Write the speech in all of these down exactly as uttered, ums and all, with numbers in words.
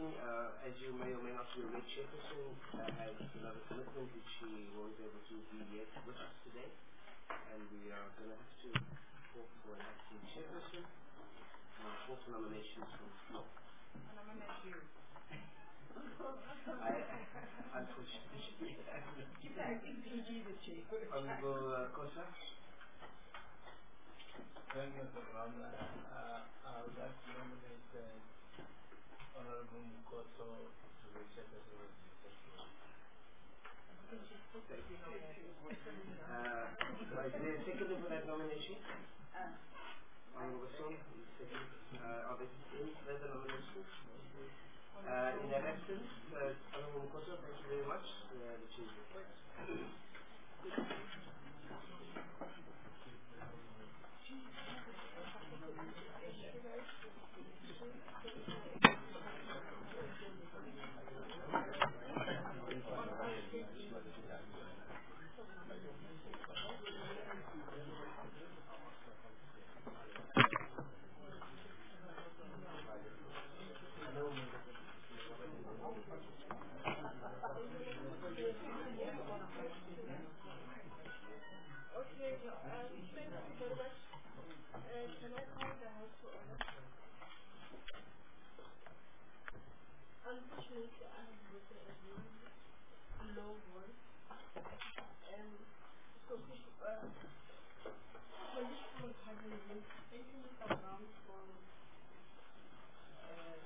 meeting. Uh, as you may or may not be aware, Chairperson uh, has another commitment which she won't be able to be here with us today. And we are going to have to call for an acting Chairperson. Uh, call for nominations from the floor. I nominate you. I, unfortunately, Keep acting P G the Chair. Honorable uh, Kosa. Thank you, Mister Brown. Uh, I would like to nominate uh, Honorable Mukoto to the Chairperson of the Executive. Uh, is there a second for that nomination? Uh, Honorable Son, second. Uh, are there any further nominations? Uh, in that absence, uh, Honorable Mukoto, thank you very much. Uh, the Chief request. Unfortunately, I have with a very low voice, and so uh, political parliament. Thank you, Mister Brown, for uh,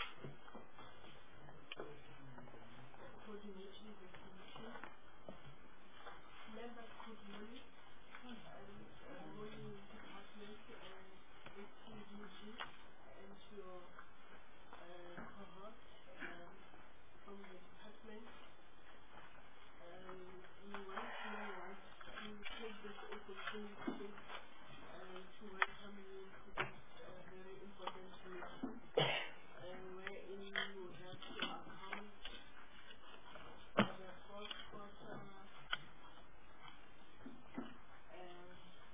coordinating the commission. Members could win and uh, winning department and H C D G and your uh, cohort um, from the department. Um, we want to want to take this opportunity uh, to welcome you to this uh, very important meeting, uh, wherein you will have to account for the fourth quarter uh,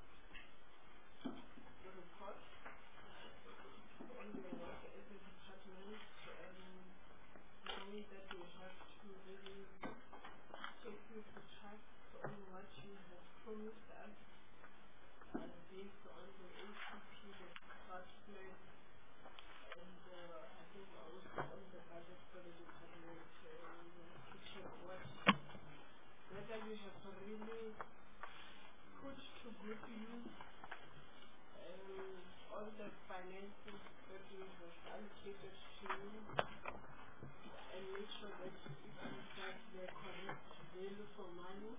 report on the work as a department, um, knowing that we have to really take you to task on what you have promised us uh, based on the A C P, the cost plan, and uh, I think also on the budget for the department. Uh, we have to check what, whether you have really put to good use um, all the finances that we have allocated to you, and make sure that it is that the correct value for money.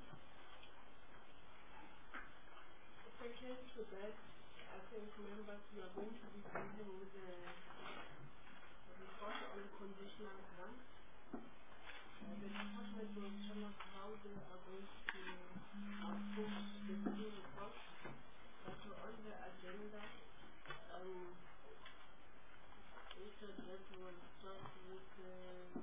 Second to that, I think members, we are going to be dealing with the report on conditional grants. Uh, the department will tell us how they are going to approach the new report that are on the agenda. Um, we said that we will start with the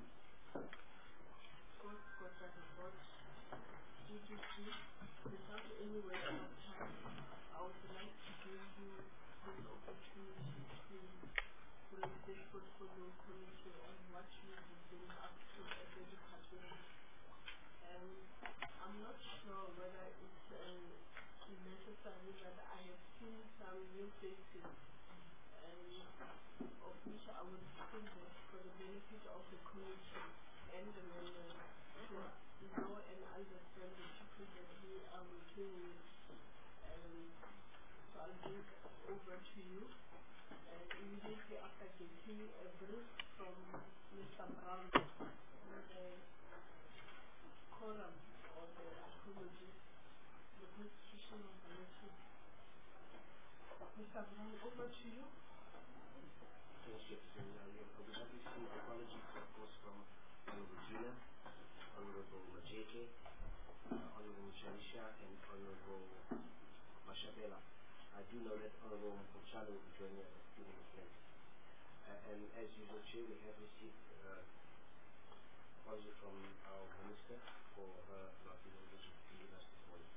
fourth quarter report, C G T. Without any waste of time, I would like to give you this opportunity to raise this portfolio committee on what you have been up to at the department. Um, I'm not sure whether it's uh, necessary, but I have seen some new faces, um, of which I would think that for the benefit of the committee and the members to know and understand the people that we are working with. Um, so I'll give over to you. And immediately after getting a brief from Mister Brown on the quorum or the apologies, the constitutional committee. Mister Brown, over to you. Thanks, Jefferson. Uh, yeah, we have received apologies, of course, from Honorable Gina, Honorable Majeke, uh, Honorable Shalisha, and Honorable Mashabela. I do know that Honorable Mpochalo will be joining us a few minutes later. Uh, and as usual, Chair, we have received uh, apology from our Minister for her uh, not being able to be with us this morning.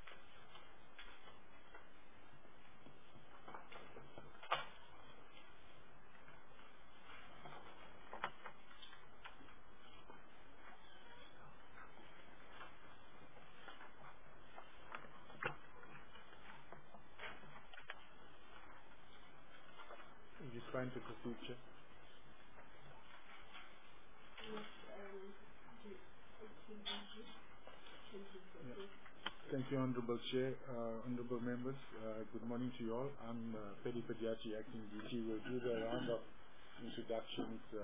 fine to proceed, Chair. Yes, um, the eighteen inches, changes the Yeah. first. Thank you, Honorable Chair, uh, Honorable Members. Uh, good morning to you all. I'm uh, Pedi Padiachi, Acting D G. We'll do the round of introductions uh,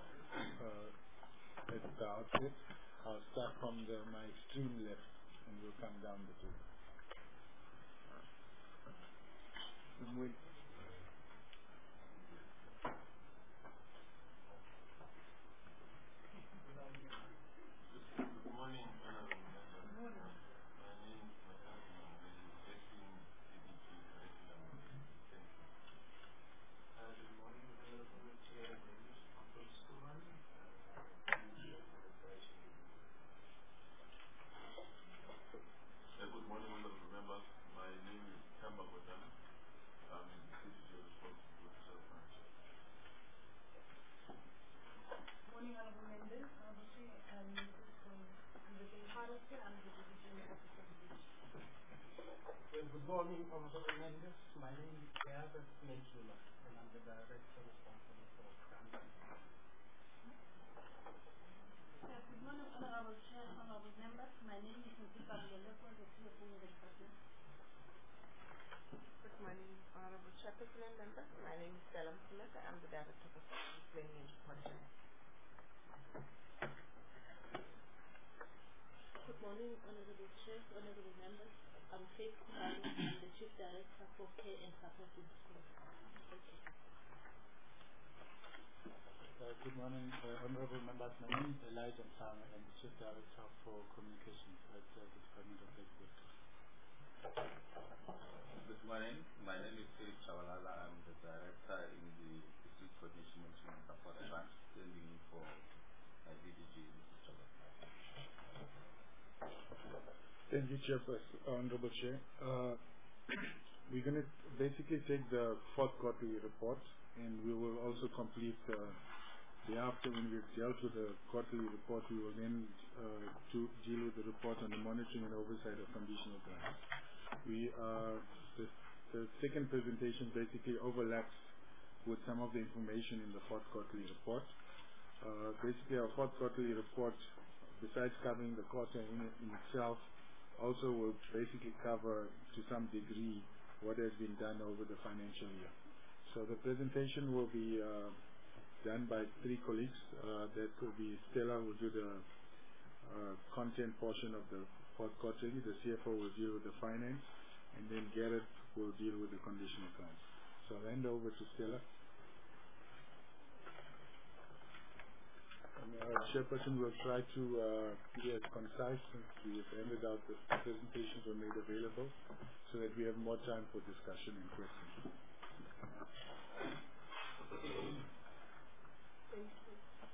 uh, at the outset. I'll start from the, my extreme left and we'll come down the two. Good morning, Honorable Members. My name is Matangi Mangwezi, Acting D D G Curriculum. Thank you. Uh, good morning, Honorable Chair, members of the school. Uh, good morning, Honorable Members. My name is Kamba Kodana. I'm the D D G responsible for the branch. Morning, honorable members. Honorable Chair, um, this is from Division Harrison. I'm the Division Officer of the Well, good morning, Honorable Members. My name is Beata Mekula, and I'm the Director responsible for Gambia. Yeah, good morning, Honorable Chair, Honorable Members. My name is Nzika Lepo, the C F O of the Department. Good morning, Honorable Chairperson and members. My name is Stella Mfuleka. I'm the Director of Planning and Project. Good morning, Honorable Chair, Honorable Members. I'm Faith Kubani. I'm the Chief Director for Care and Support in Schools. Thank you. Uh, good morning, uh, Honorable Members. My name is Elijah Msanga. I'm the Chief Director for Communications at uh, the Department of Education. Good morning. My name is Philip Chawalala. I'm the Director in the District Coordination and Support Branch, standing in for uh, D D G. Thank you, Chairperson, Honorable Chair. Uh, we're going to basically take the fourth quarterly report, and we will also complete uh, thereafter when we've dealt with the quarterly report, we will then uh, to deal with the report on the monitoring and oversight of conditional grants. We uh, the, the second presentation basically overlaps with some of the information in the fourth quarterly report. Uh, basically, our fourth quarterly report, besides covering the quarter in, in itself, also will basically cover to some degree what has been done over the financial year. So the presentation will be uh, done by three colleagues. Uh, that will be Stella, who will do the uh, content portion of the fourth quarterly. The C F O will deal with the finance, and then Garrett will deal with the conditional grants. So I'll hand over to Stella. And, uh, Chairperson will try to uh, be as concise since we have ended out the presentations were made available so that we have more time for discussion and questions. Thank you.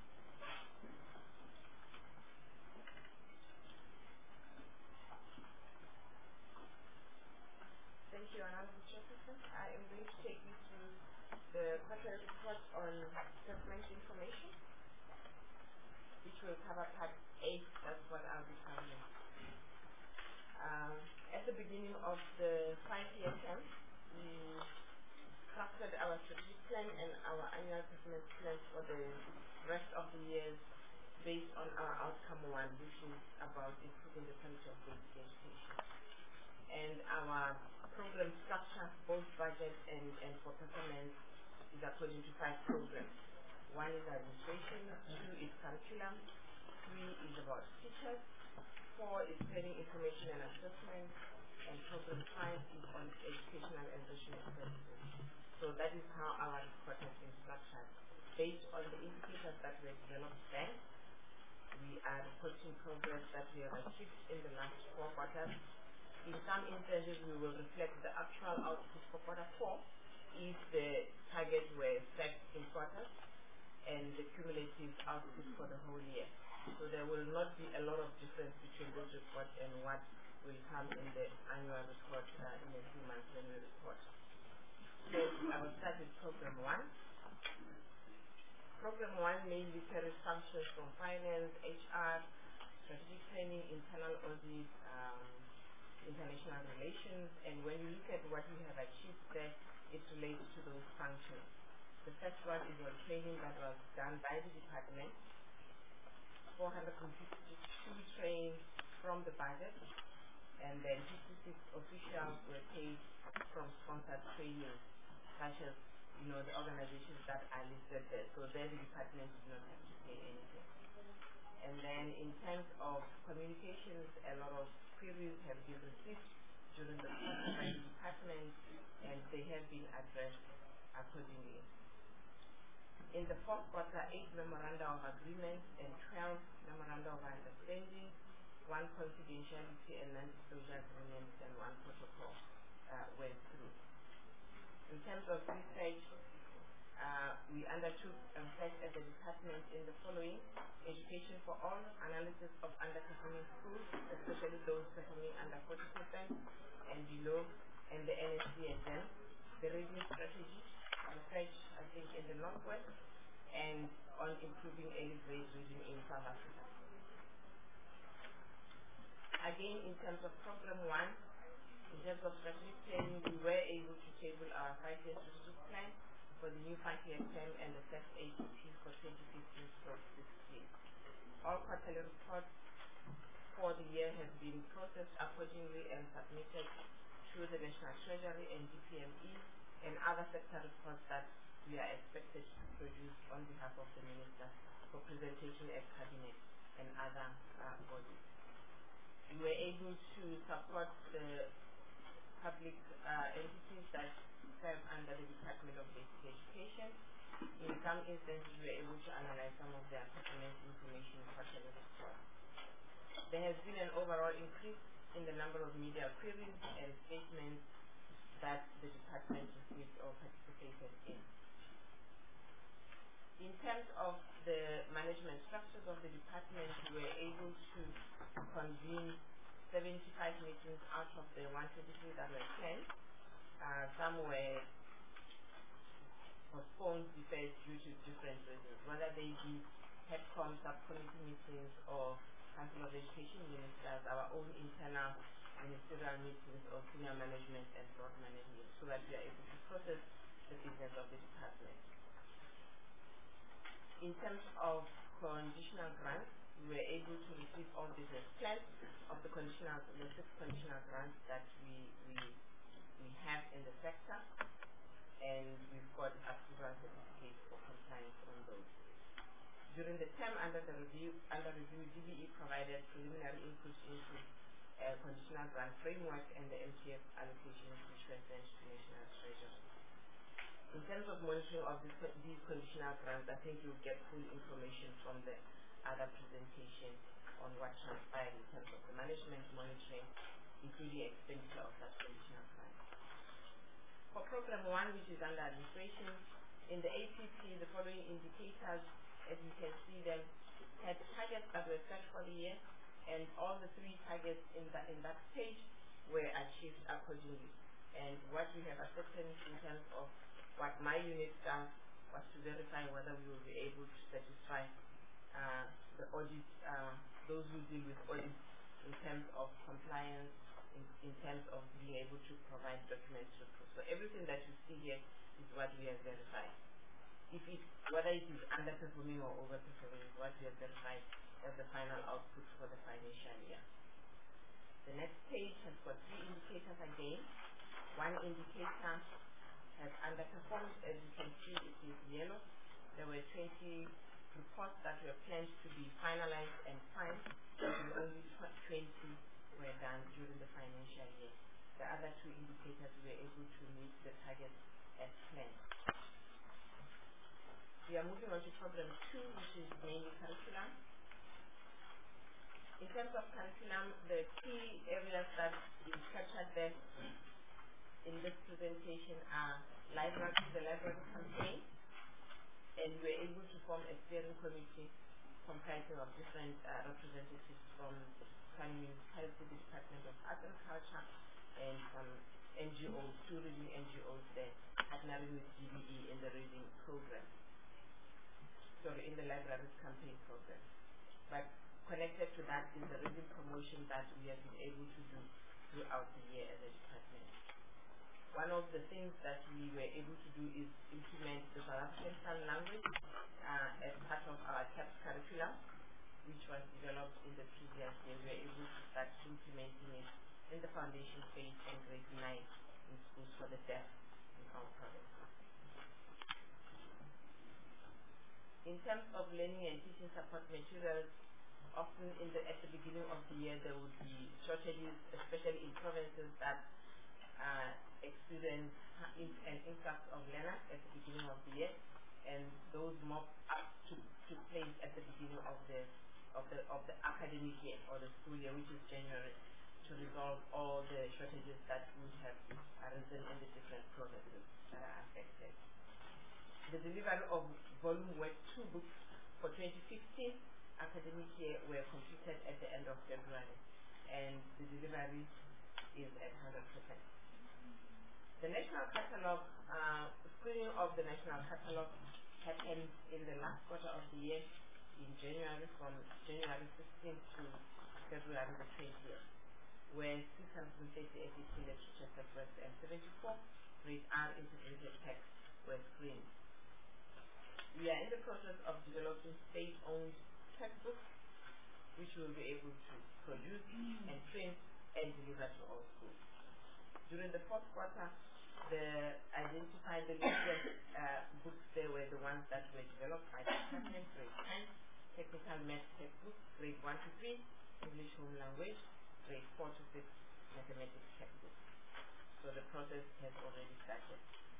Thank you, Honorable Chairperson. I am going to take you through the quarterly report on assessment information, which will cover part eight. That's what I'll be covering. Um, at the beginning of the five-year term, we crafted our strategic plan and our annual performance plan for the rest of the years based on our outcome one, which is about improving the quality of basic education. And our program structure, both budget and, and for performance, is according to five programs. One is administration, two is curriculum, three is about teachers, four is training, information and assessment, and program five is on educational enrichment services. So that is how our report has been structured. Based on the indicators that were developed then, we are reporting progress that we have achieved in the last four quarters. In some instances, we will reflect the actual output for quarter four if the targets were set in quarters, and the cumulative output for the whole year. So there will not be a lot of difference between those reports and what will come in the annual report uh, in a few months when we report. So I will start with program one. Program one mainly carries functions from finance, H R, strategic planning, internal audit, um, international relations, and when you look at what we have achieved there, it relates to those functions. The first one is on training that was done by the department. four hundred fifty-two trained from the budget, and then fifty-six officials were paid from sponsored training, such as, you know, the organizations that are listed there. So there the department did not have to pay anything. And then in terms of communications, a lot of queries have been received during the quarter by the department, and they have been addressed accordingly. In the fourth quarter, eight memoranda of agreement and twelve memoranda of understanding, one confidentiality and non-disclosure agreement, and one protocol uh, went through. In terms of research, uh, we undertook research at the department in the following: education for all, analysis of underperforming schools, especially those performing under forty percent and below, and the N S C exam, the reading strategy, research, I think, in the Northwest, and on improving early grade reading in South Africa. Again, in terms of program one, in terms of strategic planning, we were able to table our five-year strategic plan for the new five-year term and the first A T P for twenty fifteen to sixteen. All quarterly reports for the year have been processed accordingly and submitted to the National Treasury and D P M E and other sector reports that we are expected to produce on behalf of the Minister for presentation at Cabinet and other uh, bodies. We were able to support the public uh, entities that serve under the Department of Basic Education. In some instances, we were able to analyze some of their performance information quarterly reports. There has been an overall increase in the number of media queries and statements that the department received or participated in. In terms of the management structures of the department, we were able to convene seventy-five meetings out of the one hundred twenty-three that were planned. Uh, some were postponed because due to different reasons, whether they be HEPCOM subcommittee meetings or Council of Education Ministers, our own internal ministerial meetings or senior management and board management, so that we are able to process the business of the department. In terms of conditional grants, we were able to receive all business plans of the conditional, the six conditional grants that we, we, we have in the sector, and we've got approval certificates for compliance on those. During the term under the review, under review, D B E provided preliminary input into uh, conditional grant framework and the M T F allocations which were sent to National Treasury. In terms of monitoring of this, these conditional grants, I think you'll get full information from the other presentation on what transpired in terms of the management monitoring, including expenditure of such conditional grants. For program one, which is under administration, in the A P P, the following indicators, as you can see them, had targets that were set for the year, and all the three targets in that in that stage were achieved accordingly. And what we have accepted in terms of what my unit does was to verify whether we will be able to satisfy uh, the audit, uh, those who deal with audit in terms of compliance, in, in terms of being able to provide documents to proof. So everything that you see here is what we have verified. If it, whether it is underperforming or overperforming, is what we have verified as the final output for the financial year. The next page has got three indicators again. One indicator has underperformed. As you can see, it is yellow. There were twenty reports that were planned to be finalized and signed, and only twenty were done during the financial year. The other two indicators were able to meet the targets as planned. We are moving on to program two, which is mainly curriculum. In terms of curriculum, the key areas that we captured there in this presentation are library, the library campaign, and we were able to form a steering committee comprising of different uh, representatives from the Municipality, the Department of Art and Culture, and some N G Os, two reading N G Os there, partnering with D B E in the reading program. Sorry, in the libraries campaign program. But connected to that is the reading promotion that we have been able to do throughout the year as a department. one of the things that we were able to do is implement the South African Sign Language uh, as part of our C A P S curriculum, which was developed in the previous year. We were able to start implementing it in the foundation phase and grade nine in schools for the deaf in our province. In terms of learning and teaching support materials, often in the, at the beginning of the year there would be shortages, especially in provinces that uh, experience an influx of learners at the beginning of the year, and those mop up to, to place at the beginning of the of the of the academic year or the school year, which is January, to resolve all the shortages that would have arisen in the different provinces that are affected. The delivery of volume work two books for twenty fifteen academic year were completed at the end of February, and the delivery is at one hundred percent. The national catalogue, uh, screening of the national catalogue happened in the last quarter of the year in January, from January sixteenth to February the twentieth, where six hundred thirty-eight literature textbooks and seventy-four grade R integrated texts were screened. We are in the process of developing state-owned textbooks, which we will be able to produce and print and deliver to all schools. During the fourth quarter, the identified the literature uh, books there were the ones that were developed by the department, grade ten, technical math textbook, grade one to three, English home language, grade four to six, mathematics textbook. So the process has already started.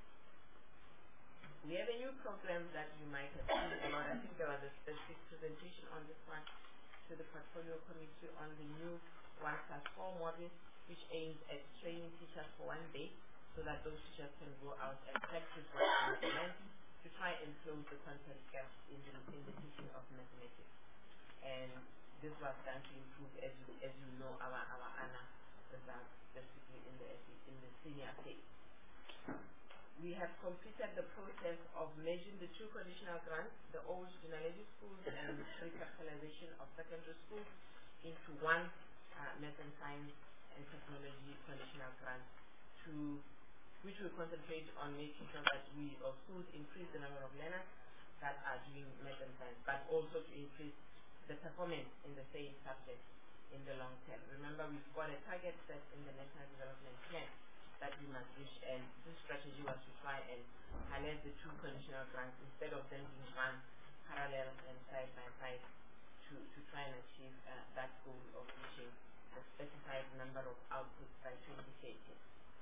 We have a new program that you might have seen about. I think there was a specific presentation on this one to the portfolio committee on the new one plus four model, which aims at training teachers for one day so that those teachers can go out and practice what they learn to try and close the content gaps in the, in the teaching of mathematics. And this was done to improve, as you, as you know, our, our A N A results, specifically in the, in the senior phase. We have completed the process of merging the two conditional grants, the old Dunaledi schools and the recapitalization of secondary schools, into one uh, math and science and technology conditional grant, to which will concentrate on making sure that we, or schools, increase the number of learners that are doing math and science, but also to increase the performance in the same subjects in the long term. Remember, we've got a target set in the National Development Plan that we must reach, and this strategy was to try and highlight the two conditional grants instead of them being run parallel and side by side to, to try and achieve uh, that goal of reaching a specified number of outputs by twenty thirty.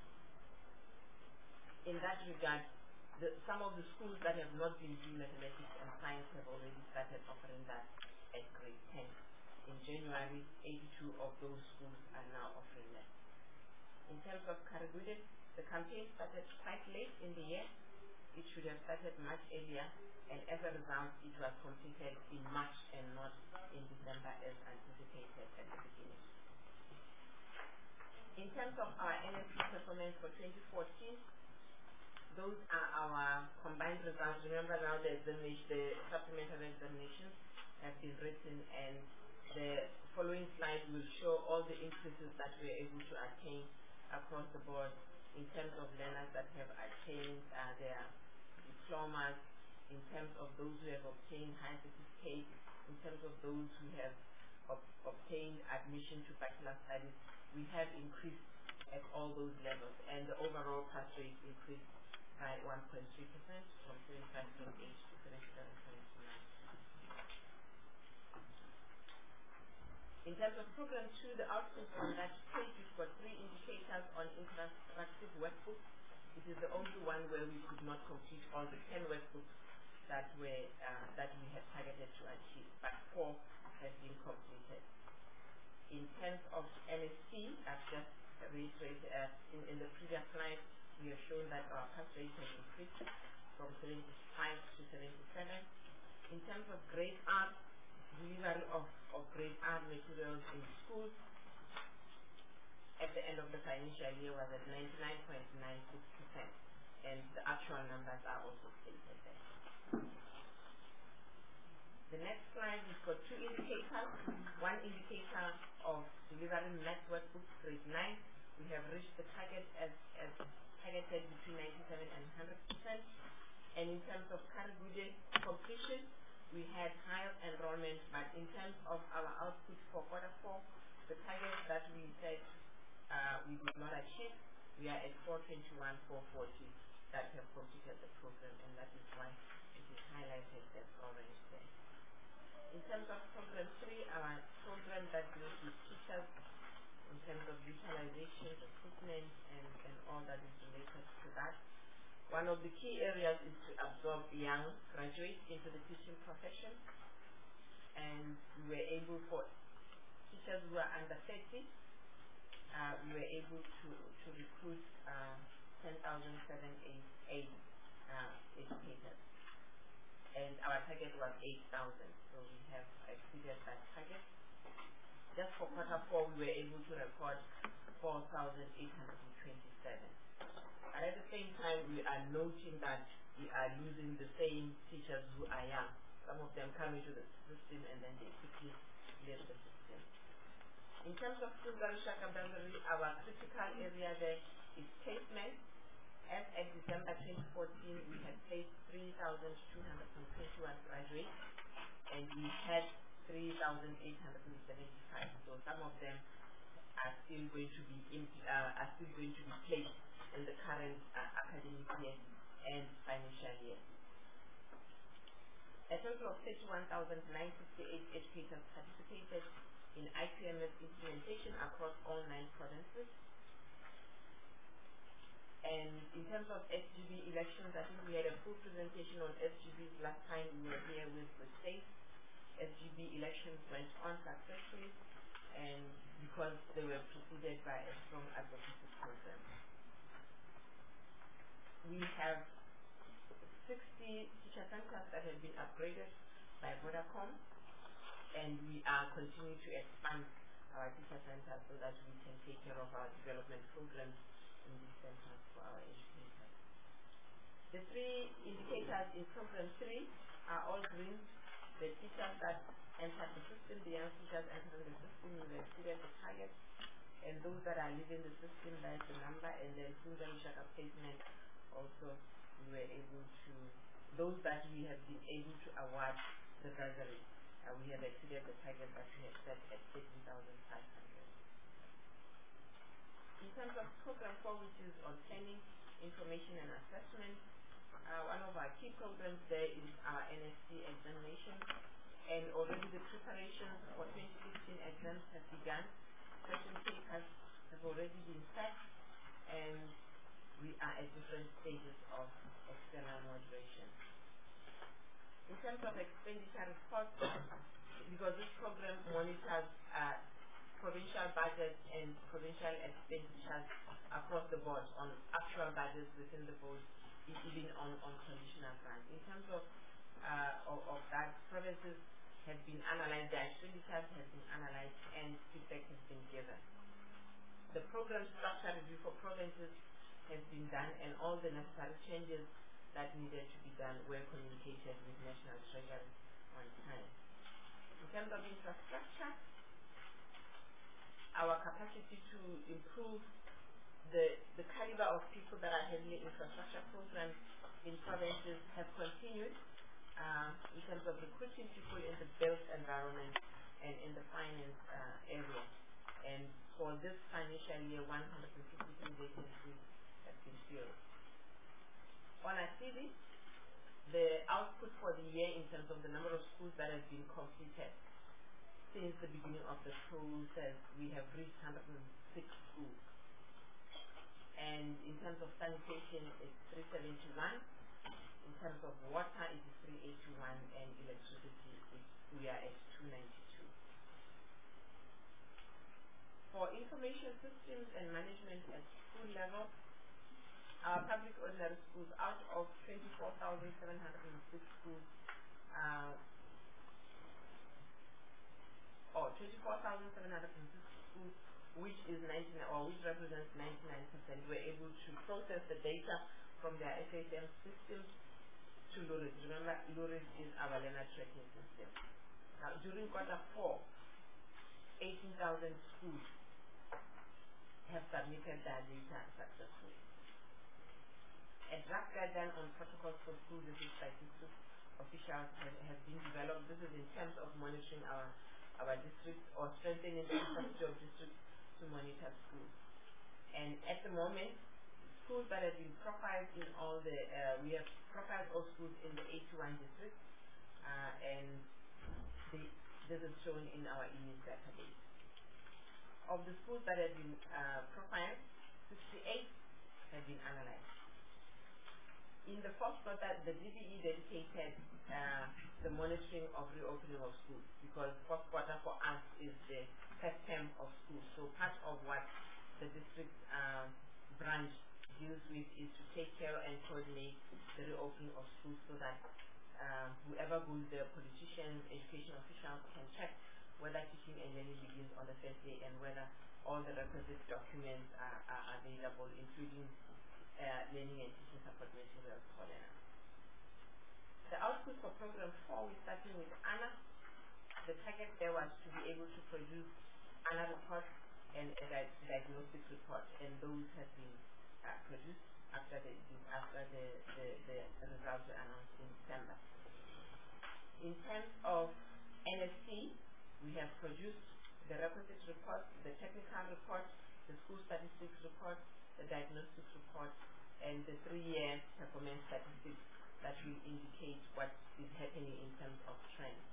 In that regard, the, some of the schools that have not been doing mathematics and science have already started offering that at grade ten. In January, eighty-two of those schools are now offering that. In terms of Karagudin, the campaign started quite late in the year. It should have started much earlier, and as a result, it was completed in March and not in December as anticipated at the beginning. In terms of our N S C performance for twenty fourteen, those are our combined results. Remember now the examination, the supplementary examinations have been written, and the following slide will show all the increases that we are able to attain across the board in terms of learners that have attained uh, their diplomas, in terms of those who have obtained higher certificates, in terms of those who have ob obtained admission to bachelor studies. We have increased at all those levels, and the overall pass rate increased by one point three percent from seventy-five point eight to seventy-seven point nine. In terms of program two, the output on that page, we've got three indicators on interactive workbooks. It is the only one where we could not complete all the ten workbooks that were uh, that we had targeted to achieve, but four have been completed. In terms of N S C, I've just reiterated uh, in, in the previous slide, we have shown that our pass rate has increased from seventy-five to seventy-seven. In terms of grade R, delivery of, of grade R materials in schools at the end of the financial year was at ninety-nine point nine six percent, and the actual numbers are also stated there. The next slide, we've got two indicators. One indicator of delivering math workbooks, grade nine. We have reached the target as, as targeted between ninety-seven and one hundred percent. And in terms of Karagude completion, we had higher enrollment, but in terms of our output for quarter four, the targets that we said uh, we did not achieve, we are at four twenty-one, four forty that have completed the program, and that is why it is highlighted as orange there. In terms of program three, our program that deals with teachers in terms of utilization, recruitment, and, and all that is related to that. One of the key areas is to absorb young graduates into the teaching profession, and we were able for teachers who are under thirty, uh, we were able to, to recruit uh, ten thousand seven hundred eighty uh, educators, and our target was eight thousand, so we have exceeded that target. Just for quarter four, we were able to record four thousand eight hundred twenty-seven. And at the same time, we are noting that we are losing the same teachers who are young. Some of them come into the system and then they quickly leave the system. In terms of Fungal Shaka Boundary, our critical area there is placement. As at December twenty fourteen, we had placed three thousand two hundred twenty-one graduates, and we had three thousand eight hundred seventy-five. So some of them are still going to be in, uh, are still going to be placed in the current uh, academic year and financial year. A total of thirty-one thousand nine hundred fifty-eight educators participated in I Q M S implementation across all nine provinces. And in terms of S G B elections, I think we had a full presentation on S G Bs last time we were here with the state. S G B elections went on successfully, and because they were preceded by a strong advocacy program. We have sixty teacher centers that have been upgraded by Vodacom, and we are continuing to expand our teacher centers so that we can take care of our development programs in these centers for our educators. The three indicators in program three are all green. The teachers that entered the system, the young teachers entering the system, we exceeded the target, and those that are leaving the system, that's the number, and then Fungal Shaka placement also, we were able to, those that we have been able to award the bursary, uh, we have exceeded the target that we have set at thirteen thousand five hundred. In terms of program four, which is on planning, information and assessment, uh, one of our key programs there is our N S C examination, and already the preparations for twenty fifteen exams have begun. Question papers have already been set, and we are at different stages of external moderation. In terms of expenditure reports, because this program monitors uh, provincial budgets and provincial expenditures across the board on actual budgets within the board, even on, on conditional grants. In terms of, uh, of, of that, provinces have been analyzed, their expenditures have been analyzed, and feedback has been given. The program structure review for provinces has been done, and all the necessary changes that needed to be done were communicated with National Treasury on time. In terms of infrastructure, our capacity to improve the, the caliber of people that are handling infrastructure programs in provinces have continued uh, in terms of recruiting people in the built environment and in the finance uh, area. And for this financial year, one hundred fifty-three vacancies have been filled. On a C V, the output for the year in terms of the number of schools that have been completed since the beginning of the process, we have reached one hundred six schools. And in terms of sanitation, it's three seventy-one. In terms of water, it is three eighty-one, and electricity, it, we are at two ninety-two. For information systems and management at school level, our public ordinary schools, out of twenty-four thousand seven hundred six schools, uh, or twenty-four thousand seven hundred six schools, which is ninety-nine, or which represents ninety-nine percent, were able to process the data from their F A S M systems to LURIS. Remember, LURIS is our learner tracking system. Now, during quarter four, eighteen thousand schools have submitted their data successfully. A draft guideline on protocols for school visits by district officials has, has been developed. This is in terms of monitoring our our districts or strengthening the capacity of districts to monitor schools. And at the moment, schools that have been profiled in all the, uh, we have profiled all schools in the eighty-one districts, uh, and the, this is shown in our E M I S database. Of the schools that have been uh, profiled, sixty-eight have been analyzed. In the fourth quarter, the D B E dedicated uh, the monitoring of reopening of schools, because fourth quarter for us is the first term of school. So part of what the district uh, branch deals with is to take care and coordinate the reopening of schools so that uh, whoever goes there, politicians, education officials, can check whether teaching and learning begins on the first day and whether all the requisite documents are, are available, including uh, learning and teaching support materials for learners. The output for program four, we're starting with ANA. The target there was to be able to produce ANA reports and a di diagnostic report, and those have been uh, produced after the after the, the, the results were announced in December. In terms of N S C, we have produced the requisite report, the technical report, the school statistics report, the diagnostic report, and the three-year performance statistics that will indicate what is happening in terms of trends.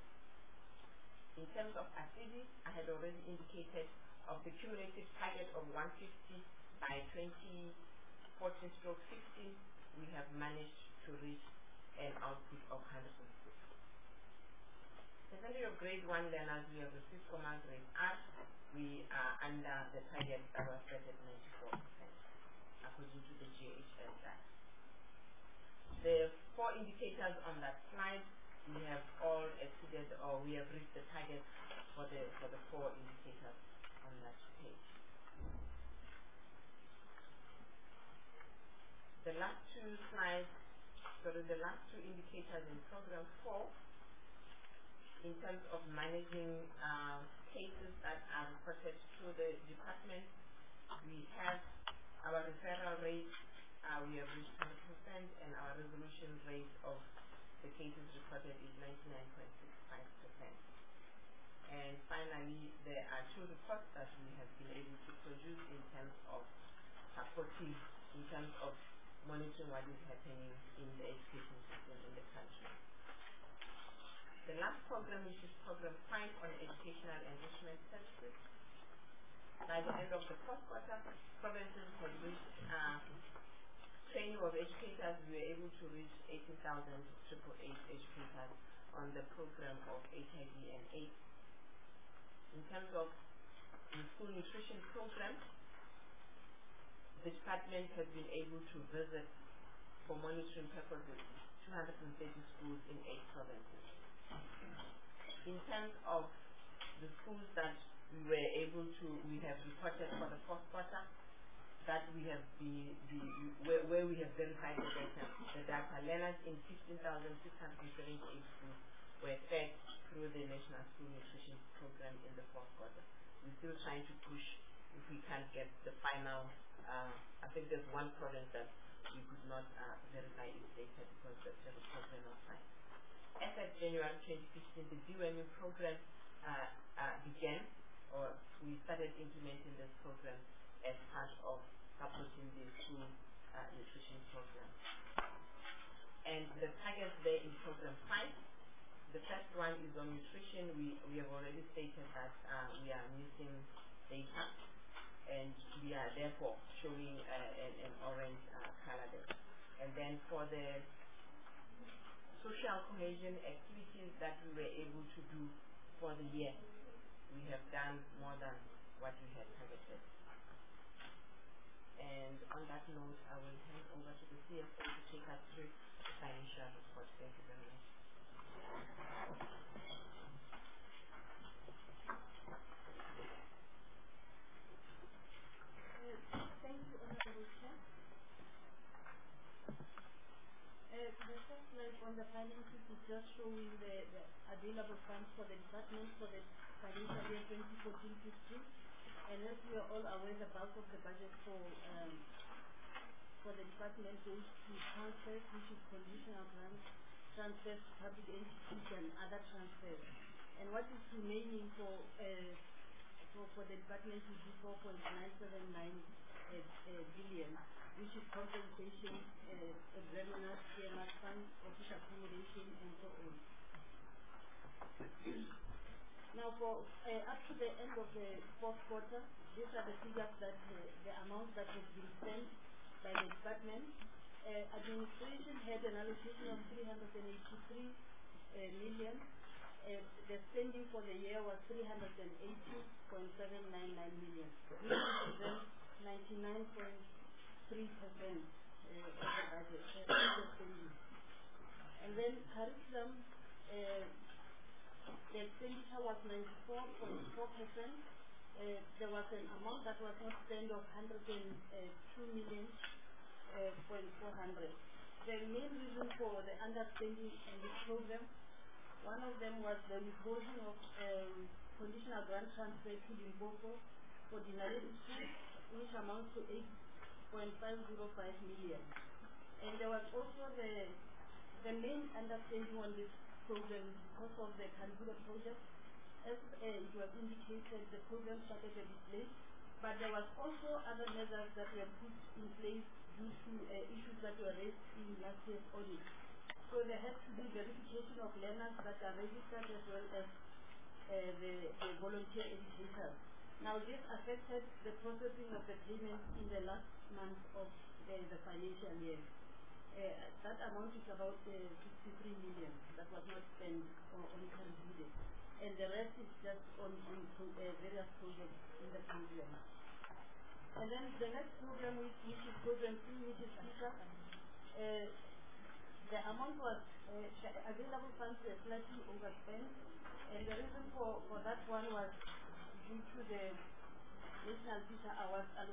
In terms of activities, I had already indicated of the cumulative target of one hundred fifty by twenty fourteen stroke sixteen, we have managed to reach an output of one hundred six. Percentage of grade one learners we have received from our grade R, we are under the target that was set at ninety-four percent, according to the G H S data. The four indicators on that slide, we have all exceeded, or we have reached the target for the for the four indicators on that page. The last two slides, so the last two indicators in program four, in terms of managing uh, cases that are reported to the department, we have our referral rate, uh, we have reached one hundred percent, and our resolution rate of the cases reported is ninety-nine point six five percent. And finally, there are two reports that we have been able to produce in terms of supporting, in terms of monitoring what is happening in the education system in the country. The last program, which is program five on educational enrichment services, by the end of the first quarter, provinces had reached uh, training of educators. We were able to reach eighteen thousand triple eight educators on the program of H I V and AIDS. In terms of the school nutrition program, the department has been able to visit for monitoring purposes two hundred thirty schools in eight provinces. In terms of the schools that we were able to, we have reported for the fourth quarter, that we have the, the where, where we have verified the data, the data learners in fifteen thousand six hundred seventy-eight schools were fed through the National School Nutrition Program in the fourth quarter. We're still trying to push if we can't get the final, uh, I think there's one province that we could not uh, verify its data because the, the program was signed. As of January twenty fifteen, the D W M E program uh, uh, began, or we started implementing this program as part of supporting the school uh, nutrition program. And the targets there in program five, the first one is on nutrition. We, we have already stated that uh, we are missing data, and we are therefore showing uh, an, an orange uh, color there. And then for the social cohesion activities that we were able to do for the year, we have done more than what we had targeted. And on that note, I will hand over to the C F O to take us through the financial report. Thank you very much. Uh, thank you, Honorable Chair. Uh, the first slide on the finances is just showing the, the available funds for the department for the financial year twenty fourteen fifteen. And as we are all aware, the bulk of the budget for um, for the department goes to transfers, which is conditional grants, transfers to public entities and other transfers. And what is remaining for uh, for, for the department is four point nine seven nine uh, uh, billion, which is compensation, uh, examiners, C M S funds, office accommodation, and so on. Now, for uh, up to the end of the fourth quarter, these are the figures that uh, the amount that has been spent by the department. Uh, administration had an allocation of three hundred eighty-three uh, million. Uh, the spending for the year was three hundred eighty point seven nine nine million, which represents ninety-nine point three percent uh, of the budget, uh, the spending. And then curriculum, uh, the expenditure was ninety-four point four percent. Uh, there was an amount that was not spent of one hundred two million point four hundred. The main reason for the underspending in this program, one of them was the withholding of um, conditional grant transfer to Limpopo for Dinaledi School, which amounts to eight point five zero five million. And there was also the the main underspending on this program because of the Kandula project. As uh, it was indicated, the program started a bit late, but there was also other measures that were put in place due to uh, issues that were raised in last year's audit. So there had to be verification of learners that are registered as well as uh, the, the volunteer educators. Now this affected the processing of the payments in the last month of uh, the financial year. Uh, that amount is about uh, sixty-three million that was not spent on, on Kandula. And the rest is just on, on pro, uh, various projects in the program. And then the next program, which, which is program three, which is teacher, uh, the amount was, uh, the available funds were slightly overspent, and the reason for, for that one was due to the National Teacher Awards allo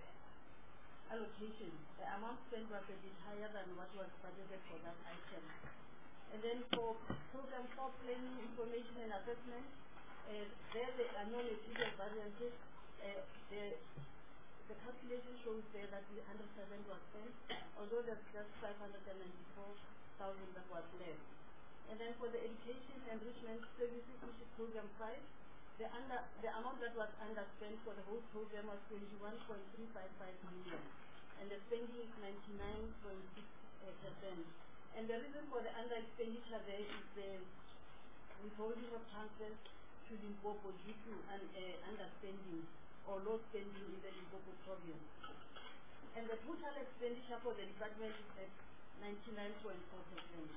uh, allocation. The amount spent was a bit higher than what was budgeted for that item. And then for program four, planning, information and assessment, uh, there the annual material variances, uh, the, the calculation shows there that one hundred percent was spent, although there's just five hundred ninety-four thousand that was left. And then for the education enrichment services, which is program five, the, under, the amount that was underspent for the whole program was twenty-one point three five five million, and the spending is ninety-nine point six percent. And the reason for the under expenditure there is the withholding of transfers to Limpopo due to an uh, underspending or low spending in the Limpopo province. And the total expenditure for the department is at ninety-nine point four percent.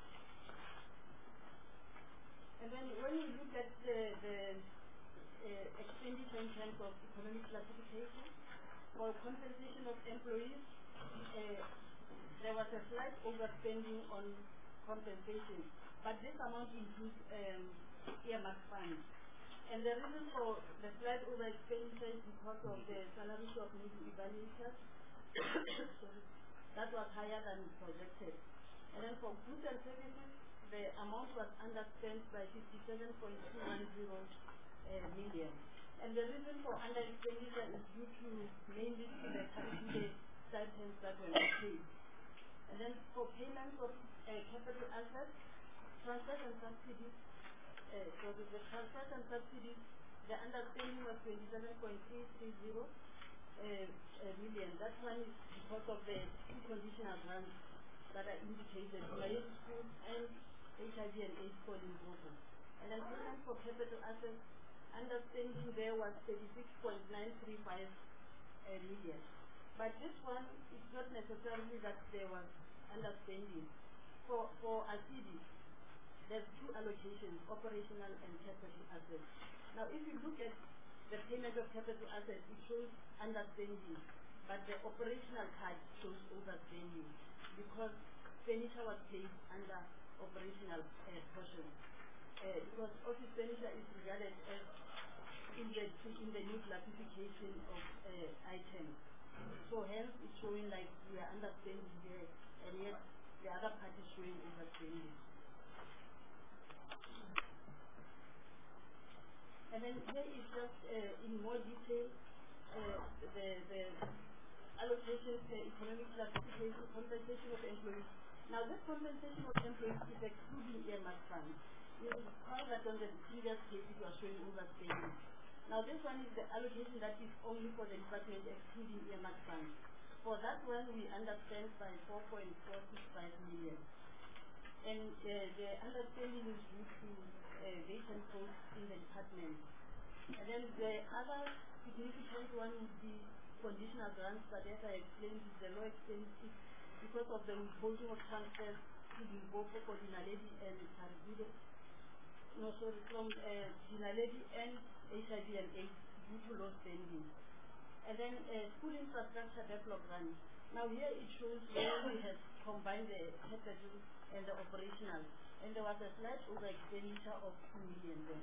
And then when you look at the, the uh, expenditure in terms of economic classification, for compensation of employees, uh, there was a slight overspending on compensation, but this amount includes um, earmark funds. And the reason for the slight overexpenditure is because of the salaries of new evaluators. That was higher than projected. And then for goods and services, the amount was underspent by fifty-seven point two one zero uh, million. And the reason for under expenditure is due to mainly to the current stipends that were not paid. And then for payments of uh, capital assets, transfers and subsidies, uh, so with the transfers and subsidies, the underspending was twenty-seven point three three zero uh, uh, million. That one is because of the two conditional grants that are indicated, Dinaledi School and H I V and AIDS for Limpopo. And then payments for capital assets, underspending there was thirty-six point nine three five uh, million. But this one is not necessarily that there was underspending. For, for A C D, there's two allocations, operational and capital assets. Now if you look at the payment of capital assets, it shows underspending, but the operational part shows overspending because expenditure was paid under operational uh, portion. Uh, because office expenditure is regarded as in the, in the new classification of uh, items. So hence it's showing like we are underspending here, and yet the other part is showing overspending. And then here is just uh, in more detail uh, the, the allocation per economic classification, compensation of employees. Now this compensation of employees is excluding earmark funds. You will recall that on the previous page it was showing overspending. Now this one is the allocation that is only for the department excluding earmark funds. For that one we underspent by four point four six five million. And uh, the underspending is due to uh, vacant posts in the department. And then the other significant one would be conditional grants, but as I explained, is the low expenses because of the withholding of transfers to the both for Dinaledi and Caribbean. No, sorry, from uh, Dinaledi and H I V and AIDS due to low spending. And then uh, school infrastructure backlog grant. Now here it shows where we have combined the capital and the operational. And there was a slight over expenditure of two million there.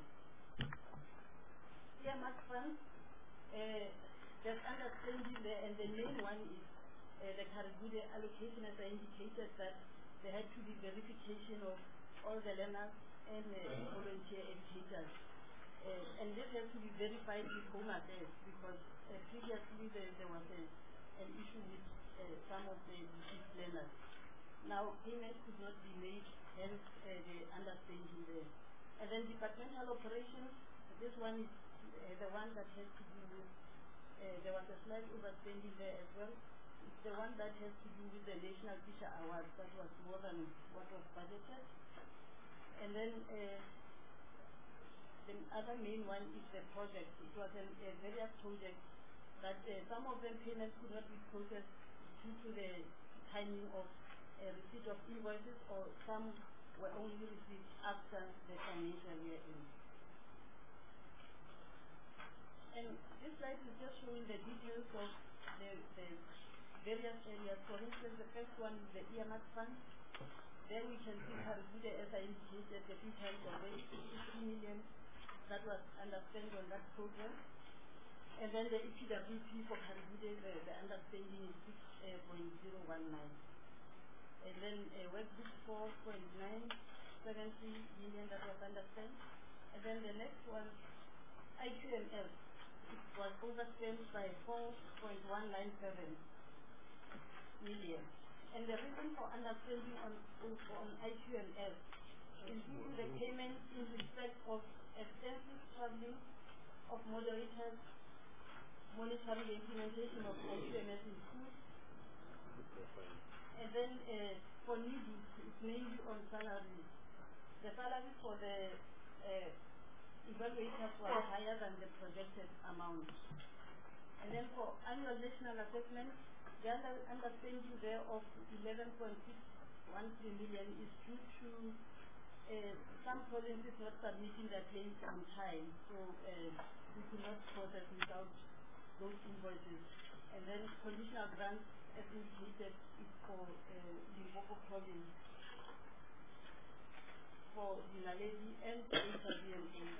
Earmark funds, uh, there's understanding there, and the main one is uh, the Caribbean allocation, as I indicated, that there had to be verification of all the learners and uh, volunteer educators. Uh, and this has to be verified with Home Affairs because uh, previously there, there was a, an issue with uh, some of the deceased learners. Now payments could not be made, hence uh, the underspending there. And then departmental operations, this one is uh, the one that has to do with, uh, there was a slight overspending there as well. It's the one that has to do with the National Teacher Awards, that was more than what was budgeted. And then uh, the other main one is the project. It was a, a various projects that uh, some of them payments could not be processed due to the timing of uh, receipt of invoices, or some were only received after the financial year end. And this slide is just showing the details of the, the various areas. For instance, the first one is the earmark fund. There we can see Caribbean, as I indicated, the big hands already, fifty million that was underspent on that program. And then the E P W P for Caribbean, the, the underspending is six point zero one nine. And then uh, Westbrook four point nine seven three million that was underspent. And then the next one, I Q M L, it was overspent by four point one nine seven million. And the reason for underspending on, on I Q M L is due to the payments in respect of extensive traveling of moderators, monitoring the implementation of I Q M L in schools. And then uh, for newbies, it's mainly on salaries. The salaries for the uh, evaluators were higher than the projected amount. And then for annual national assessment, the under underspending there of eleven point six one three million is due to uh, some provinces not submitting their claims on time, so uh, we could not process without those invoices. And then conditional grants, as indicated, is for uh, Limpopo province, for Dinaledi and H I V and AIDS.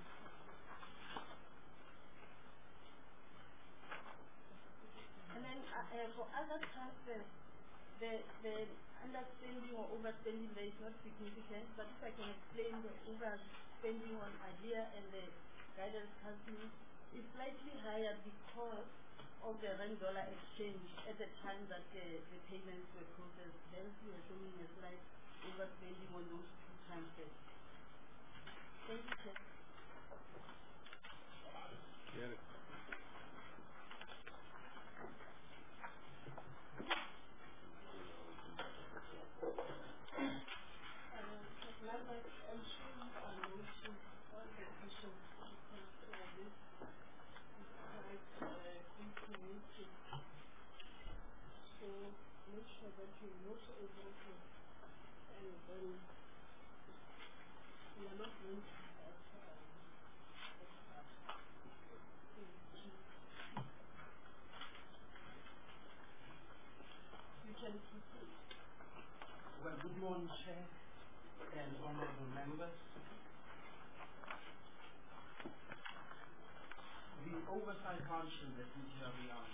And then uh, uh, for other transfers, the, the underspending or overspending there is not significant, but if I can explain the overspending on idea and the guidance counseling is slightly higher because of the rand dollar exchange at the time that the, the payments were processed. Hence we are showing a slight overspending on those two transfers. Thank you, Chair. Yes. Make sure that you not able to, and then we are not going to have you can proceed. Well, good morning, Chair and honorable members. The oversight function that we carry out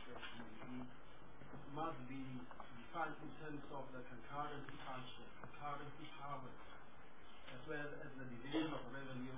must be defined in terms of the concurrency function, concurrency powers, as well as the Division of Revenue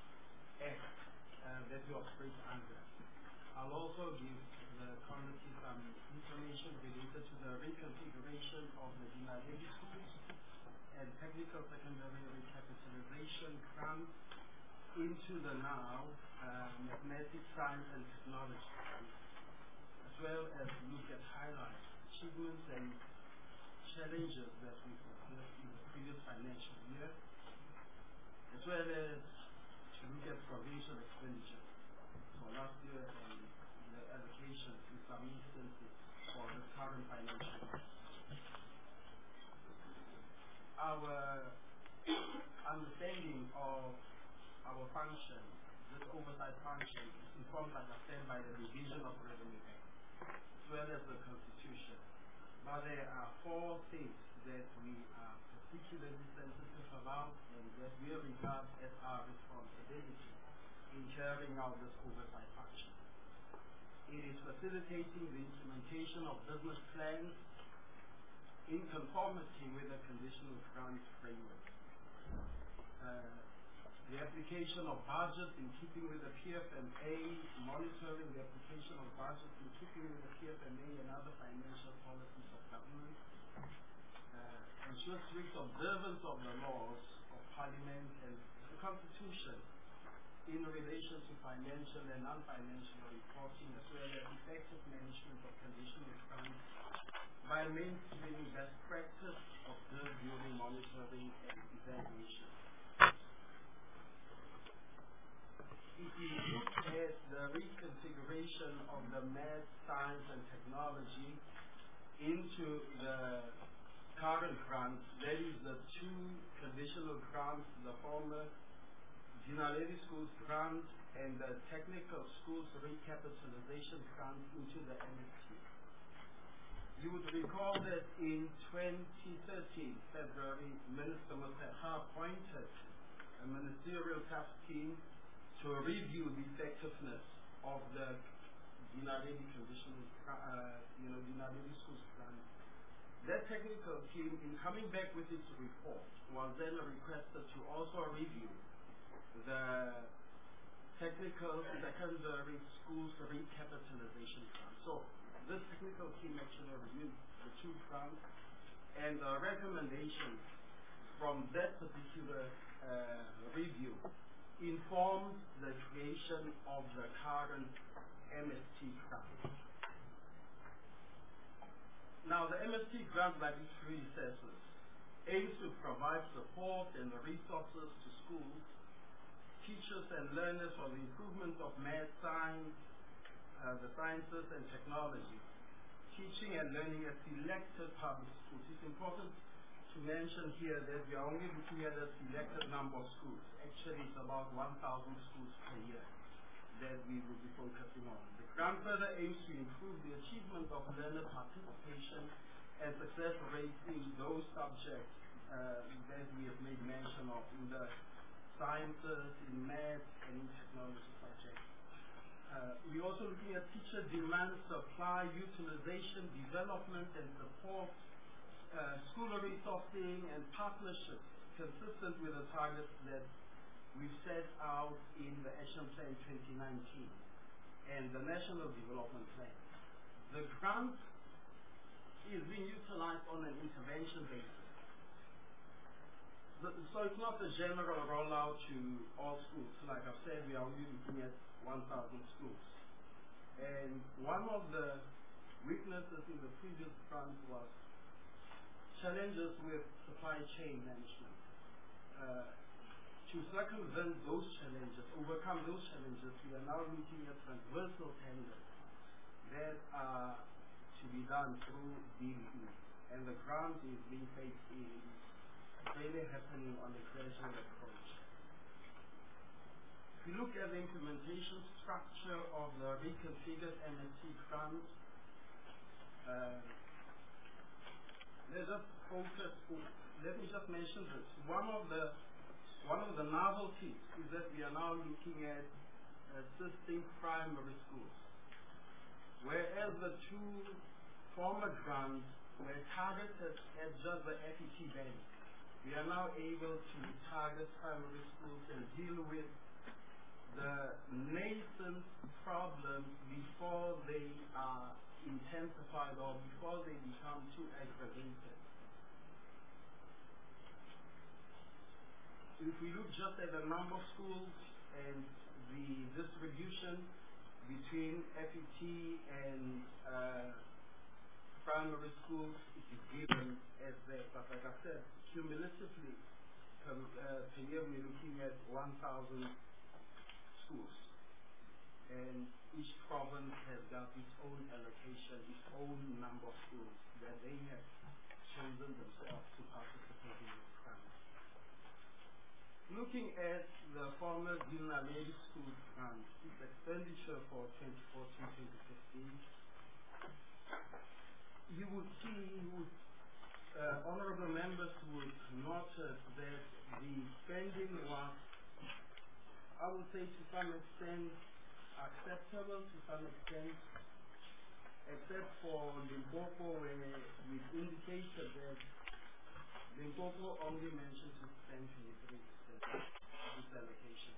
Act uh, that we operate under. I'll also give the committee some um, information related to the reconfiguration of the Dinaledi schools and technical secondary recapitalization grant into the now uh, mathematics, science, and technology grant, as well as look at highlights, achievements, and challenges that we fulfilled in the previous financial year, as well as to look at provincial expenditure for last year and the allocations in some instances for the current financial year. Our understanding of our function, this oversight function, is informed, like I said, by the Division of Revenue Act, as well as the Constitution. But there are four things that we are particularly sensitive about and that we regard as our responsibility in carrying out this oversight function. It is facilitating the implementation of business plans in conformity with the conditional grant framework. Uh, the application of budget in keeping with the P F M A, monitoring the application of budget in keeping with the P F M A and other financial policies of government, uh, ensure strict observance of the laws of Parliament and the Constitution in relation to financial and non-financial reporting, as well as effective management of conditional grants by maintaining best practice observed during monitoring and evaluation. If you look at the reconfiguration of the math, science, and technology into the current grants, that is the two conditional grants, the former Dinaledi Schools grant and the Technical Schools Recapitalization grant into the M S T. You would recall that in twenty thirteen, February, Minister Motseha appointed a ministerial task team to review the effectiveness of the Dinaledi conditional, uh, you know, Dinaledi Schools grant. That technical team, in coming back with its report, was then requested to also review the Technical Secondary Schools Recapitalization grant. So this technical team actually reviewed the two grants, and the recommendations from that particular uh, review informed the creation of the current M S T grant. Now, the M S T grant, like its predecessors, aims to provide support and resources to schools, teachers, and learners for the improvement of math, science, uh, the sciences, and technology, teaching and learning at selected public schools. It's important to mention here that we are only looking at a selected number of schools. Actually, it's about one thousand schools per year that we will be focusing on. The grant further aims to improve the achievement of learner participation and success rates in those subjects uh, that we have made mention of in the sciences, in math, and in technology subjects. Uh, we're also looking at teacher demand, supply, utilization, development, and support, uh, school resourcing, and partnerships consistent with the targets that we've set out in the Action Plan twenty nineteen and the National Development Plan. The grant is being utilized on an intervention basis. So it's not a general rollout to all schools. Like I've said, we are only looking at one thousand schools. And one of the weaknesses in the previous grant was challenges with supply chain management. Uh, to circumvent those challenges, overcome those challenges, we are now looking at transversal tenders that are to be done through D B E. And the grant is being paid in really happening on a gradual approach. If you look at the implementation structure of the reconfigured M S T grant, uh, let's just focus. Let me just mention this. One of the one of the novelties is that we are now looking at assisting primary schools, whereas the two former grants were targeted at just the F E T band. We are now able to target primary schools and deal with the nascent problems before they are intensified or before they become too aggravated. If we look just at the number of schools and the distribution between F E T and uh, primary schools, it is given as that. But like I said, cumulatively, per, uh, per year we're looking at one thousand schools. And each province has got its own allocation, its own number of schools that they have chosen themselves to participate in this grant. Looking at the former Dina Lady School grant, its expenditure for twenty fourteen to twenty fifteen, you would see, you would, uh, honorable members would notice that the spending was, I would say to some extent, acceptable to some extent, except for Limpopo, where we've indicated that Limpopo only mentioned to spend twenty-three percent of this allocation.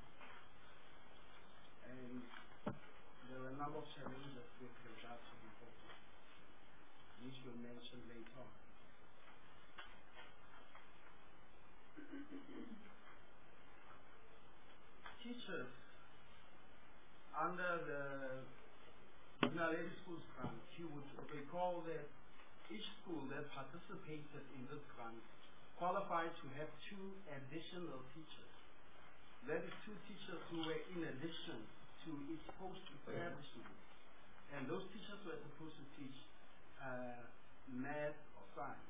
And there were a number of challenges with regard to Limpopo, which we'll mention later on. Teachers under the Naledi Schools grant, you would recall that each school that participated in this grant qualified to have two additional teachers. That is, two teachers who were in addition to its post-establishment. And those teachers were supposed to teach uh, math or science.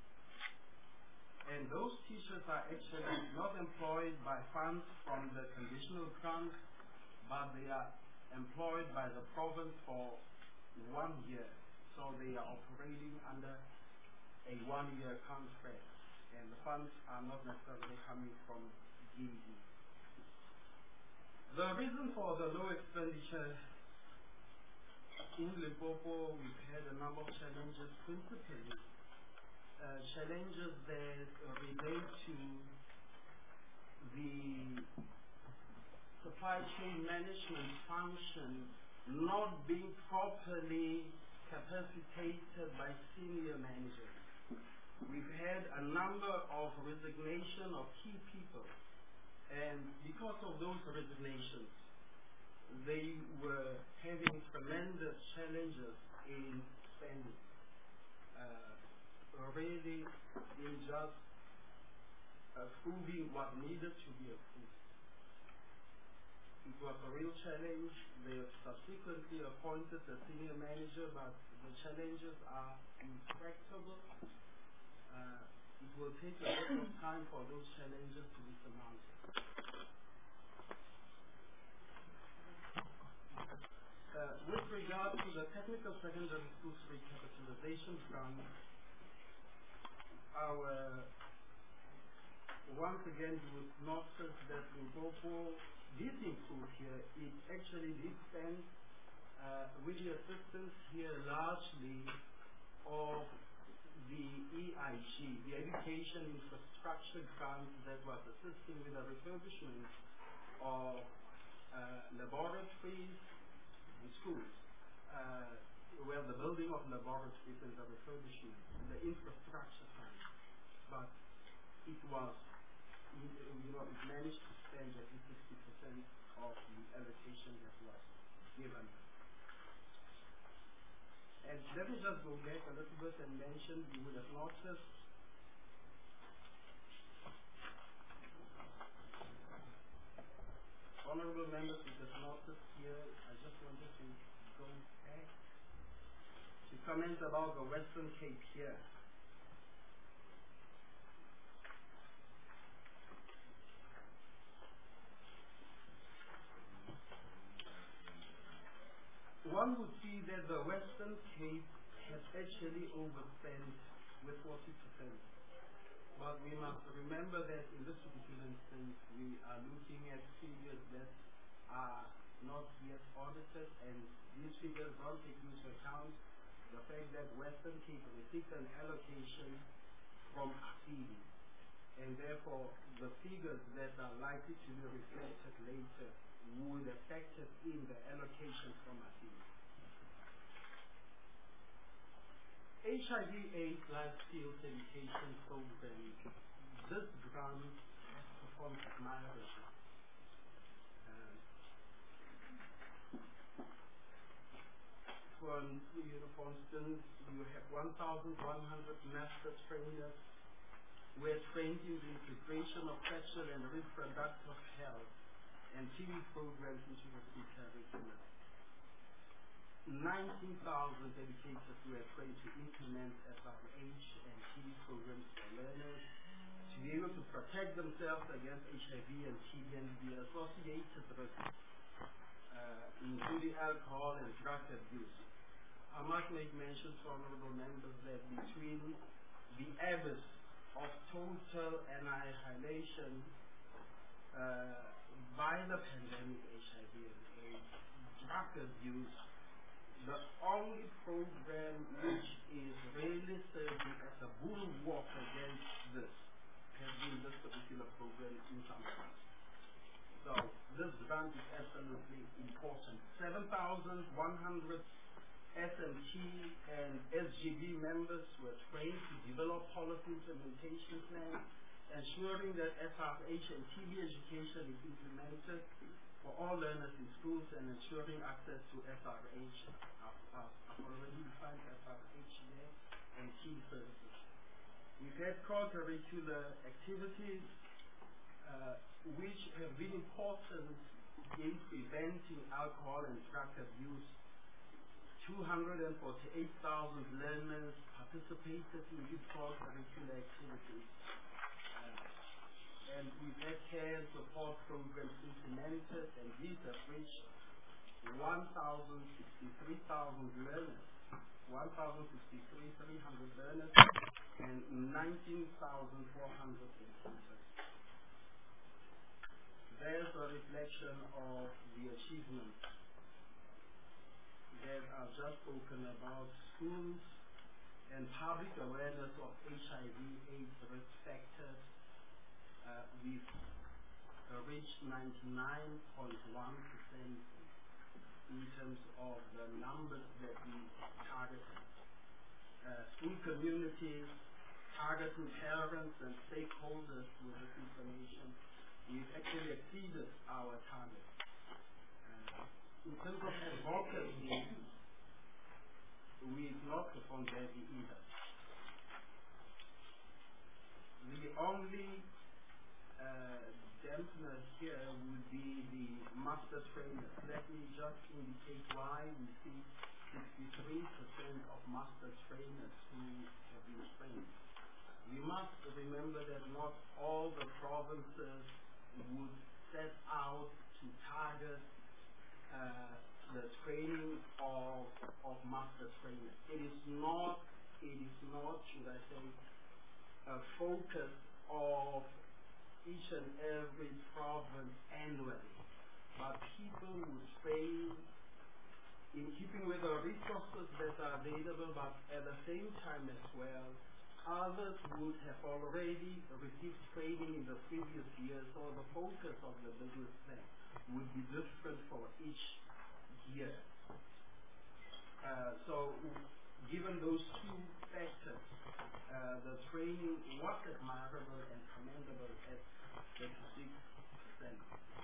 And those teachers are actually not employed by funds from the conditional grant, but they are employed by the province for one year. So they are operating under a one-year contract, and the funds are not necessarily coming from G E D. The reason for the low expenditure in Limpopo, we've had a number of challenges, principally uh, challenges that relate to the supply chain management function not being properly capacitated by senior managers. We've had a number of resignation of key people, and because of those resignations, they were having tremendous challenges in spending, uh, really in just approving what needed to be approved. It was a real challenge. They have subsequently appointed a senior manager, but the challenges are intractable. Uh, it will take a lot of time for those challenges to be surmounted. Uh, with regard to the technical secondary schools recapitalization grant, our once again you would notice that Limpopo did improve here. It actually did spend uh, with the assistance here largely of the E I G, the Education Infrastructure Grant, that was assisting with the refurbishment of uh, laboratories and schools, uh, well, the building of laboratories and the refurbishment, and the infrastructure fund. But it was, you know, it managed to spend at least sixty percent of the allocation that was given. And let me just go back a little bit and mention, you would have noticed honorable members, you would have noticed here, I just wanted to go back to comment about the Western Cape here. One would see that the Western Cape has actually overspent with forty percent. But we must remember that in this particular instance, we are looking at figures that are not yet audited, and these figures don't take into account the fact that Western Cape received an allocation from ASIDI, and therefore the figures that are likely to be reflected later would have factored in the allocation from ASIDI. H I V AIDS life skills education program, this grant performs admirably. Uh, for, you know, for instance, you have one thousand one hundred master trainers who are trained in the integration of sexual and reproductive health and T V programs into the school curriculum. nineteen thousand educators who are trained to implement S R H and T V programs for learners to be able to protect themselves against H I V and T B and the associated risks, uh, including alcohol and drug abuse. I must make mention to honorable members that between the abyss of total annihilation uh, by the pandemic H I V and AIDS, drug abuse, the only program which is really serving as a bulwark against this has been this particular program in Zambia. So this grant is absolutely important. seven thousand one hundred S M T and S G B members were trained to develop policy implementation plans, ensuring that S R H and T B education is implemented for all learners in schools and ensuring access to S R H. I've already defined S R H there and T services. We've had core curricular activities uh, which have been important in preventing alcohol and drug abuse. two hundred forty-eight thousand learners participated in these core curricular activities. Uh, and we've had care and support programs implemented, and these have reached one thousand sixty-three thousand learners, one thousand sixty-three thousand three hundred learners, and nineteen thousand four hundred educators. There's a reflection of the achievements that I've just spoken about. Schools and public awareness of H I V AIDS risk factors. Uh, we've uh, reached ninety-nine point one percent in terms of the numbers that we targeted. Uh, school communities, targeting parents and stakeholders with this information, we've actually exceeded our target. Uh, in terms of advocacy, we've not performed badly either. The only uh, dampener here would be the master trainers. Let me just indicate why we see sixty-three percent of master trainers who have been trained. We must remember that not all the provinces would set out to target uh, the training of, of master trainers. It is not, it is not, should I say, a focus of each and every province annually, but people would train in keeping with the resources that are available, but at the same time as well, others would have already received training in the previous year, so the focus of the business plan would be different for each year. Uh, so, given those two factors, uh, the training was admirable and commendable at thirty-six percent.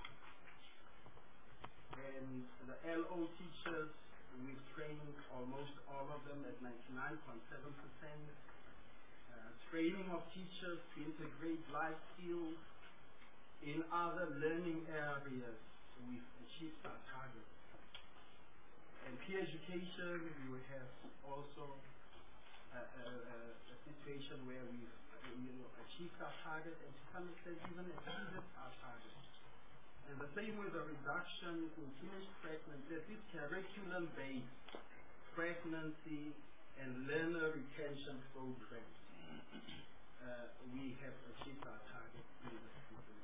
And the L O teachers, we've trained almost all of them at ninety-nine point seven percent. Uh, training of teachers to integrate life skills in other learning areas, we've achieved our target. And peer education, we have also a, a, a situation where we've uh, you know, achieved our target and to some extent even exceeded our target. And the same with the reduction in teenage pregnancy, that is curriculum-based pregnancy and learner retention programs. Uh, we have achieved our target in the system.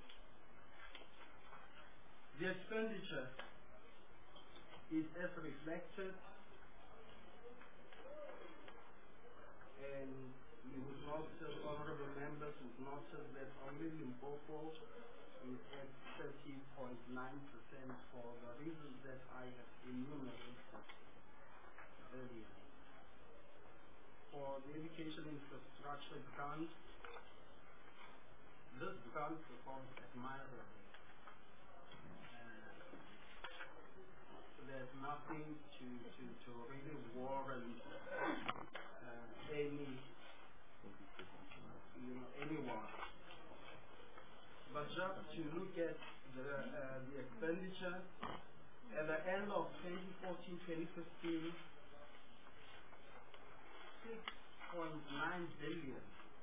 The expenditure is as reflected, and you would notice, honorable members would notice that only Limpopo is at thirty point nine percent for the reasons that I have enumerated earlier. for the education infrastructure grant, this grant performs admirably. Uh, there's nothing to, to, to really warrant uh, any, you know, anyone. But just to look at the, uh, the expenditure, at the end of twenty fourteen twenty fifteen, six point nine billion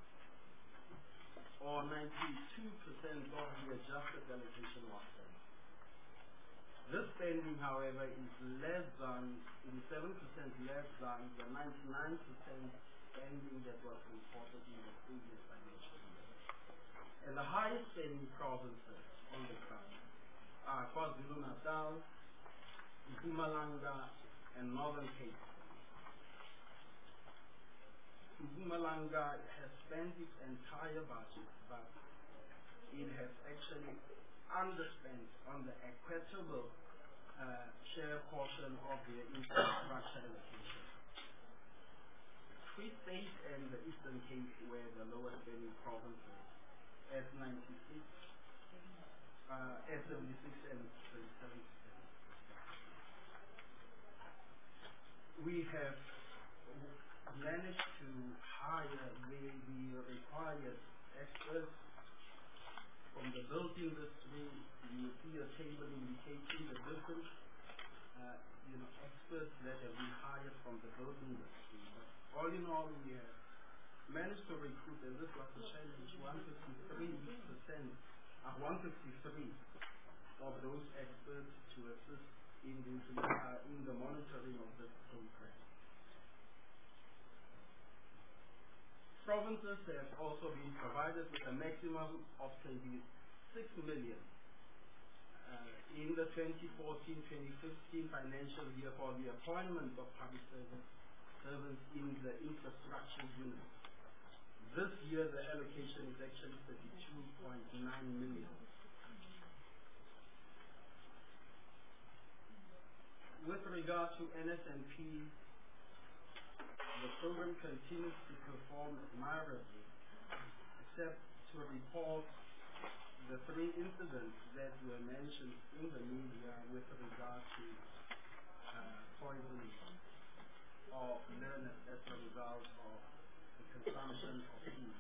or ninety-two percent of the adjusted allocation was spent. This spending, however, is less than, eighty-seven percent less than the ninety-nine percent spending that was reported in the previous financial year. And the highest spending provinces on the ground are KwaZulu-Natal, Mpumalanga, and Northern Cape. Mpumalanga has spent its entire budget, but it has actually underspent on the equitable uh, share portion of the infrastructure allocation. Free State and the Eastern Cape were the lowest spending provinces at ninety-six, uh, at seventy-six and thirty-seven percent. We have managed to hire the, the required experts from the built industry. You see a table indicating the different uh, you know, experts that have been hired from the built industry. But all in all, we have managed to recruit, and this was a challenge, one hundred fifty-three percent, uh, one hundred fifty-three of those experts to assist in the, uh, in the monitoring of this program. Provinces have also been provided with a maximum of twenty-six million uh, in the twenty fourteen twenty fifteen financial year for the appointment of public servants, servants in the infrastructure unit. This year the allocation is actually thirty-two point nine million. With regard to N S N P, the program continues to perform admirably, except to report the three incidents that were mentioned in the media with regard to uh, poisoning of learners as a result of the consumption of food.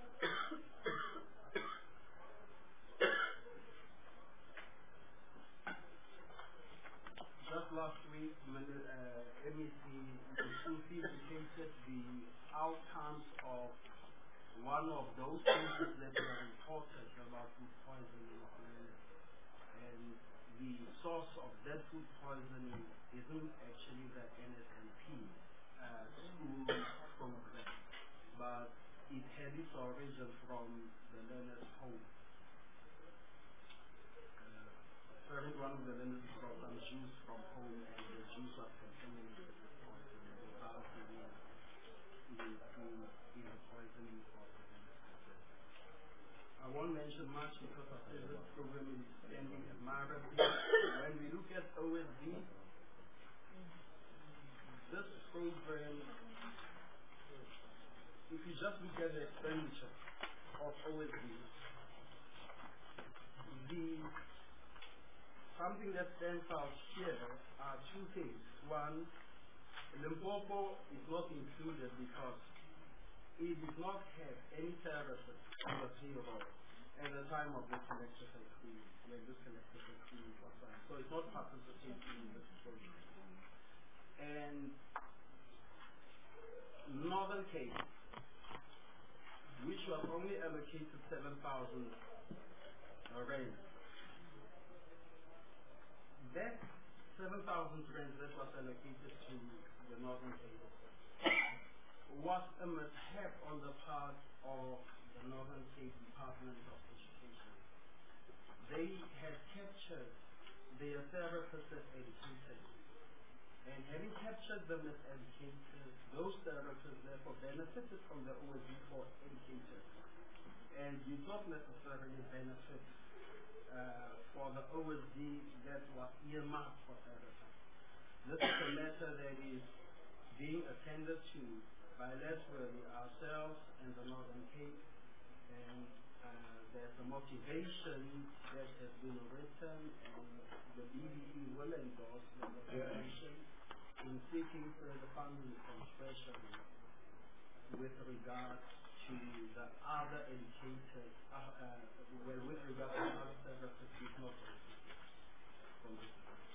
Just last week, uh, M E C indicated the outcomes of one of those cases that were reported about food poisoning of learners. And the source of that food poisoning isn't actually the N S N P uh, school program, but it had its origin from the learner's home. Apparently one of the learners brought some juice from home, and the juice was contaminated with poison, resulting in, in, in, in the poisoning of the learners. I won't mention much because I said this program is standing admirably. When we look at O S D, this program, if you just look at the expenditure of O S D, the something that stands out here are two things. One, Limpopo is not included because it did not have any services on the payroll at the time of this collective agreement, when this collective agreement was signed. So it's not participating in this program. And Northern Cape, which was only allocated seven thousand rand, that seven thousand rand that was allocated to the Northern Cape was a mishap on the part of the Northern Cape Department of Education. They had captured their therapists as educators, and having captured them as educators, those therapists therefore benefited from the O S D for educators, and did not necessarily benefit Uh, for the O S D that was earmarked for therapy. This is a matter that is being attended to bilaterally ourselves and the Northern Cape, and uh, there's a motivation that has been written, and the B B E will endorse the motivation in seeking further funding from Treasury with regard to the other educators, uh, uh, well, with regard to other services we've not received from this country.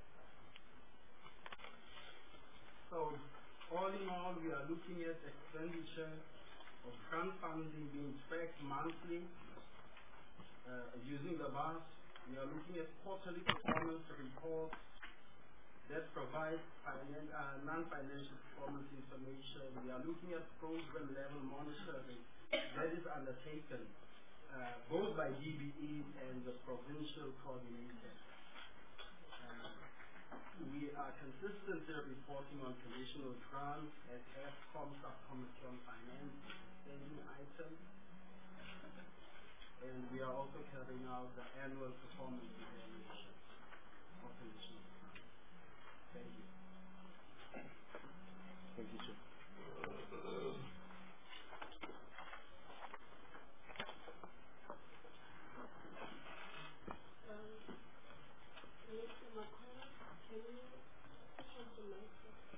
So, all in all, we are looking at expenditure of grant funding being tracked monthly uh, using the B A S. We are looking at quarterly performance reports that provide finan- uh, non-financial performance information. We are looking at program level monitoring that is undertaken uh, both by D B E and the provincial coordinators. Uh, we are consistently reporting on conditional grants at HEFCOM Subcommittee on Finance spending items, and we are also carrying out the annual performance evaluation of conditional grants. Thank you. Thank you, Chair. Mister McCall, can you switch on the mic?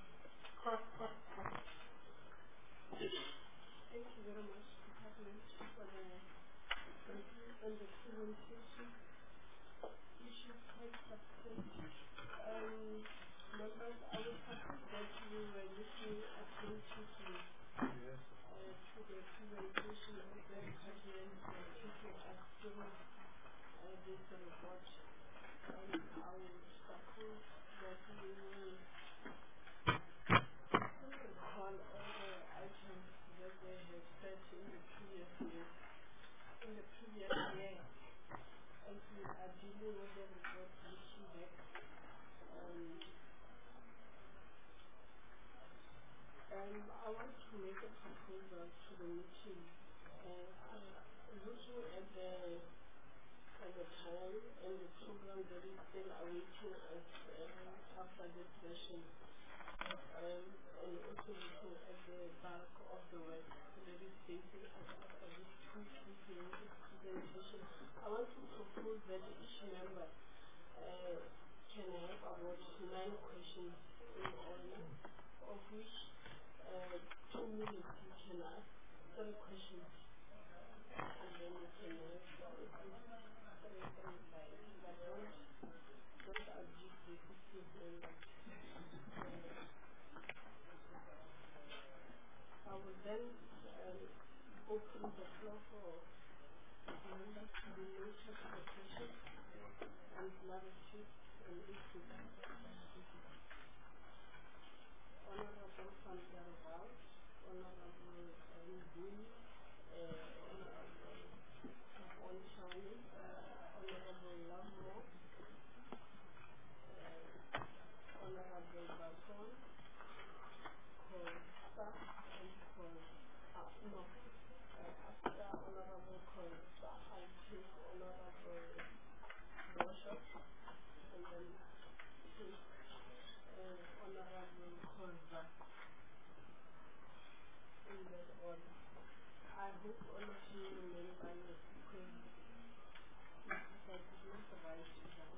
Thank you very much, Department, for the review and the presentation. Issue quite substantive. Um, members, I would suppose that you were listening attentively uh, to the presentation of the Department and taking us through uh, this report. And I would suppose that you will recall all the items that they have said in the previous year. In the previous year, as we are dealing with the report looking back, um, um, I want to make a proposal to the meeting. Uh, uh, looking at the at the time and the program that is still awaiting us uh, after this session, um, and also looking at the bulk of the work that is facing us after this two comprehensive presentation, I want to propose that each member uh, can have about nine questions in all, of which uh, two minutes you can ask three questions, and then you can have three, three, three, five. But don't, don't abuse the fifteen members. I will then um, open the floor for members to be noted for questions and clarity and issues. Honorable Van der Walt, Honorable Mbui, uh, Honorable Onchani, Honorable Lammo, uh, Honorable Baton, Costa, and Costa, no, uh, after Honorable Costa, I take Honorable Bishop, and then take uh, Honorable Costa. In that order. I hope all of you remember your sequence. If I did not write it down.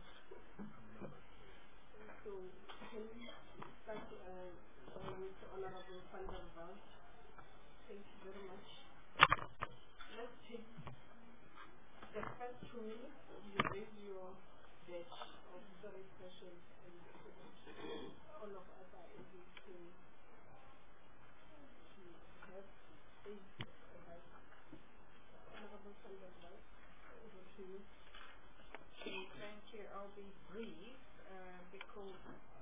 So, can we start uh, with Honorable Van der Walt? Thank you very much. Let's take the first two minutes. You raise your batch of three questions, and all of us are able to have eight advice. Honorable Van der Walt, over to you. Thank you. I'll be brief uh, because,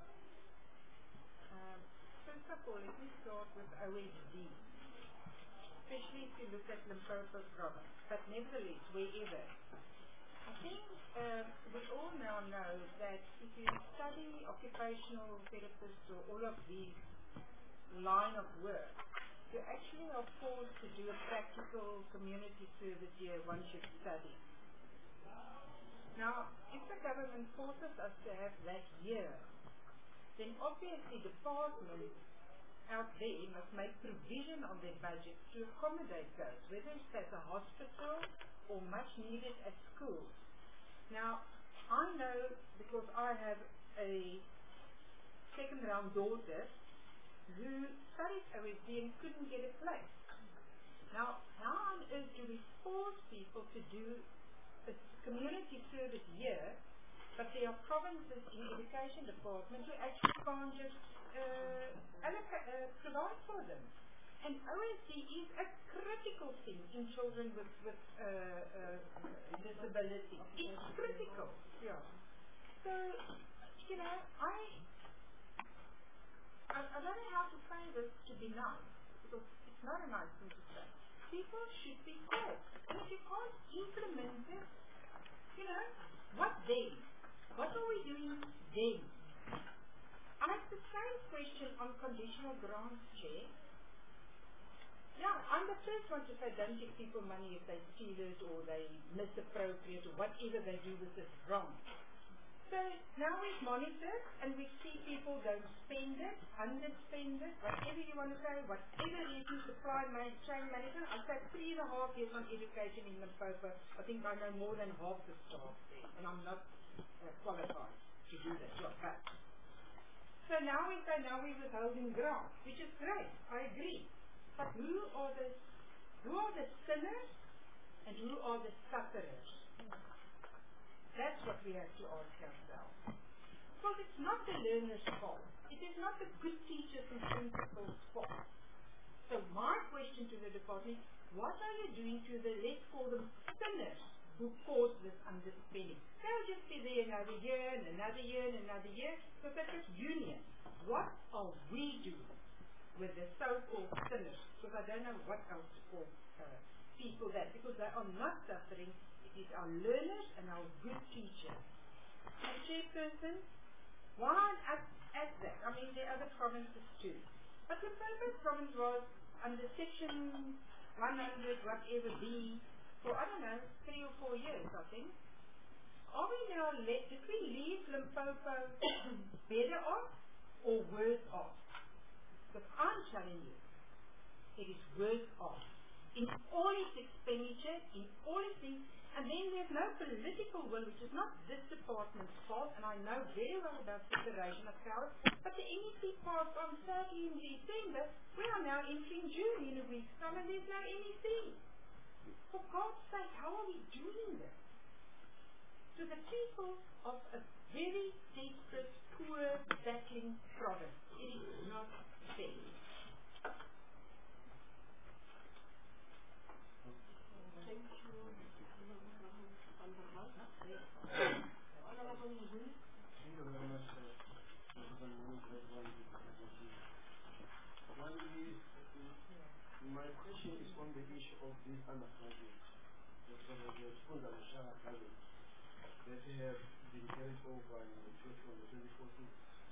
um, first of all, let me start with O S D, especially if you look at Limpopo province, but nevertheless, wherever. I think uh, we all now know that if you study occupational therapists or all of these line of work, you actually are forced to do a practical community service year once you've studied. Now, if the government forces us to have that year, then obviously departments out there must make provision of their budget to accommodate those, whether it's at a hospital or much needed at schools. Now, I know because I have a second round daughter who studied O S D and couldn't get a place. Now, how on earth do we force people to do a community service year, but there are provinces in education departments who actually can't just uh, alloca- uh, provide for them? And O S D is a critical thing in children with, with uh, uh, disability. It's critical. Yeah. So, you know, I, I, I don't know how to say this to be nice, because it's not a nice thing to say. People should be taught. And if you can't implement it, you know, what then? What are we doing then? I have the same question on conditional grants, Chair. Yeah, I'm the first one to say don't give people money if they steal it or they misappropriate or whatever they do with it wrong. So now we monitor and we see people don't spend it, underspend it, whatever you want to say, whatever reason, supply man- chain management. I've had three and a half years on education in Limpopo. I think I know more than half the staff there, and I'm not uh, qualified to do that job. But so now we say now we're withholding grants, which is great. I agree. But who are the who are the sinners and who are the sufferers? That's what we have to ask ourselves. Because it's not the learner's fault. It is not the good teachers and principals' fault. So my question to the department is, what are you doing to the, let's call them sinners, who cause this underspending? They'll just be there another year and another year and another year, because that's just union. What are we doing with the so-called sinners? Because I don't know what else to call uh, people that, because they are not suffering. It is our learners and our good teachers. And Chairperson, why at, at that? I mean, there are other provinces too. But the Limpopo province was under section one hundred, whatever B, for, I don't know, three or four years, I think. Are we now, let, did we leave Limpopo better off or worse off? Because I'm telling you, it is worse off. In all its expenditure, in all its things, and then there's no political will, which is not this department's fault, and I know very well about separation of powers, but the N E C passed on thirty in December. We are now entering June in a week's time, and there's no N E C. For God's sake, how are we doing this? To the people of a very desperate, poor, battling province. It is not fair. My question is on the issue of these undergraduates, the schools and the graduates that have been carried over in the twenty fourteen.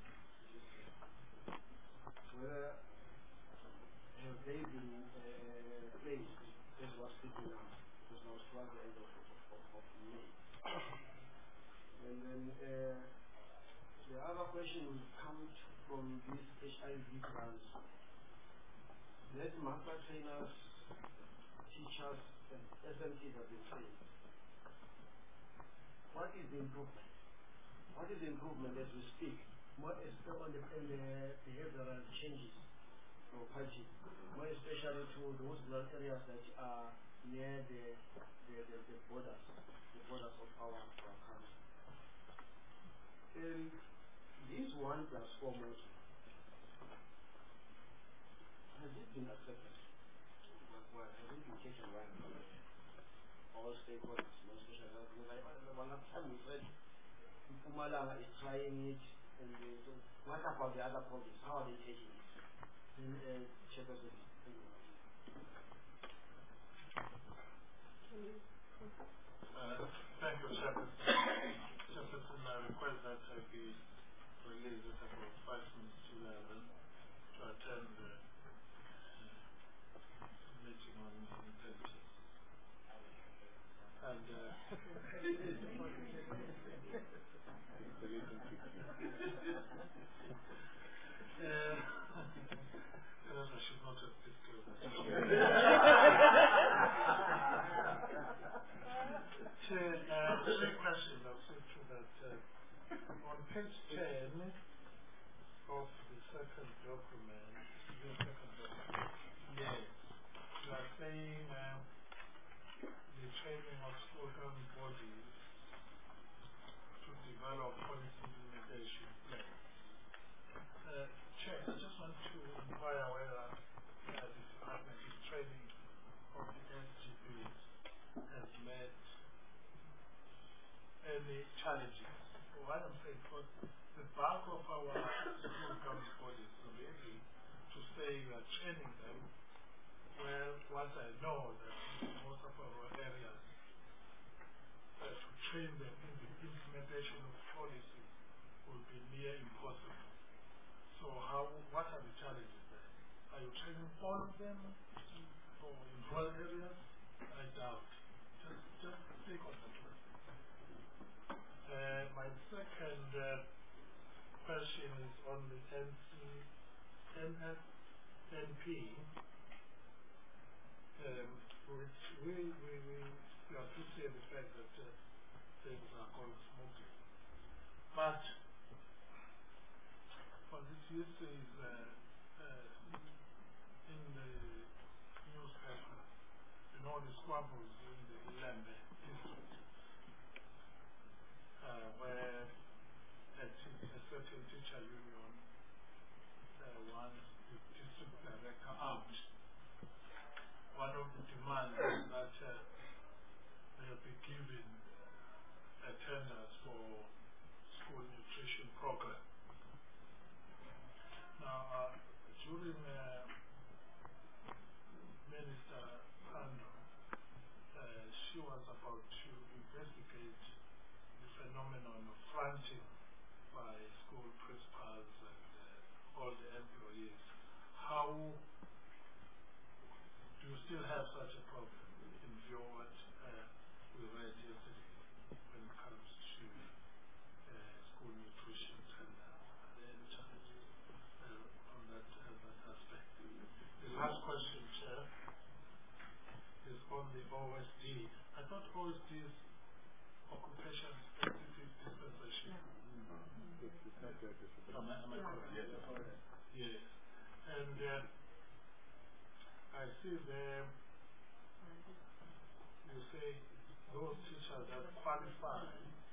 Whether have they been uh, placed as was speaking now, because now it's towards the end of, of, of May. And then uh, the other question will come from these H I V grants. Let master trainers, teachers, and S M Ts have been trained. What is the improvement? What is the improvement as we speak? What is the, on the, in the behavioral changes or hygiene? More especially to those rural areas that are near the the, the, the borders, the borders of our, our country. And this one plus four months. Has it been accepted? Well, has it been taken by all stakeholders, more especially because I, one time we said Mpumalanga is trying it, and uh, so what about the other provinces? How are they taking it? In uh, Chairperson. Uh, thank you, Chairperson. Chairperson, I request that I be released at about five minutes to eleven to attend the meeting on intelligence. And uh, uh, second document, your second document, yes, you are saying um, the training of school government bodies to develop policy implementation plans. Uh, Chair, I just want to inquire whether uh, the department is training of the S G Ps has met any challenges. Why I'm saying, because the bulk of our school government bodies are ready to say we are training them. Well, once I know that in most of our areas, uh, to train them in the implementation of policy will be near impossible. So how, what are the challenges there? Are you training all of them or in rural areas? I doubt. Just, just think on that one. Uh, my second uh, question is on the N C, N S N P, um, which we, we, we, we appreciate the fact that uh, things are going smoothly. But what this used is uh, uh, in the newspaper, you know, the squabbles in the Ilembe district, uh, where a, a certain teacher union uh, wants the district director out. One of the demands is that uh, they'll be given uh, tenders for school nutrition program. Now, uh, during uh, Minister Pando, uh, she was about to investigate the phenomenon of fronting by school principals and uh, all the employees. How do you still have such a problem in view of what uh, we read yesterday when it comes to uh, school nutrition tenders? Are there any challenges uh, on that, uh, that aspect? The last question, Chair, is on the O S D. I thought O S D is occupation specific dispensation. Am I, am I correct? Yes. Yes. And uh, I see there you say those teachers that qualify,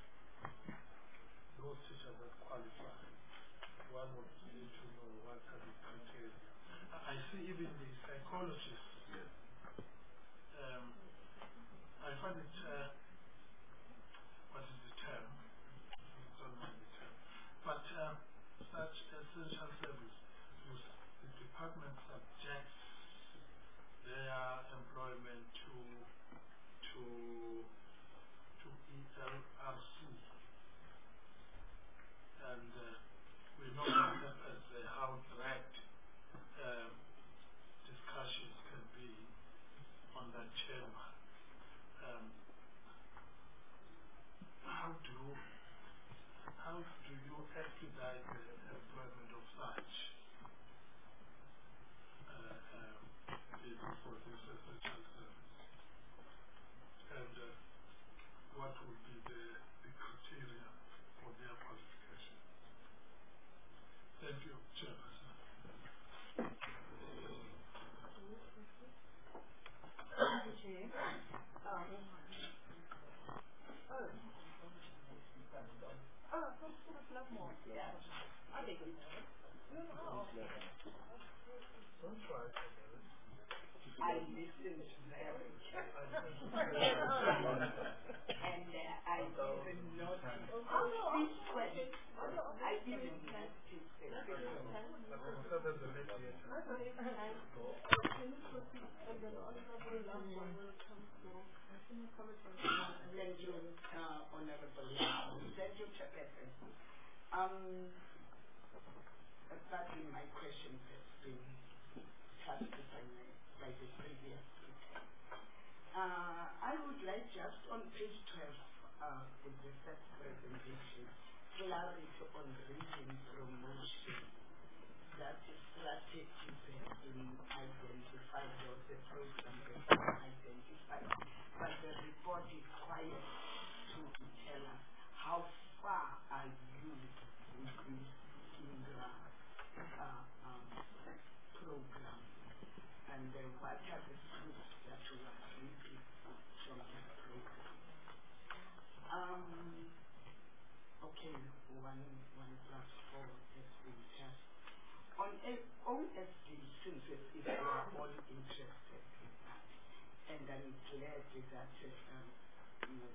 those teachers that qualify, one would need to know what are the criteria. I see even the psychologists. Yes. Um, I find it, uh, what is the term? I don't know the term. But uh, such essential service, the department subjects their employment to to to E L R C, and uh, we know what happens there, how direct um, discussions can be on that chamber. Um, how do how do you expedite the employment of such uh, um, for this essential service? And uh, what would be the, the criteria for their qualification? Thank you, Chairperson. Thank you, Chair. Um, oh. Oh, that's sort of love more. Yeah. I think it's no, no. Don't try for that. I listened very carefully. And uh, I even noticed this question. I even noticed the Thank you, uh, Honorable. Thank you, Chairperson. Um, Sadly, my questions have been touched upon by the previous speaker. Uh, I would like just on page twelve uh, with the first presentation, clarity on region promotion. That is strategies have been identified, or the program has been identified, but the report is quiet to tell us how far are you with this in the uh, detail one, one plus four has been passed. On O S D, since it is we are all interested in that, and I'm glad that um, the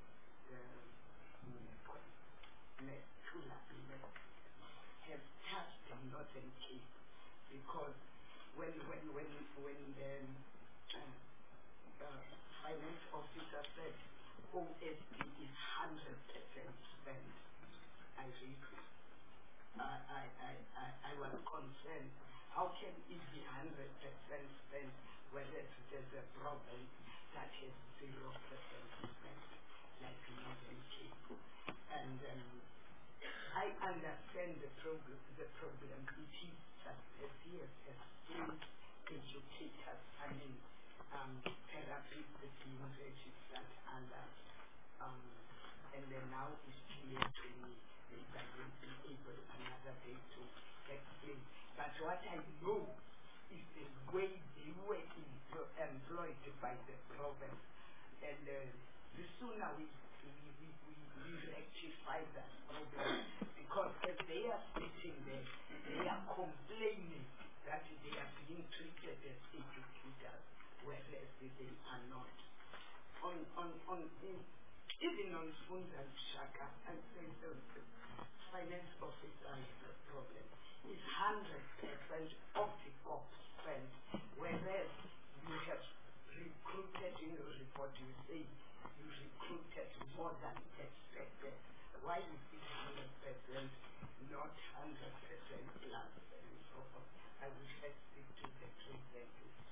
Tula has touched on Northern Cape, because when when when when the uh, uh, finance officer said O S D is hundred percent spent, I agree. I, I, I, I, I was concerned. How can it be hundred percent spent, whereas there's a problem that is zero percent spent, like Northern Cape? And um, I understand the problem. The problem it is just as yes, as skilled educators, I mean, um, therapists being registered under, um, and then now it's clear to me that I will be able another day to explain. But what I know is the way they were employed by the province, and uh, the sooner we we, we, we, we rectify that problem, because as they are sitting there, they are complaining that they are being treated as educators, whereas they are not. On on on in, even on Funza Shaka, I say the finance officer is the problem. It's hundred percent of the cost spent, whereas you have recruited in your report, you say you recruited more than expected. Why is it hundred percent, not hundred percent plus, and so forth? I would like to speak to the treatment.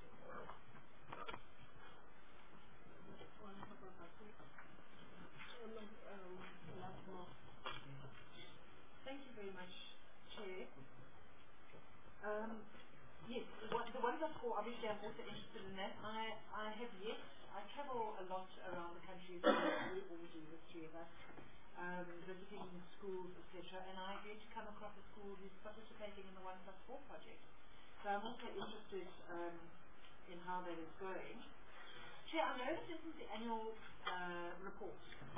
Thank you very much, Chair. Um, yes, what, the ones for, obviously I'm also interested in that. I, I have yet, I travel a lot around the country, so we all do, the three of us, um, visiting schools, et cetera, and I get to come across a school who's participating in the One Plus Four project. So I'm also interested um, in how that is going. Chair, I know that this is the annual uh, report,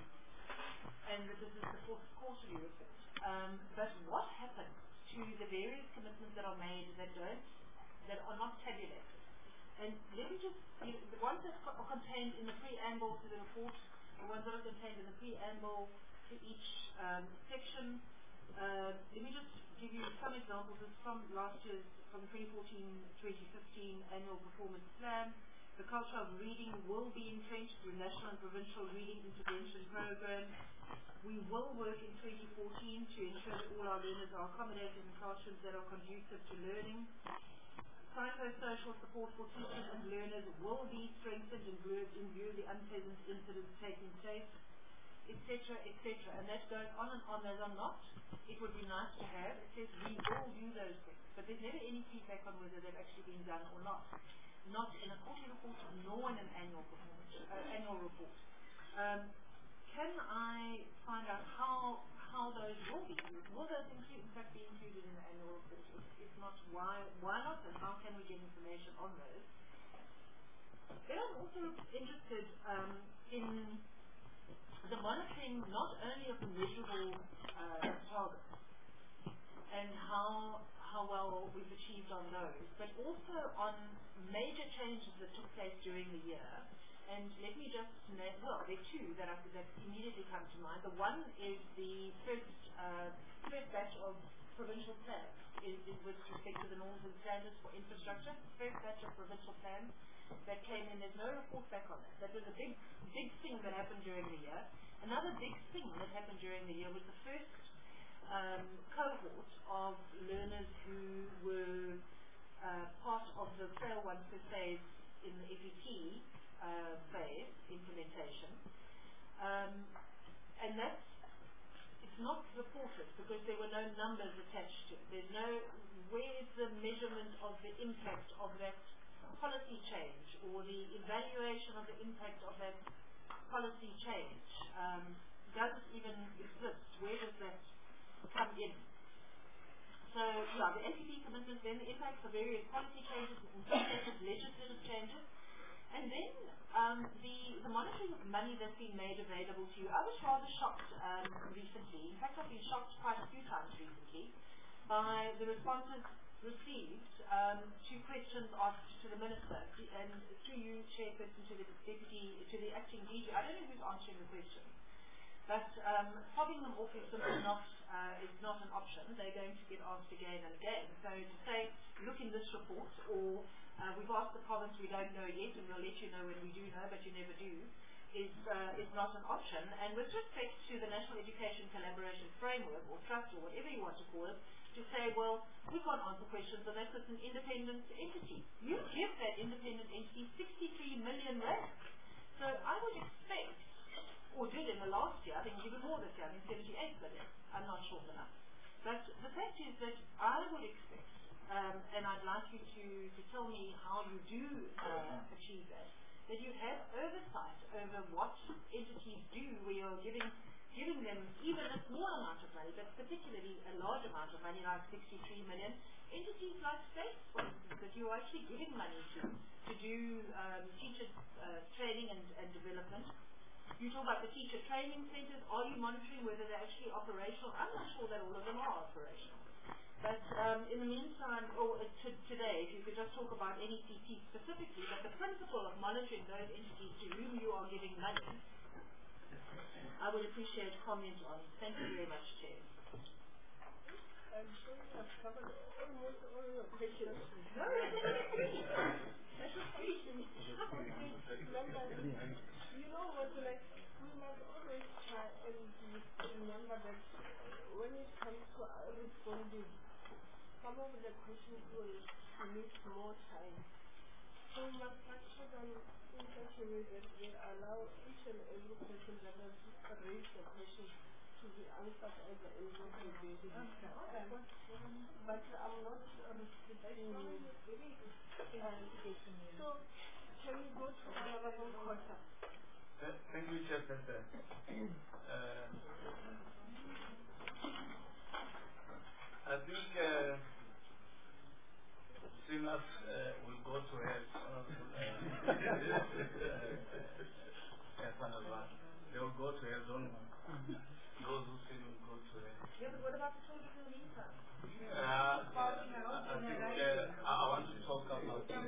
and that this is the fourth quarterly report. Um, but what happens to the various commitments that are made that don't, that are not tabulated? And let me just, you know, the ones that are contained in the preamble to the report, the ones that are contained in the preamble to each um, section. Uh, let me just give you some examples. This is from last year's, from twenty fourteen twenty fifteen annual performance plan. The culture of reading will be entrenched through national and provincial reading intervention programs. We will work in twenty fourteen to ensure that all our learners are accommodated in classrooms that are conducive to learning. Psychosocial support for teachers and learners will be strengthened in view, in view of the unpleasant incidents taking place, et cetera, et cetera. And that goes on and on. Those are not, it would be nice to have. It says we will do those things. But there's never any feedback on whether they've actually been done or not. Not in a quarterly report, nor in an annual performance, uh, annual report. Um, can I find out how how those will be used? Will those include, in fact, be included in the annual report? If, if not, why why not? And how can we get information on those? Then I'm also interested um, in the monitoring not only of the measurable uh, targets and how how well we've achieved on those, but also on major changes that took place during the year. And let me just name, well, there are two that, I, that immediately come to mind. The one is the first uh, first batch of provincial plans is, is with respect to the norms and standards for infrastructure. First batch of provincial plans that came in, there's no report back on that. That was a big, big thing that happened during the year. Another big thing that happened during the year was the first Um, cohort of learners who were uh, part of the Trail one per phase in the F E T uh, phase implementation. Um, and that's, it's not reported because there were no numbers attached to it. There's no, where is the measurement of the impact of that policy change or the evaluation of the impact of that policy change? Um, does it even exist? Where does that come in? So, yeah, the N P P commitments, then the impacts of various policy changes, in some cases legislative changes, And then um, the, the monitoring of money that's been made available to you. I was rather shocked um, recently. In fact, I've been shocked quite a few times recently by the responses received um, to questions asked to the Minister, and through you, Chairperson, to the Deputy, to the Acting D G. I don't know who's answering the question, but um, fobbing them off is simply not, uh, is not an option. They're going to get asked again and again. So to say, look in this report, or uh, we've asked the province, we don't know yet, and we'll let you know when we do know, but you never do, is, uh, is not an option. And with respect to the National Education Collaboration Framework, or Trust, or whatever you want to call it, to say, well, we can't answer questions, and that's just an independent entity. You give that independent entity sixty-three million rand. So I would expect, or did in the last year, I think even more this year, I think seventy-eight million. I'm not sure the number. But the fact is that I would expect, um, and I'd like you to, to tell me how you do uh, achieve that, that you have oversight over what entities do where you're giving giving them even a small amount of money, but particularly a large amount of money, like sixty-three million, entities like states, for instance, that you're actually giving money to, to do um, teacher uh, training and, and development. You talk about the teacher training centers. Are you monitoring whether they're actually operational? I'm not sure that all of them are operational. But um, in the meantime, or uh, t- today, if you could just talk about N E C T specifically, but the principle of monitoring those entities to whom you are giving money, I would appreciate comment on. Thank you very much, Chair. I'm sure you have covered almost all your questions. No, That's a question. Remember, you know what, like, we must always try and remember that when it comes to our responding, some of the questions will need more time. So we must structure them in such a way that we allow each and every person that has raised the question to be answered as the end of the day. But I'm not restricting you. So, can we go to Honorable Kota? Uh, thank you, Chairperson. Uh, I think uh, sinners uh, will go to hell. Uh, they will go to hell, don't they? Those who sin will go to hell. Yeah, but what about the children in the meantime? Uh, I think uh, I want to talk about that.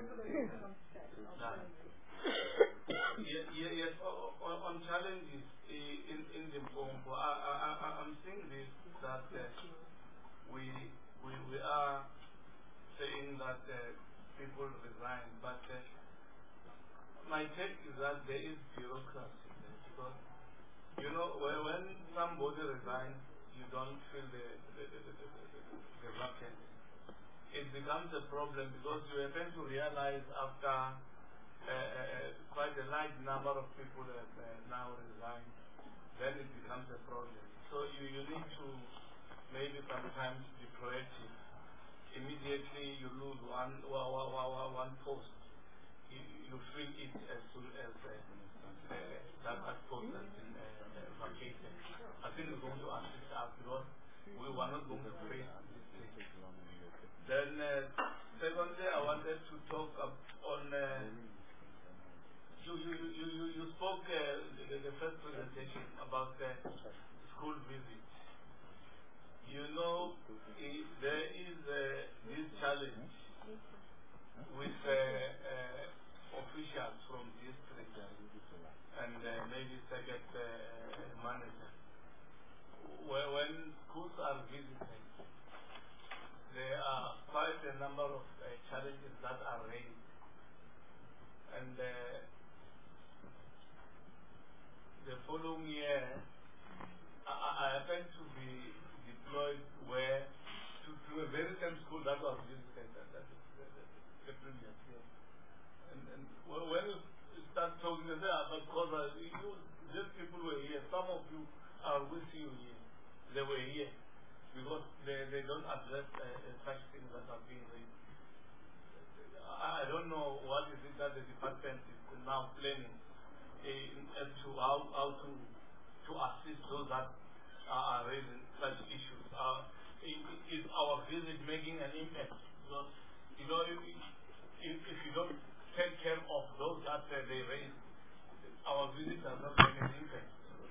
Yes, yes, on, on challenges in, in the Mpompo, I, I, I, I'm seeing this, that uh, we, we, we are saying that uh, people resign, but uh, my take is that there is bureaucracy there, because, you know, when, when somebody resigns, you don't fill the, the, the, the, the, the, the vacancy. It becomes a problem because you happen to realize after Uh, uh, quite a large number of people have uh, now resigned, then it becomes a problem. So you, you need to maybe sometimes be proactive. Immediately you lose one one, one, one post, you, you fill it as soon as uh, uh, that, that post has been uh, uh, vacated. I think it's going to assist us because we were not going to face this thing. Then uh, secondly, I wanted to talk up on uh, You, you, you, you, you spoke uh, the, the first presentation about the school visit. You know, I, there is uh, this challenge with uh, uh, officials from districts and uh, maybe second uh, manager. Where when schools are visited, there are quite a number of uh, challenges that are raised. And uh, the following year, I, I happened to be deployed where to, to a very same school that was visited that, that, that, that, the previous year. And, and when you start talking, they say, ah, but because uh, you, these people were here, some of you are with you here. They were here because they, they don't address uh, such things that are being raised. I don't know what is it that the department is now planning uh, as to how, how to to assist those that are raising such issues. Uh, is our visit making an impact? Because, you know, if, if, if you don't take care of those that uh, they raise, our visit does not have any impact.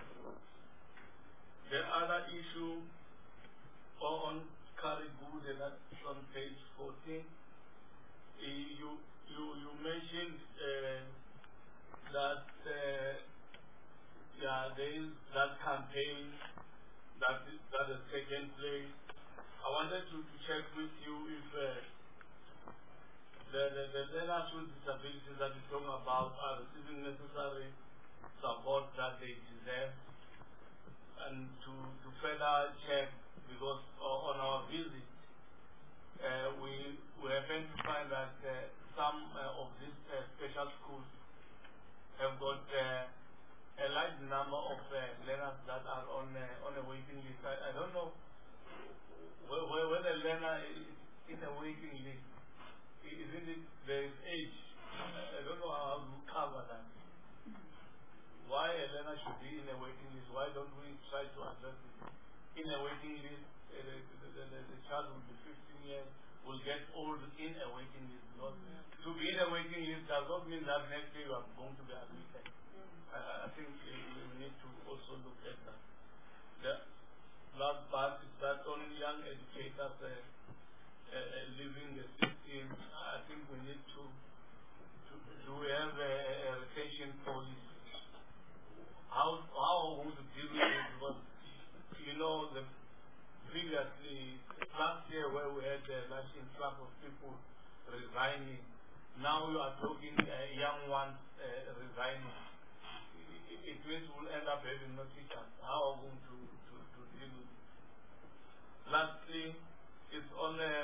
The other issue on Karigud, that's on page fourteen, you you you mentioned uh, that uh, yeah, there is that campaign that is, that has taken place. I wanted to, to check with you if uh, the, the, the learners with disabilities that you're talking about are receiving necessary support that they deserve, and to, to further check, because uh, on our visit uh, we, we happen to find that uh, some uh, of these uh, special schools have got uh, a large number of uh, learners that are on uh, on a waiting list. I, I don't know where, where, where the learner is in a waiting list. Isn't it there is age? I, I don't know how to cover that. Why a learner should be in a waiting list? Why don't we try to address it? In a waiting list, uh, the, the, the, the, the child will be fifteen years, will get old in a waiting list. Because to be in a waiting list does not mean that next day you are going to be admitted. Uh, I think uh, we need to also look at that. The last part is that on young educators uh, uh, uh, leaving the system, I think we need to, to do we have a, a retention policy. How, how are we going to deal with it? Because, you know, the previously, last year where we had the large influx of people resigning, now we are talking uh, young ones uh, resigning. It means we'll end up having no teachers. How are we going to, to, to deal with it? Lastly, it's on the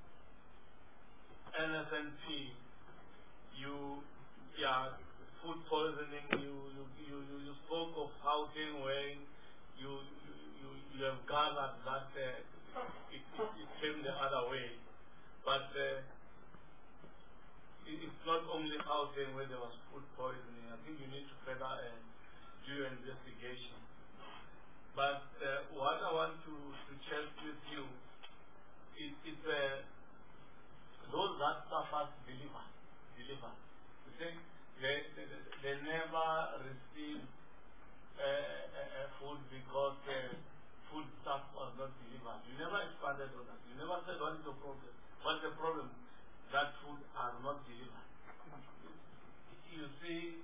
N S N P. You, yeah, food poisoning, you, you, you, you, you spoke of housing where you, you, you, you have gathered that uh, it, it, it came the other way. But uh, it, it's not only housing where there was food poisoning. I think you need to further uh, do investigation. But uh, what I want to, to check with you is, is uh, those that suffer deliver, deliver. You think they, they, they never receive uh, uh, food because uh, food stuff was not delivered. You never expanded on that. You never said what is the problem. What's the problem? That food are not delivered. You see,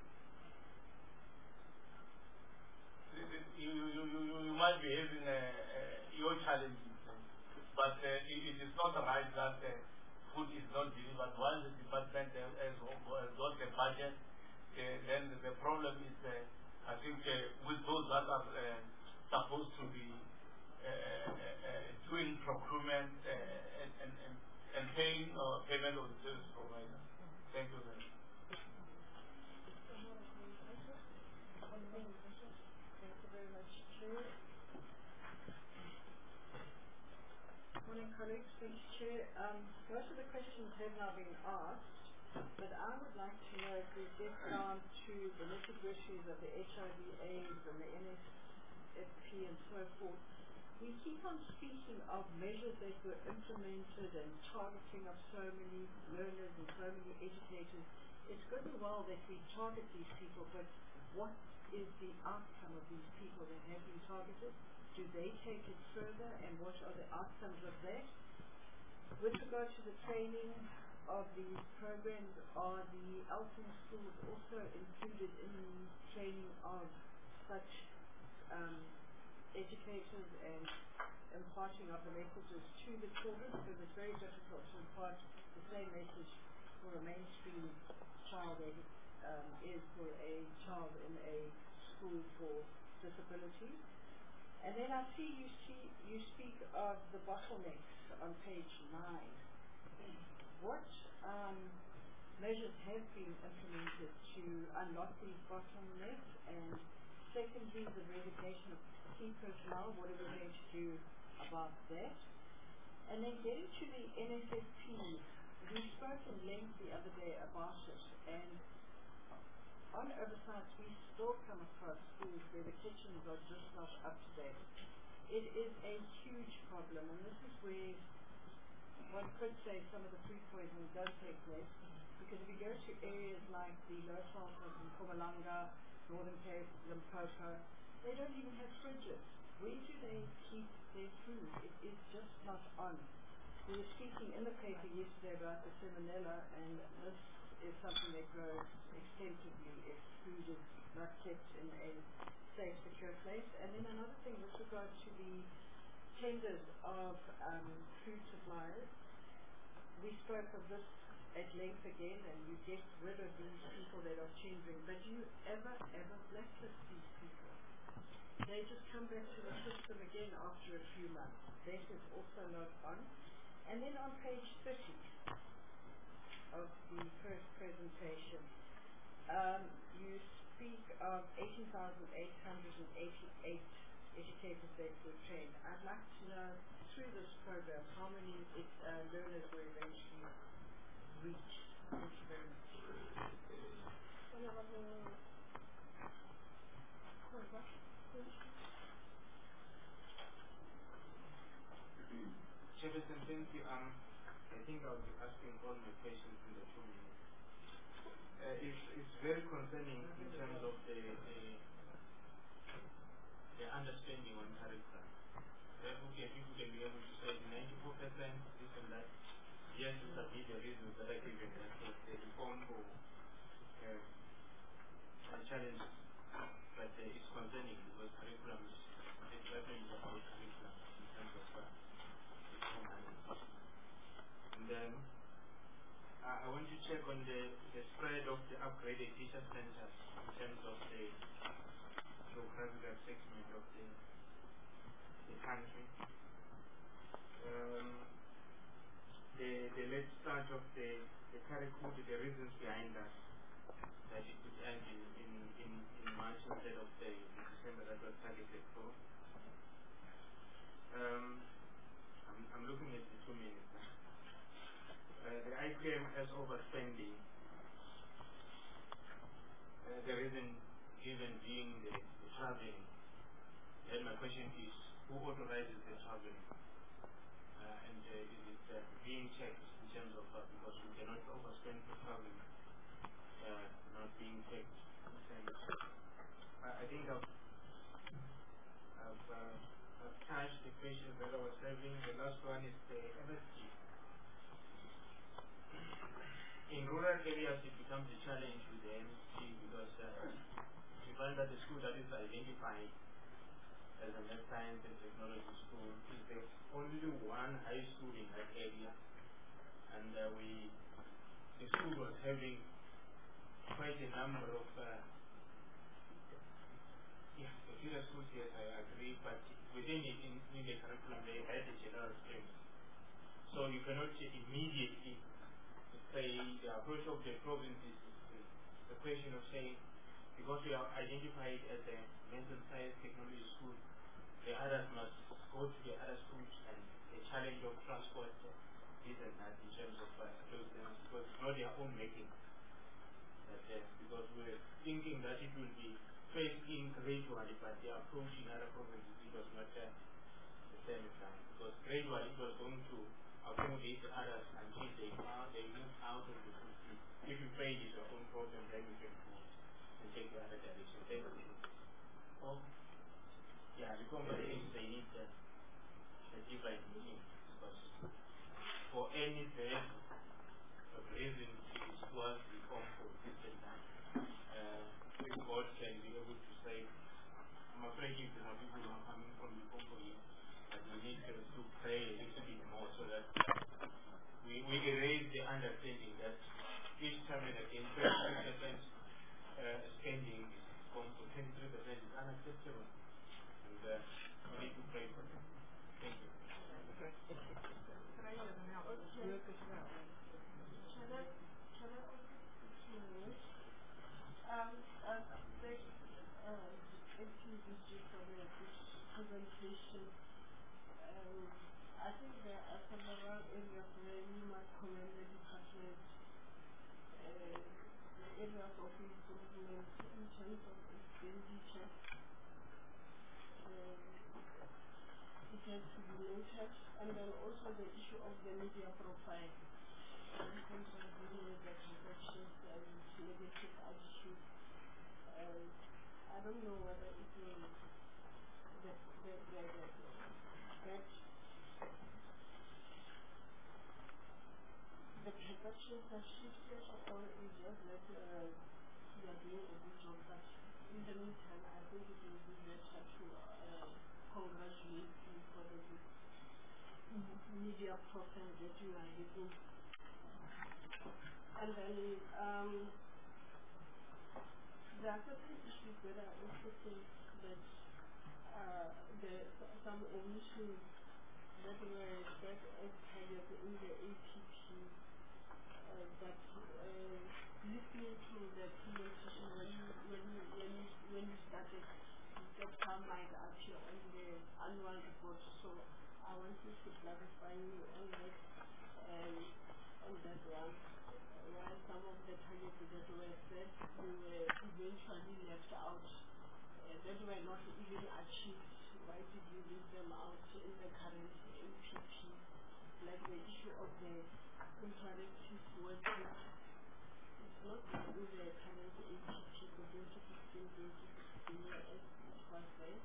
You, you, you, you might be having uh, uh, your challenges, uh, but uh, it, it is not right that uh, food is not delivered. While the department uh, has, has got a budget, uh, then the problem is, uh, I think, uh, with those that are uh, supposed to be uh, uh, doing procurement uh, and, and, and, and paying uh, payment of the service provider. Thank you very much. Morning, colleagues. Thank you, Chair. Um, most of the questions have now been asked, but I would like to know if we get down to the nitty-gritties of the H I V AIDS and the N S F P and so forth. We keep on speaking of measures that were implemented and targeting of so many learners and so many educators. It's good and well that we target these people, but what is the outcome of these people that have been targeted? Do they take it further, and what are the outcomes of that? With regard to the training of these programs, are the Elton schools also included in the training of such um, educators and imparting of the messages to the children? Because it's very difficult to impart the same message for a mainstream child as it um, is for a child in a school for disabilities. And then I see you see you speak of the bottlenecks on page nine. What um, measures have been implemented to unlock these bottlenecks? And secondly, the relocation of key personnel. What are we going to do about that? And then getting to the N S F P, we spoke in length the other day about it, and on oversights, we still come across schools where the kitchens are just not up to date. It is a huge problem, and this is where one could say some of the food poisoning does take place, because if you go to areas like the low salt of Mpumalanga, Northern Cape, Limpopo, they don't even have fridges. Where do they keep their food? It is just not on. We were speaking in the paper yesterday about the salmonella, and this is something that grows extensively if food is not kept in a safe, secure place. And then another thing with regard to the tenders of um, food suppliers, we spoke of this at length again, and you get rid of these people that are tendering, but do you ever, ever blacklist these people? They just come back to the system again after a few months. That is also not on. And then on page thirty of the first presentation, um, you speak of eighteen thousand eight hundred eighty-eight educators that were trained. I'd like to know, through this program, how many uh, learners were eventually reached. Thank you very much. Chairperson, thank you. Um, I think I'll be asking all my questions in the two minutes. Uh, it's, it's very concerning in terms of the, the, the understanding on curriculum. If we can, if we can be able to say ninety-four percent, this and that, yes, these are the reasons that I given that for the reform or uh, challenges. But uh, it's concerning because curriculum is, the problem is about curriculum in terms of uh, reform and education. And then uh, I want to check on the, the spread of the upgraded teacher centers in terms of the geographical segment of the, the country. Um, The, the late start of the, the curriculum, the reasons behind that, that it could end in, in, in, in March instead of the, the December that was targeted for. Um, I'm, I'm looking at the two minutes now. Uh, the I P M has overspending. Uh, the reason given being the, the traveling. Then my question is, who authorizes the traveling? Uh, and uh, is it uh, being checked in terms of, uh, because we cannot overspend for traveling, uh, not being checked in terms of, uh, I think I've, I've, uh, I've touched the questions that I was having. The last one is the M S T. In rural areas it becomes a challenge with the M S T because uh, you find that the school that is identified as a math, science and technology school is the only one high school in that area, and uh, we the school was having quite a number of uh, yeah, the feeder schools, yes, I agree, but within it, in, in the curriculum they had a general stream, so you cannot immediately say the approach of the province is the, the question of saying, because we are identified as a math and science technology school, the others must go to the other schools, and the challenge of transport, uh, this and that in terms of uh, those things, because it's not their own making. That, uh, because we're thinking that it will be phased in gradually, but the approach in other provinces it was not uh, the same time. Because gradually it was going to accommodate the others until they are they move out of the school. If you pay it your own problem, then you can move and take the other direction. Then oh. Yeah, the companies, they need uh, a divine meaning, because for any bad reason it is worth reform for this and that. Uh, if God can be able to say, I'm afraid if there are people who are coming from the Congo here, but we need to, to pray a little bit more so that we, we erase the understanding that each time and again twenty-three percent uh, spending is going to twenty-three percent is unacceptable. Uh, we need to pray for them. Thank you. Okay. Can I, can I, can I also speak to you? Um, uh, thank uh, M P V G for the presentation. Um, I think there are several areas where we must commend the department. Uh, the areas of improvement in terms of expenditure. Uh, it here to be noted, and then also the issue of the media profile. Sometimes dealing with the transactions and negative attitude. Um, I don't know whether it will the the the the that the transactions have shifted or is just that uh, we are doing a good job, but in the meantime I think it will be better to uh, congratulate you for the good media profile that you are getting. And then um, there are certain issues that are also think that uh, the some omissions that were set as targets in the A T P uh, that uh, listening to the presentation when you when you when you when you started, that some might appear on the annual report. So I want you to clarify me on that um, on that one. While some of the targets that were set were eventually left out, uh, that were not even achieved. Why did you leave them out in the current A P P? Like the issue of the interactive workbook, it's not in the current A P P for twenty fifteen twenty sixteen as it was there.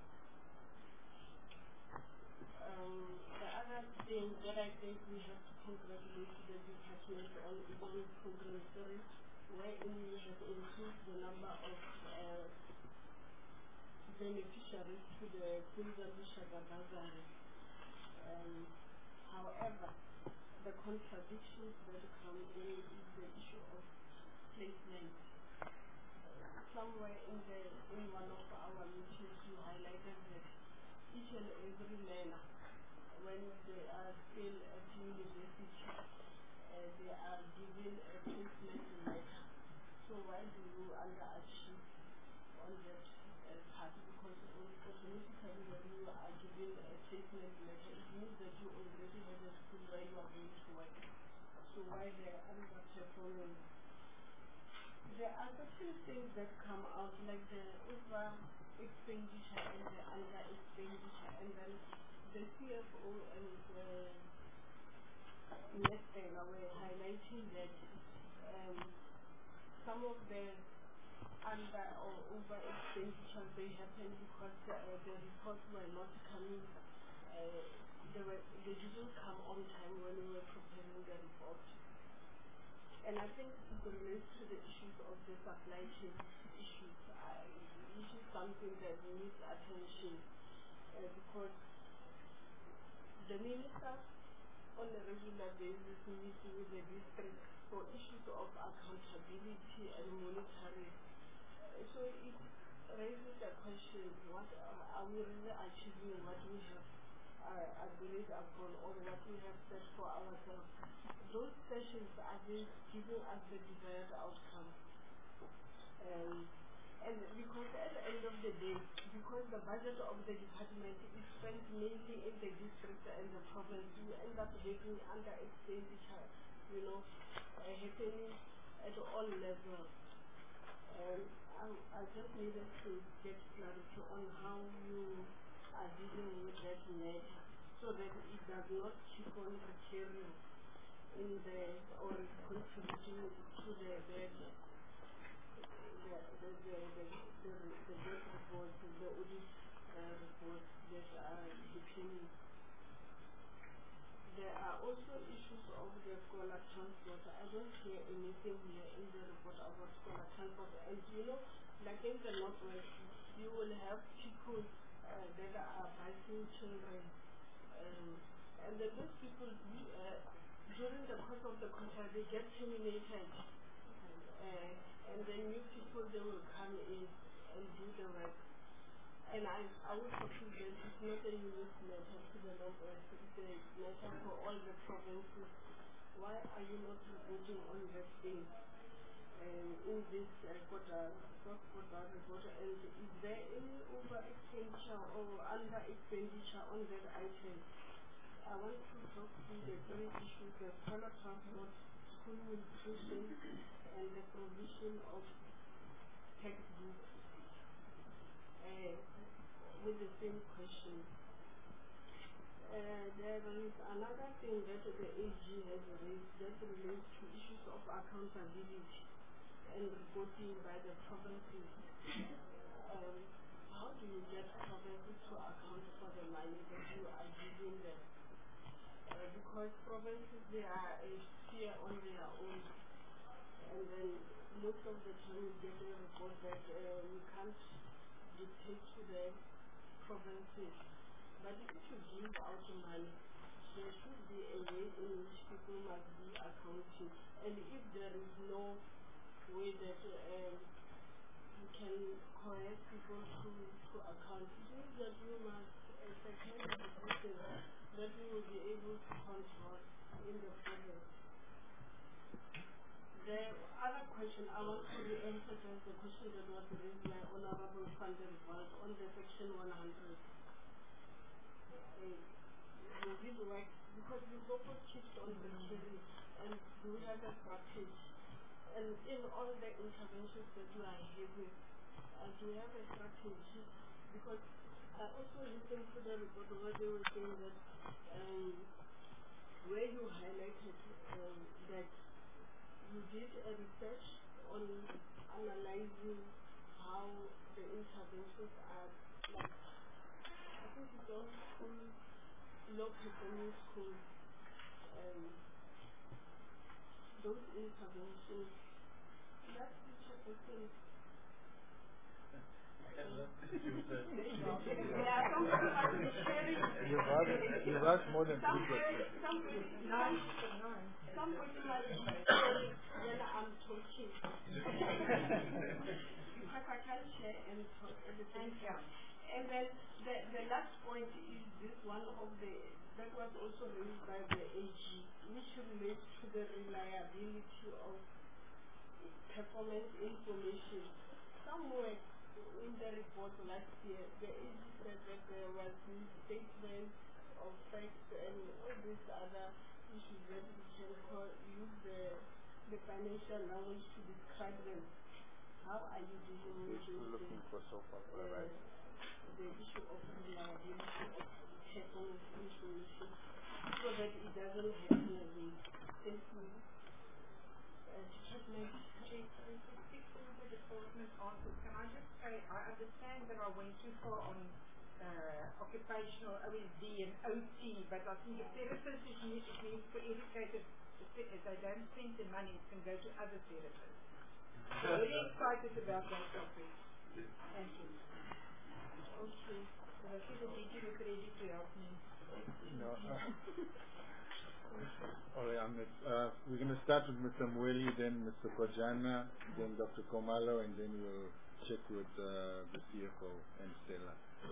Um, the other thing that I think we have to congratulate the department on is on program three, wherein we have increased the number of uh, beneficiaries to the Queen's Bishop Bazari. Um, however, the contradictions that come in is the issue of placement. Uh, somewhere in the in one of our meetings you highlighted that each and every learner, when they are still at university, uh, they are given a placement letter. So why do you underachieve on that uh, part? Because automatically when you are given a placement letter, it means that you already have a school where you are going to work. So why they are underperforming? There are certain things that come out, like the over expenditure and the under expenditure, and then the C F O and the Nestle were highlighting that um, some of the under or over expenditure they happened because uh, the reports were not coming. Uh, they were they didn't come on time when we were preparing the report. And I think it relates to the issues of the supply chain issues. Uh, this is something that needs attention uh, because the minister on a regular basis meets with the district for issues of accountability and monitoring. Uh, so it raises the question, what uh, are we really achieving what we have uh, agreed upon or what we have set for ourselves? Those sessions are just giving us the desired outcome. Um, and because at the end of the day, because the budget of the department is spent mainly in the district and the province, we end up having under expenditure, you know, uh, happening at all levels. Um, I, I just needed to get clarity on how you are dealing with that matter so that it does not keep on recurring in the or contributing to the the the the the the, the, the debt reports, the audit uh, reports that are depending. There are also issues of the scholar transport. I don't hear anything here in the report about scholar transport. And you know, like in the Northwest, you will have people uh, that are busing children, um, and then those people we, uh, during the course of the contract they get terminated, uh, and then new people they will come in and do the work. And I, I would propose that it's not a unique matter to the Northwest, it's a matter for all the provinces. Why are you not reporting on that thing um, in this uh, quarter, fourth quarter report? And is there any over expenditure or under expenditure on that item? I want to talk through the three issues: the scholar transport, school nutrition, and the provision of textbooks. Uh, with the same question. Uh, there is another thing that the A G has raised that relates to issues of accountability and reporting by the provinces. Um, how do you get provinces to account for the money that you are giving them? Uh, because provinces, they are a sphere on their own, and then most of the time you get a report that uh, you can't dictate to the provinces. But if you give out money, there should be a way in which people must be accounting. And if there is no way that um, you can correct people to, to account, it means that you must, as a kind of system, that you will be able to control in the province. The other question I want to re-emphasize the question that was raised by Honorable Van der Walt on the section one hundred. Will it work? Because we focus just on the theory and we have a strategy. And in all the interventions that we are having, uh, do we have a strategy? Because I also listened to the report where they were saying that um, where you highlighted um, that you did a research on analyzing how the interventions are like, I think it's all school, low performing schools, um, those interventions. That's teacher person. Yeah, somebody must be sharing. You've asked, you've asked more than three questions. Somebody, somebody, somebody must be sharing when I'm talking. Because I can't share and talk at the same time. And then the, the last point is this one of the, that was also raised by the A G, which relates to the reliability of performance information. Somewhere in the report last year, the A G said that there was misstatement of facts and all these other issues that we can call, use the, the financial language to describe them. How are you dealing with We're looking for so far for a right. the issue of reliability of performance information so that it doesn't happen again? Thank you. Uh, Department The department answers. Can I just say, I understand that I went too far on uh, occupational O S D and O T, but I think if therapists is need, it needs for educated, if they don't spend the money, it can go to other therapists. I'm really excited about that topic. Thank you. Okay. So I see the D G was ready to help me. No. All right, Amit. Uh, we're going to start with Mister Mweli, then Mister Kojana, then Doctor Komalo, and then we'll check with uh, the C F O and Stella. Uh,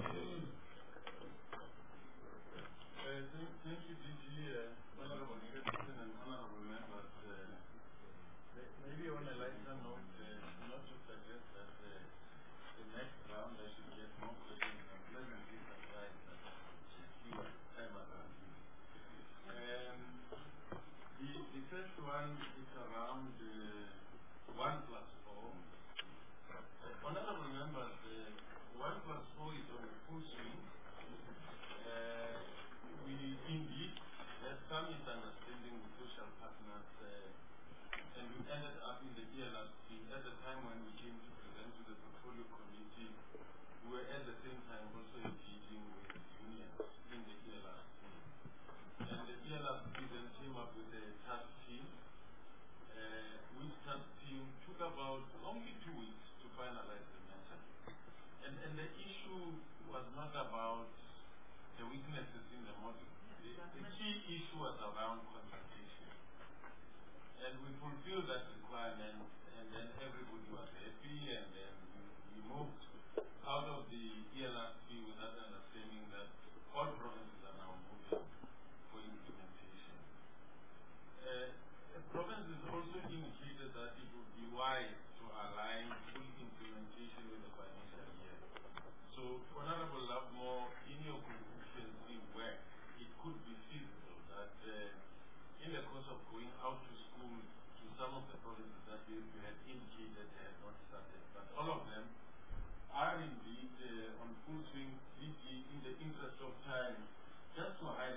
thank, thank you, D G, uh, Honorable President and Honorable Members. Uh, maybe on a lighter note, uh, not to suggest that uh, the next round I should get more questions. I'm pleasantly surprised that fewer time around. Um, the, the first one is around uh, one plus four. Uh, honorable members, uh, one plus four is on full swing. Uh, we indeed had some misunderstanding with social partners, uh, and we ended up in the E L R C at the time when we came to present to the portfolio committee. We were at the same time also engaging with unions in the E L R C. And the E L R C then came up with a task team, uh, which task team took about only two weeks to finalize the matter. And, and the issue was not about the weaknesses in the model. The, the key issue was around consultation. And we fulfilled that requirement, and then everybody was happy, and then we, we moved out of the E L R C with that understanding that all provinces are now moving for implementation. Uh, the provinces also indicated that it would be wise to align full implementation with the financial year. So, Honorable Lovemore, in your constituency work, it could be feasible that uh, in the course of going out to school to some of the provinces that you, you had indicated have not started, but all of them are indeed uh, on full swing. In the interest of time, just to highlight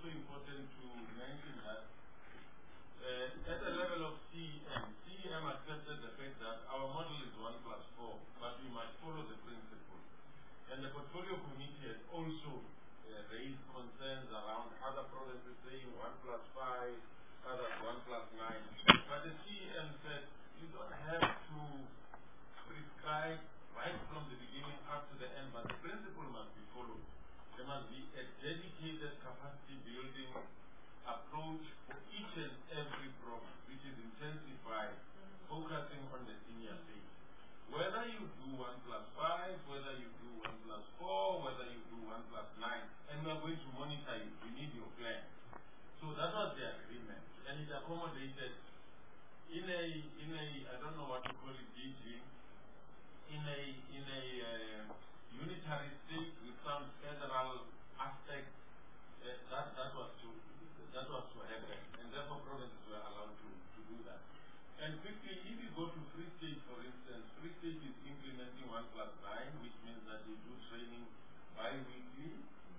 also important to mention that uh, at the level of C E M, C E M accepted the fact that our model is one plus four, but we must follow the principle. And the portfolio committee has also uh, raised concerns around other provinces saying one plus five, others one plus nine. But the C E M said you don't have to prescribe right from the beginning up to the end, but the principle must be followed. There must be a dedicated capacity building approach for each and every program, which is intensified, focusing on the senior phase. Whether you do one plus five, whether you do one plus four, whether you do one plus nine, and we are going to monitor you, we need your plan. So that was the agreement, and it accommodated in a, in a, I don't know what to call it, D G, in a, in a uh, unitary state with some federal aspects, uh, that, that was to, that was to happen, and therefore provinces were allowed to, to do that. And quickly, if you go to Free State, for instance, Free State is implementing one plus nine, which means that they do training bi-weekly.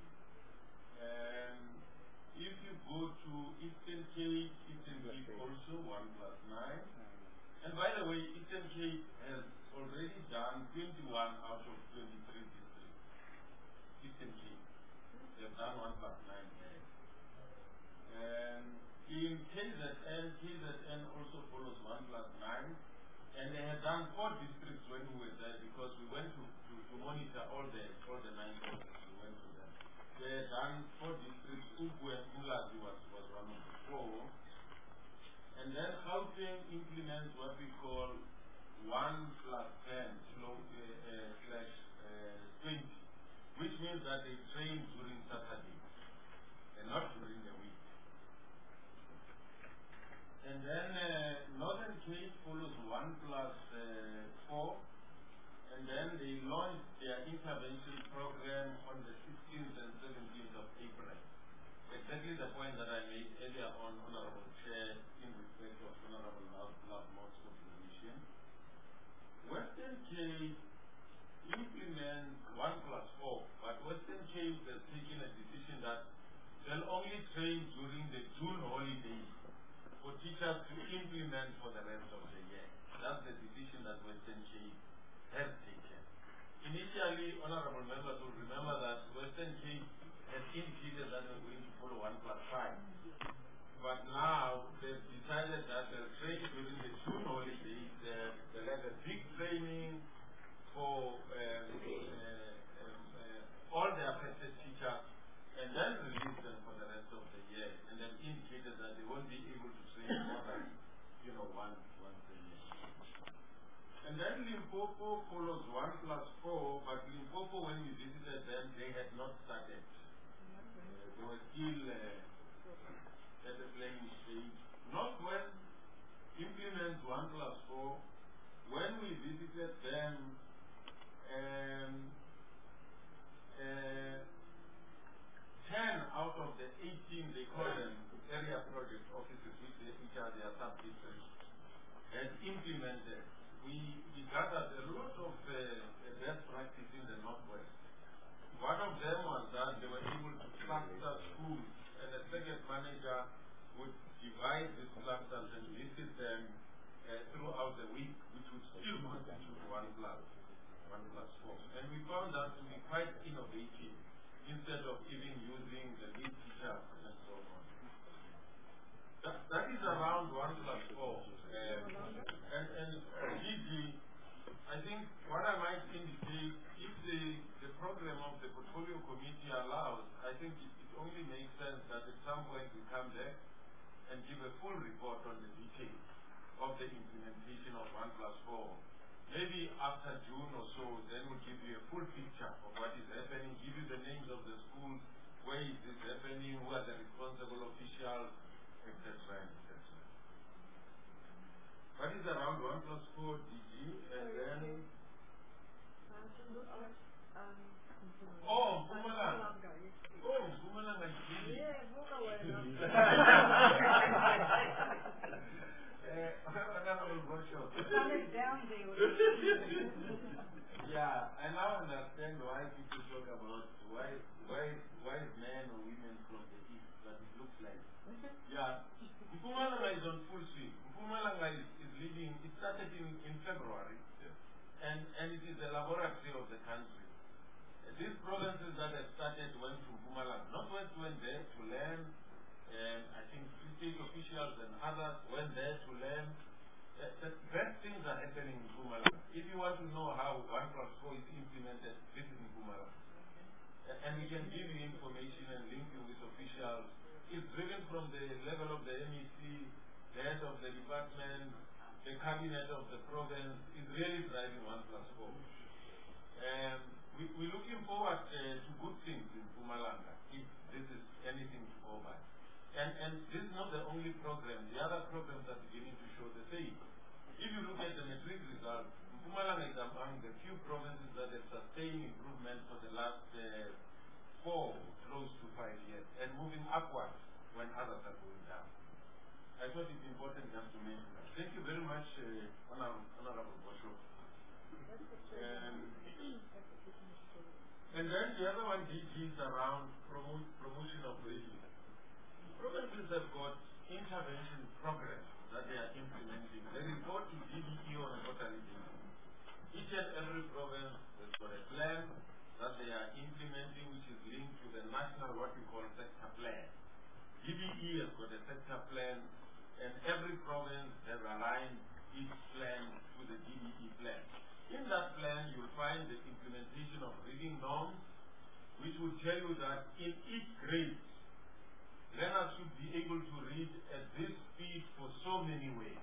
And if you go to Eastern Cape, Eastern Cape also one plus nine. And by the way, Eastern Cape has already done twenty-one out of twenty-three districts. Eastern Cape, they've done one plus nine there. And in K Z N, K Z N also follows one plus nine, and they had done four districts when we were there because we went to, to, to monitor all the all the nine provinces. We went to them. They had done four districts. Ubu and Mulazi was, was one of the four. And then Gauteng implements what we call one plus ten slow, uh, uh, slash uh, twenty, which means that they train during Saturday and not during the week. And then uh, Northern Cape follows one plus uh, four, and then they launched their intervention program on the sixteenth and seventeenth of April. Exactly the point that I made earlier on, Honorable Chair, in respect of Honorable Lovemont's observation. Western Cape implements one plus four, but Western Cape has taken a decision that they'll only train during the June holidays for teachers to implement for the rest of the year. That's the decision that Western Cape has taken. Initially, honorable members will remember that Western Cape has indicated that they're going to follow one plus five. But now they've decided that they'll train during the June holidays. They'll, they'll have a big training for um, uh, um, uh, all the affected teachers and then release them for the rest of the year. And they've indicated that they won't be able to train more than, you know, one, once a year. And then Limpopo follows one plus four, but Limpopo, when we visited them, they had not started. Uh, they were still uh, at the playing stage. Northwest implements one plus four. When we visited them, um, uh, ten out of the eighteen, they call them area project offices, which, they, which are their sub-districts, had implemented. We, we gathered a lot of uh, best practice in the Northwest. One of them was that they were able to cluster schools, and the second manager would divide these clusters and visit them uh, throughout the week, which would still constitute one plus, one plus four. And we found that to be quite innovative, instead of even using the lead teachers and so on. That, that is around one plus four. Um, and and G G, I think what I might indicate, if the, the program of the portfolio committee allows, I think it, it only makes sense that at some point we come back and give a full report on the details of the implementation of one plus four. Maybe after June or so, then we'll give you a full picture of what is happening, give you the names of the schools, where is this happening, who are the responsible officials, et cetera, et cetera. What is around one plus four D G, and then... Oh, Mpumalanga. Oh, Mpumalanga is D G. Yeah, Mpumalanga. Coming down there. Yeah, I now understand why people talk about why why why men or women from the east, but Yeah. Mpumalanga is on full swing. Mpumalanga is, is leading, it started in, in February, and, and it is the laboratory of the country. Uh, these provinces that have started went to Mpumalanga. Northwest went there to learn, and I think state officials and others went there to learn. Uh, the best things are happening in Mpumalanga. If you want to know how one plus four is implemented, this is in Mpumalanga. Uh, and we can give you information and link you with officials. It's driven from the level of the M E C, the head of the department, the cabinet of the province is really driving one plus four. Um, we, we're looking forward uh, to good things in Mpumalanga, if this is anything to go by. And, and this is not the only program. The other programs are beginning to show the same. If you look at the matric results, Mpumalanga is among the few provinces that have sustained improvement for the last uh, four, close to five years, and moving upwards when others are going down. I thought it's important just to mention that. Thank you very much, uh, Honorable, Honorable Bosho. Um, and then the other one, D G, is around promote, promotion of reading. Provinces have got intervention programs that they are implementing. They report to D B E on a quarterly basis. Each and every province has got a plan that they are implementing, which is linked to the national, what we call sector plan. D B E has got a sector plan, and every province has aligned its plan to the D B E plan. In that plan, you'll find the implementation of reading norms, which will tell you that in each grade, learners should be able to read at this speed for so many ways.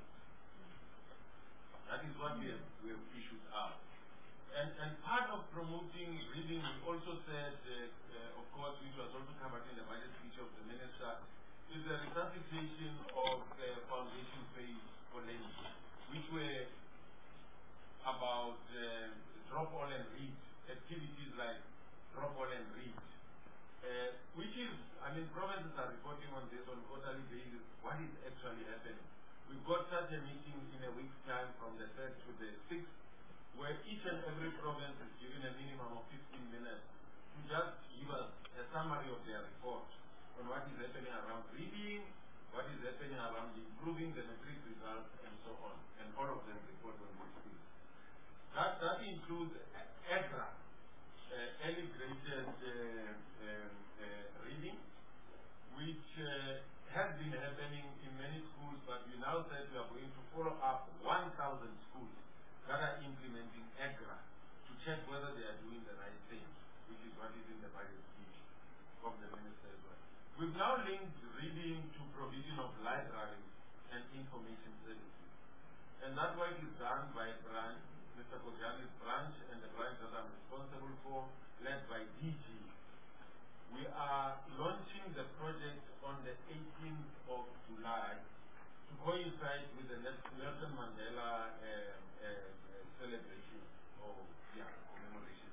That is what we have, we have issued out. And, and part of promoting reading, we also said, uh, uh, of course, which was also covered in the budget speech of the minister, is the resuscitation of the foundation phase for learning, which were about uh, drop all and read, activities like drop all and read, uh, which is, I mean, provinces are reporting on this on quarterly basis, what is actually happening. We've got such a meeting in a week's time from the third to the sixth, where each and every province is given a minimum of fifteen minutes to just give us a summary of their report on what is happening around reading, what is happening around improving the matric results, and so on. And all of them report on these things. That, that includes E G R A, uh, early graded uh, um, uh, reading, which uh, has been happening in many schools, but we now said we are going to follow up one thousand schools that are implementing E G R A to check whether they are doing the right thing, which is what is in the budget speech of the minister as well. We've now linked reading to provision of libraries and information services. And that work is done by branch, Mister Kogiani's branch, and the branch that I'm responsible for, led by D G. We are launching the project on the eighteenth of July to coincide with the Nelson Mandela uh, uh, uh, celebration or yeah, commemoration.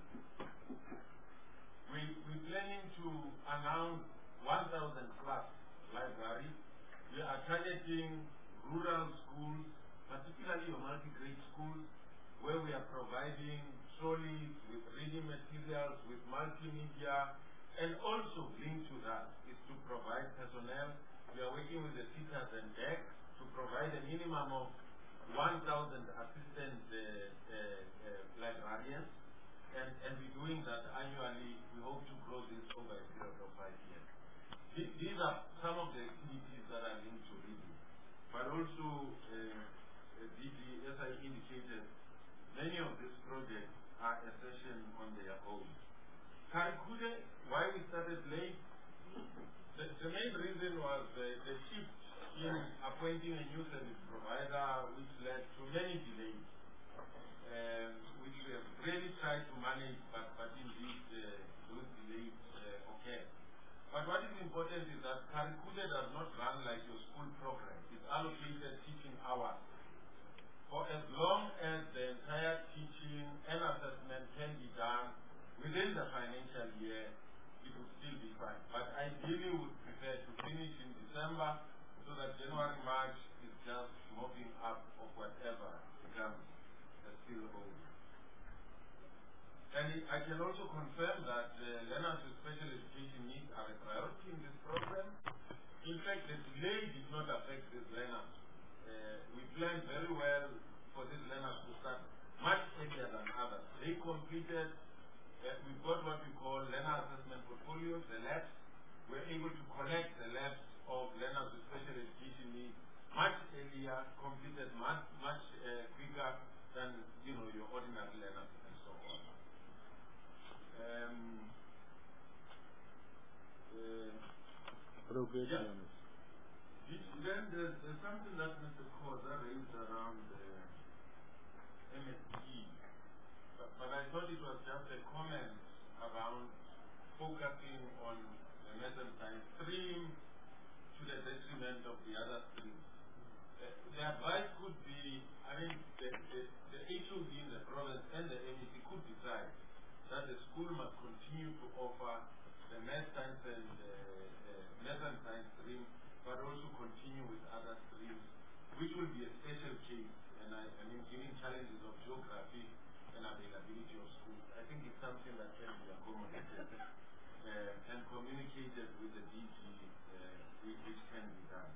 We, we're planning to announce one thousand plus libraries. We are targeting rural schools, particularly your multi-grade schools, where we are providing solely with reading materials, with multimedia, and also linked to that is to provide personnel. We are working with the teachers and D E C to provide a minimum of one thousand assistant uh, uh, uh, librarians, and, and we're doing that annually. We hope to grow this over a period of five years. Th these are some of the activities that are linked to reading, but also, uh, uh, D G, as I indicated, many of these projects are a session on their own. Karikude, why we started late, the, the main reason was uh, the shift in appointing a new service provider, which led to many delays, um, which we have really tried to manage, but, but indeed uh, those delays uh, occurred. But what is important is that Karikude does not run like your school program. It's allocated teaching hours. For as long as the entire teaching and assessment can be done within the financial year, it would still be fine. But ideally, we would prefer to finish in December so that January, March is just moving up of whatever becomes a spillover. And I can also confirm that uh, learners with special education needs are a priority in this program. in fact, the delay did not affect these learners. Uh, we planned very well for these learners to start much earlier than others. They completed, uh, we've got what we call learner assessment portfolios, the labs. We're able to connect the labs of learners with special education needs much earlier, completed much, much uh, quicker than, you know, your ordinary learners and so on. Um, uh, Progress yeah. learners. Then there's, there's something that Mister Khoza raised around uh, M S T, but, but I thought it was just a comment around focusing on the math and science stream to the detriment of the other streams. Uh, the advice could be, I mean, the, the, the H O D in the province and the M E C could decide that the school must continue to offer the math, science, and uh, uh, math and science stream, but also continue with other streams, which will be a special case. And I, I mean, given challenges of geography and availability of schools, I think it's something that can be accommodated uh, and communicated with the D G, uh, which, which can be done.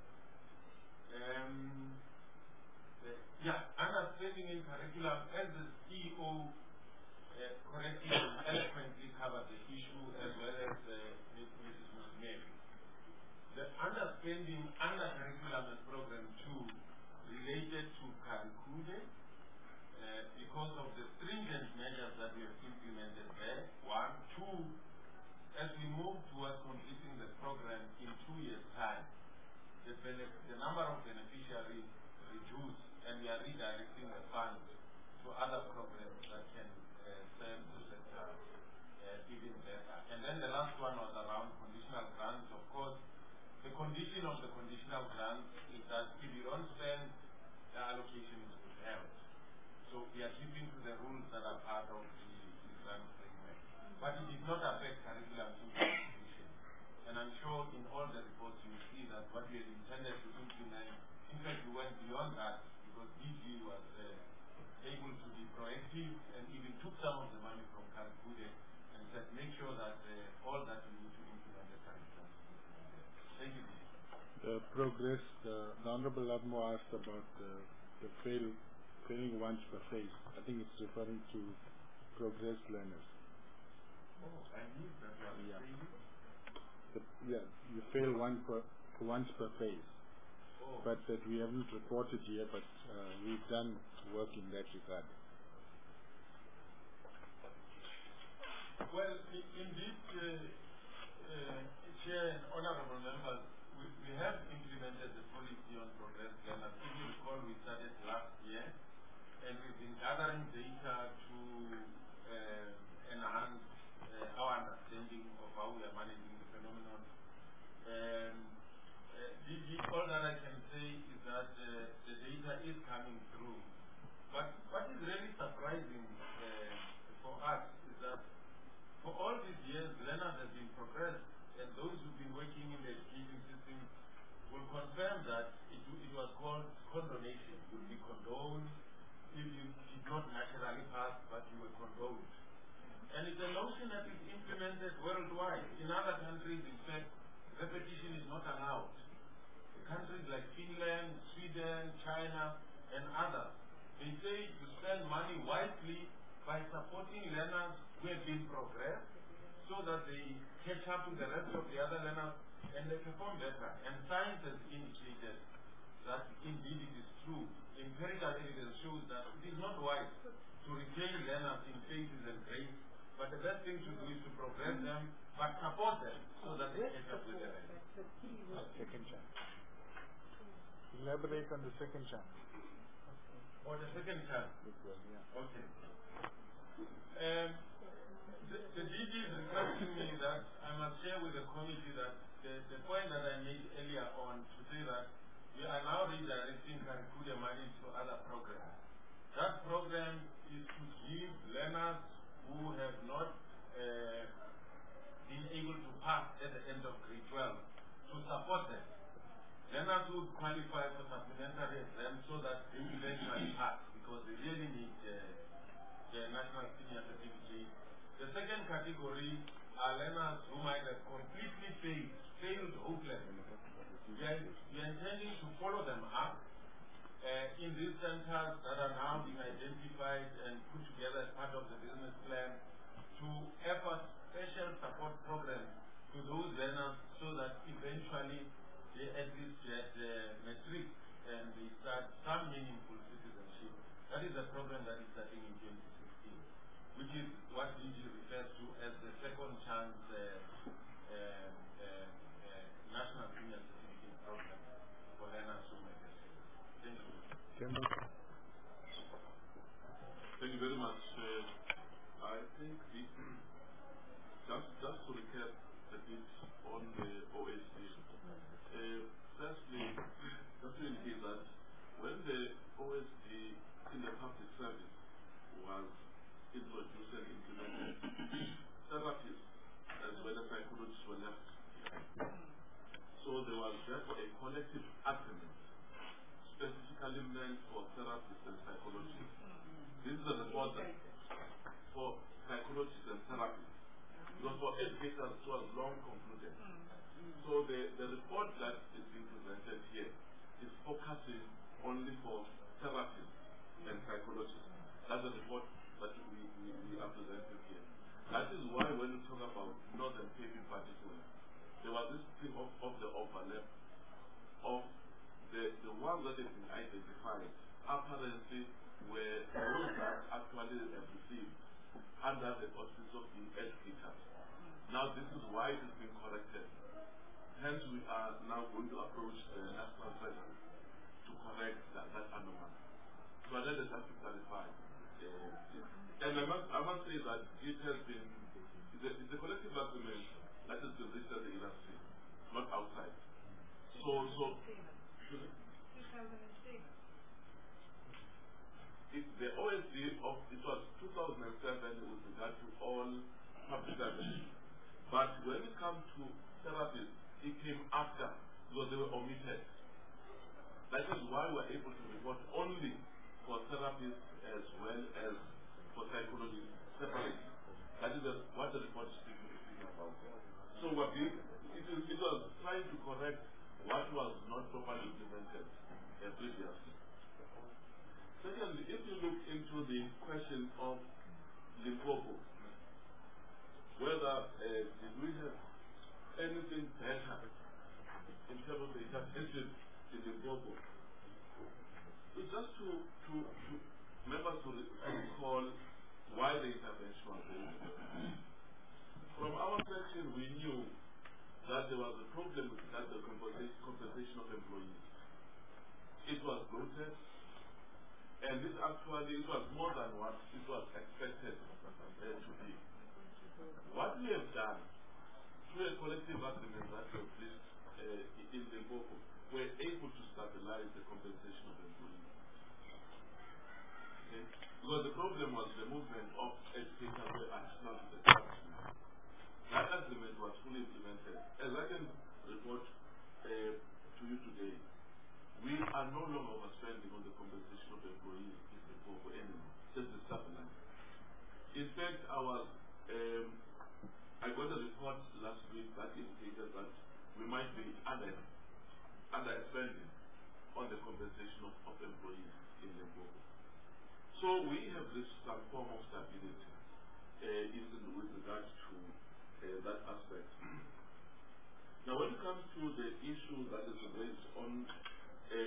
Um, uh, yeah, understanding in curriculum, as the C E O uh, correctly and eloquently covered the issue, as well as uh, Missus Musmeri. The understanding under curriculum and program two related to Karikude uh, because of the stringent measures that we have implemented there, one. Two, as we move towards completing the program in two years' time, the, the number of beneficiaries reduce, and we are redirecting the funds to other programs that can uh, serve the sector uh, even better. And then the last one was around conditional grants. Of course, the condition of the conditional grants is that if you don't spend, the allocation is withheld. So we are keeping to the rules that are part of the, the grant framework. But it did not affect curriculum implementation. And I'm sure in all the reports you will see that what we had intended to implement, in fact we went beyond that because D G was uh, able to be proactive and even took some of the money from Karikude and said make sure that uh, all that we need to implement the curriculum. Thank you. The progress, the, the Honorable Ladmo asked about the, the fail, failing once per phase. I think it's referring to progress learners. Oh, I knew that was yeah. failing. The, yeah, you fail one per, once per phase. Oh. But that we haven't reported here, but uh, we've done work in that regard. Well, indeed, uh, uh, Chair and honorable members, we, we have implemented the policy on progress learners. If you recall, we started last year, and we've been gathering data to uh, enhance uh, our understanding of how we are managing the phenomenon. Um, uh, the, the, all that I can say is that uh, the data is coming through. But what is really surprising uh, for us is that for all these years, learners have been progressed, and those who've been working in the education system will confirm that it, it was called condonation. You will be condoned if you did not naturally pass, but you were condoned. And it's a notion that is implemented worldwide. In other countries, in fact, repetition is not allowed. Countries like Finland, Sweden, China, and others, they say you spend money wisely by supporting learners who have been progressed so that they catch up to the rest of the other learners and they perform better. And science has indicated that indeed it is true. Empirical evidence shows that it is not wise to retain learners in phases and grades, but the best thing to do is to progress them, but support them so that they catch up with the rest. Second chance. Elaborate on the second chance. Or the second chance? Yeah. Okay. Um, the, the D G is requesting me that I must share with the committee that the, the point that I made earlier on to say that we are now redirecting Karikude money to other programs. That program is to give learners who have not uh, been able to pass at the end of grade twelve to support them. Learners who qualify for supplementary exams so that they will eventually pass because they really need uh, the national senior certificate. The second category are learners who might have completely failed, failed hopelessly. We are, we are intending to follow them up uh, in these centers that are now being identified and put together as part of the business plan to have a special support program to those learners so that eventually they at least get uh, matric and they start some meaningful citizenship. That is a program that is starting in twenty sixteen, which is what D G refers to as the second chance uh, uh, uh, uh, national senior certificate program for learners who make a service. Thank you. Thank you very much. Uh, I think the, just, just to recap a bit on the O S D, uh, firstly, just to indicate that when the O S D in the public service was introduced and implemented, therapists as well as psychologists were left behind. So there was therefore a collective agreement specifically meant for therapists and psychologists. This is a report that for psychologists and therapists. Because for educators it was long concluded. So the, the report that is being presented here is focusing only for therapists and psychologists. That's the report that we, we, we are presenting here. That is why when we talk about Northern Cape in particular, there was this thing of, of the overlap of the, the ones that have been identified apparently were those that actually have received under the auspices of being educators. Now this is why it is being corrected. Hence we are now going to approach the National Treasury to correct that, that anomaly. So I let us have to clarify. Uh, and I must, I must say that it has been, it's a, it's a collective agreement that has been reached at the industry, not outside. So, so, two thousand seven. It, the O S D of, it was two thousand seven with regard to all public services. But when it comes to therapists, it came after because they were omitted. That is why we are able to report only for therapists as well as for psychologists separately. That is the, what the report is speaking, speaking about. So what we, it, is, it was trying to correct what was not properly implemented uh, previously. Secondly, if you look into the question of Limpopo, whether uh, did we have anything better in terms of the intervention in Limpopo, it's just to, to, to members to, re to recall why the intervention was there. From our section, we knew that there was a problem with that the compensation, compensation of employees. It was bloated. And this actually, it was more than what it was expected uh, to be. What we have done, through a collective agreement that we have reached uh, in Limpopo, we were able to stabilize the compensation of employees. Okay? Because the problem was the movement of educators were additional to the establishment. That agreement was fully implemented. As I can report uh, to you today, we are no longer overspending on the compensation of employees in Limpopo anymore. This is stabilized. In fact, I was, um, I got a report last week that indicated that we might be under, underspending on the compensation of, of employees in Limpopo. So we have reached some form of stability uh, even with regard to uh, that aspect. Now when it comes to the issue that is raised on Uh,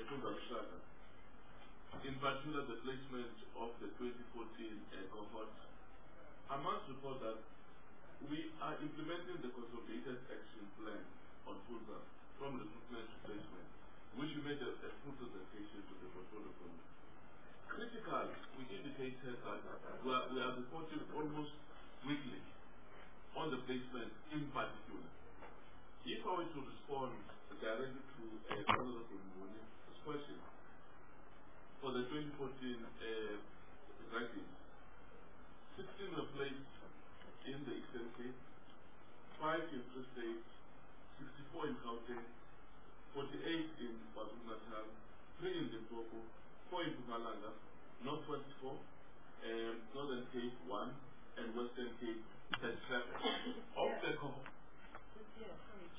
in particular the placement of the twenty fourteen uh, cohort, I must report that we are implementing the consolidated action plan on Fulza from recruitment to placement, which we made a, a full presentation to the portfolio committee. Critical, we indicated that we are, we are reporting almost weekly on the placement in particular. If I were to respond directly to uh, Honorable Mboni's question for the twenty fourteen uh, rankings, sixteen were placed in the Eastern Cape, five in Free State, sixty-four in Gauteng, forty-eight in KwaZulu-Natal, three in Limpopo, four in Mpumalanga, Northwest four, um, Northern Cape one, and Western Cape thirty-seven. Of the cohort.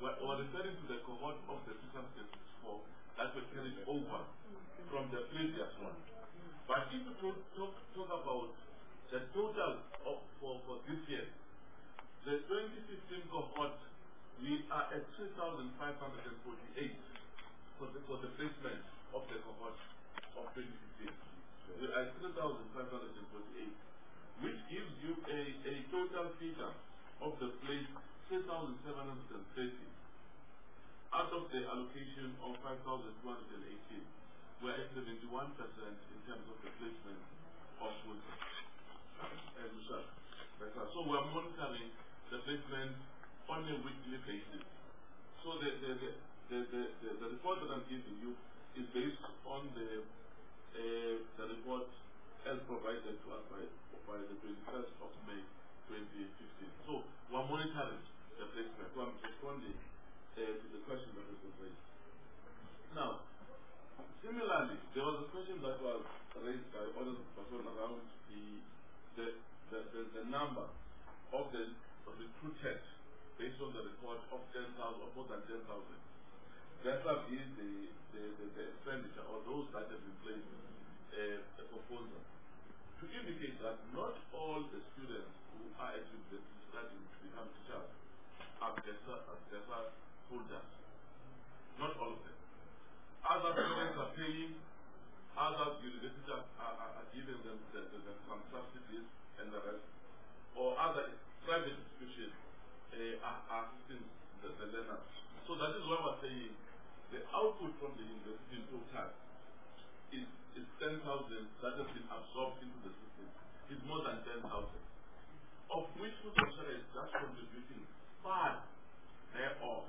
we're, we're referring to the cohort of the six hundred sixty-four that were carried over from the previous one. But if you talk, talk, talk about the total of, for, for this year, the twenty fifteen cohort, we are at three thousand five hundred forty-eight for the, for the placement of the cohort of twenty fifteen. We are at three thousand five hundred forty-eight, which gives you a, a total figure of the place three thousand seven hundred thirty. Out of the allocation of five thousand two hundred eighteen, we are at seventy-one percent in terms of the placement of Muslims. And so we are monitoring the placement on a weekly basis. So the the, the, the, the, the, the report that I'm giving you is based on the uh, the report as provided to us by, by the twenty-first of May twenty fifteen. So we are monitoring the placement. So I'm responding uh, to the question that was raised. Now, similarly, there was a question that was raised by other persons around the the, the, the, the number of the recruited based on the report of ten thousand, or more than ten thousand. That will be the, the, the, the expenditure, or those that have been placed uh, a proposal to indicate that not all the students who are at university studying to become teachers are better, are better holders. Not all of them. Other students are paying, other universities are, are, are giving them the, the, the, some subsidies and the rest, or other private institutions uh, are, are assisting the, the learners. So that is why we're saying the output from the university in total is, is ten thousand that has been absorbed into the system. It's more than ten thousand, of which food is just contributing part thereof.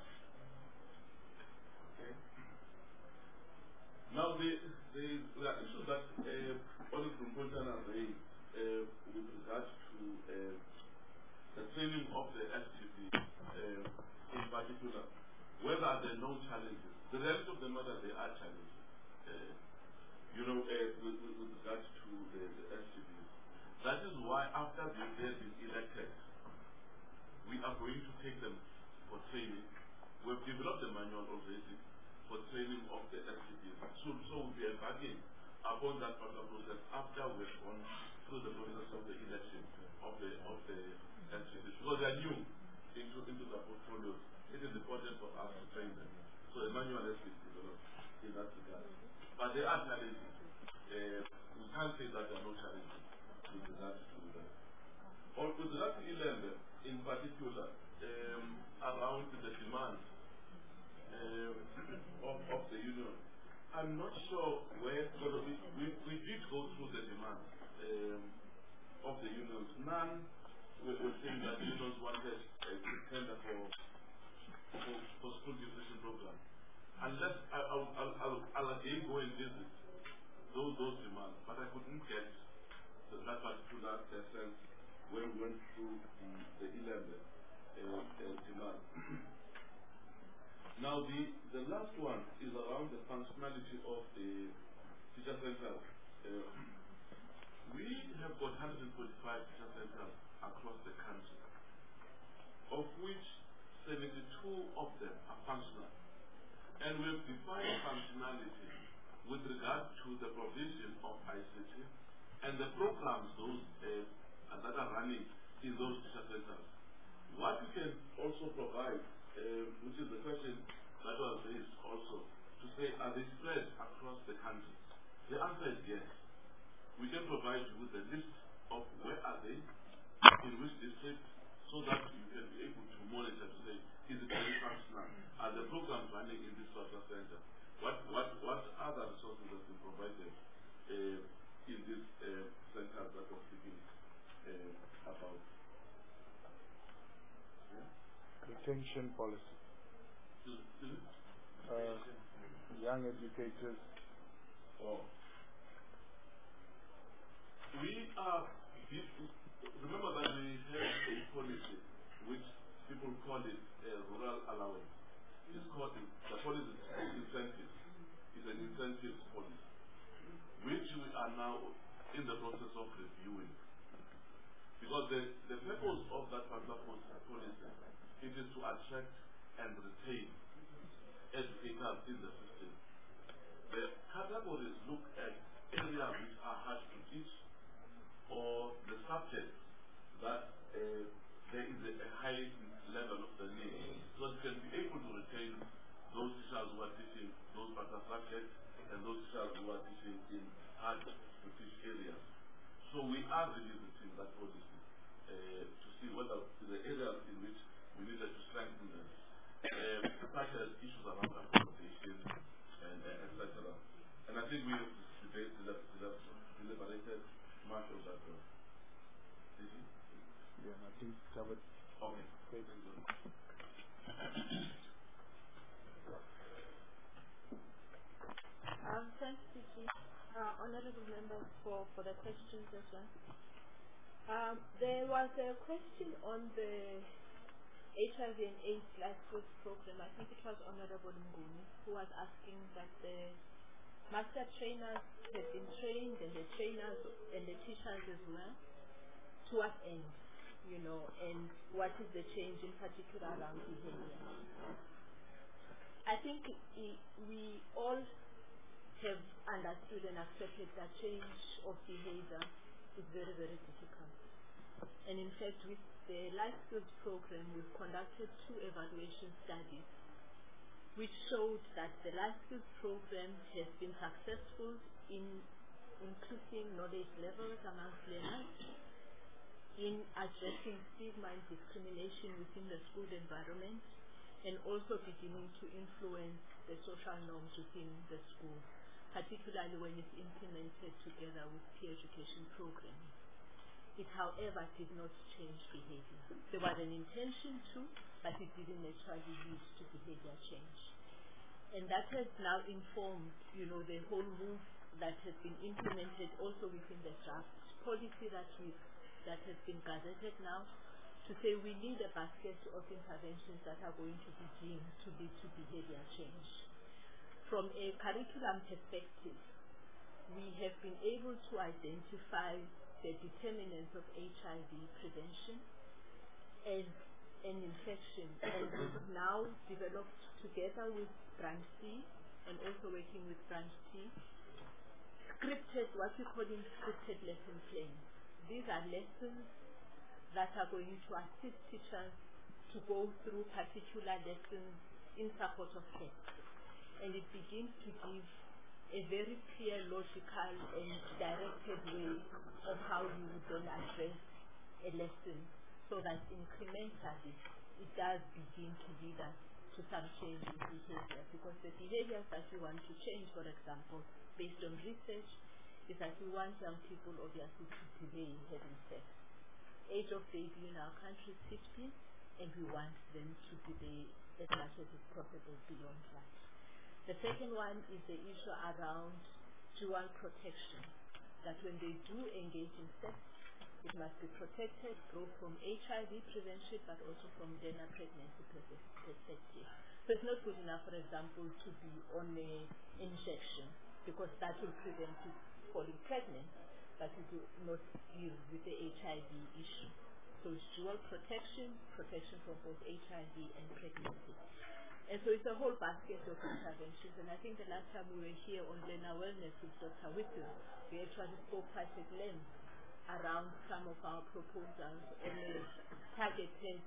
Okay. Now, the, the, the issue that uh, Honorable Mpontana raised uh, with regard to uh, the training of the S G B uh, in particular, whether there are no challenges. The reality of the matter, there are challenges. Uh, you know, uh, with, with, with regard to the, the S G Bs. That is why after they have been elected, we are going to take them for training. We have developed the manual already for training of the S G Bs. So, so we'll be embarking upon that particular process after we've gone through the process of the election of the of the S G Bs. Because they are new into, into the portfolios. It is important for us to train them. So the manual has been developed in that regard. But there are challenges. Uh, we can't say that there are no challenges with regard to that. Or with regard to Ilembe, in particular, um, around the demand um, of, of the union, I'm not sure where, because we, we, we did go through the demand um, of the unions. None were, were saying that the unions wanted a tender for For, for school nutrition program. Unless I, I'll, I'll, I'll, I'll again go and visit those, those demands, but I couldn't get the, that particular sense when we went through the, the eleven uh, uh, demand. Now, the, the last one is around the functionality of the teacher centers. Uh, we have got one hundred forty-five teacher centers across the country, of which seventy-two of them are functional. And we have defined functionality with regard to the provision of I C T and the programs those uh, that are running in those teacher centers. What we can also provide, uh, which is the question that was raised also, to say, are they spread across the country? The answer is yes. We can provide you with a list of where are they, in which district, so that you can be able to monitor to say, is it very functional? Are the programs running in this sort of center? What what what other resources have been provided uh, in this uh, center that we're speaking uh, about? Yeah? Retention policy. Mm-hmm. Uh, young educators. Oh. We are, remember that we have a policy which people call it a rural allowance. It's called, the policy is incentives. It's an incentives policy, which we are now in the process of reviewing. Because the, the purpose of that particular policy, it is to attract and retain educators in the system. The categories look at areas which are hard to teach, or the subjects that uh, there is a, a high level of the need. So you can be able to retain those teachers who are teaching those particular subjects and those teachers who are teaching in hard to teach areas. So we are revisiting that policy uh, to see whether the areas in which we needed to strengthen them, uh, such as issues around accommodation and uh, et cetera. And I think we have deliberated much of that. Uh, Did you? Yeah, I think covered. Okay. Thank you. Um, thanks, Vicky. Uh, honorable members for, for the questions as well. Um, there was a question on the H I V and AIDS life skills program. I think it was Honorable Nguni who was asking that the master trainers have been trained, and the trainers and the teachers as well, to what end, you know, and what is the change in particular around behavior. I think I, we all have understood and accepted that change of behavior is very, very difficult. And in fact, with the life skills program, we've conducted two evaluation studies which showed that the life skills program has been successful in increasing knowledge levels amongst learners, in addressing stigma and discrimination within the school environment, and also beginning to influence the social norms within the school, particularly when it's implemented together with peer education programs. It, however, did not change behavior. There was an intention to, but it didn't actually lead to behavior change. And that has now informed, you know, the whole move that has been implemented also within the draft policy that we that has been gazetted now, to say we need a basket of interventions that are going to be deemed to lead to behavior change. From a curriculum perspective, we have been able to identify the determinants of H I V prevention as an infection, and we've now developed together with Branch C and also working with Branch T, scripted, what we call in scripted lesson plans. These are lessons that are going to assist teachers to go through particular lessons in support of text. And it begins to give a very clear, logical, and directed way of how you would then address a lesson, so that incrementally it does begin to lead us to some change in behavior. Because the behaviors that we want to change, for example, based on research, is that we want young people obviously to delay having sex. Age of baby in our country is fifteen, and we want them to delay as much as is possible beyond that. The second one is the issue around dual protection, that when they do engage in sex, it must be protected both from H I V prevention but also from gender pregnancy perspective. So it's not good enough, for example, to be on an injection, because that will prevent you falling pregnant, but it will not deal with the H I V issue. So it's dual protection, protection from both H I V and pregnancy. And so it's a whole basket of interventions. And I think the last time we were here on learner wellness with Doctor Whittle, we actually spoke quite at length around some of our proposals on a targeted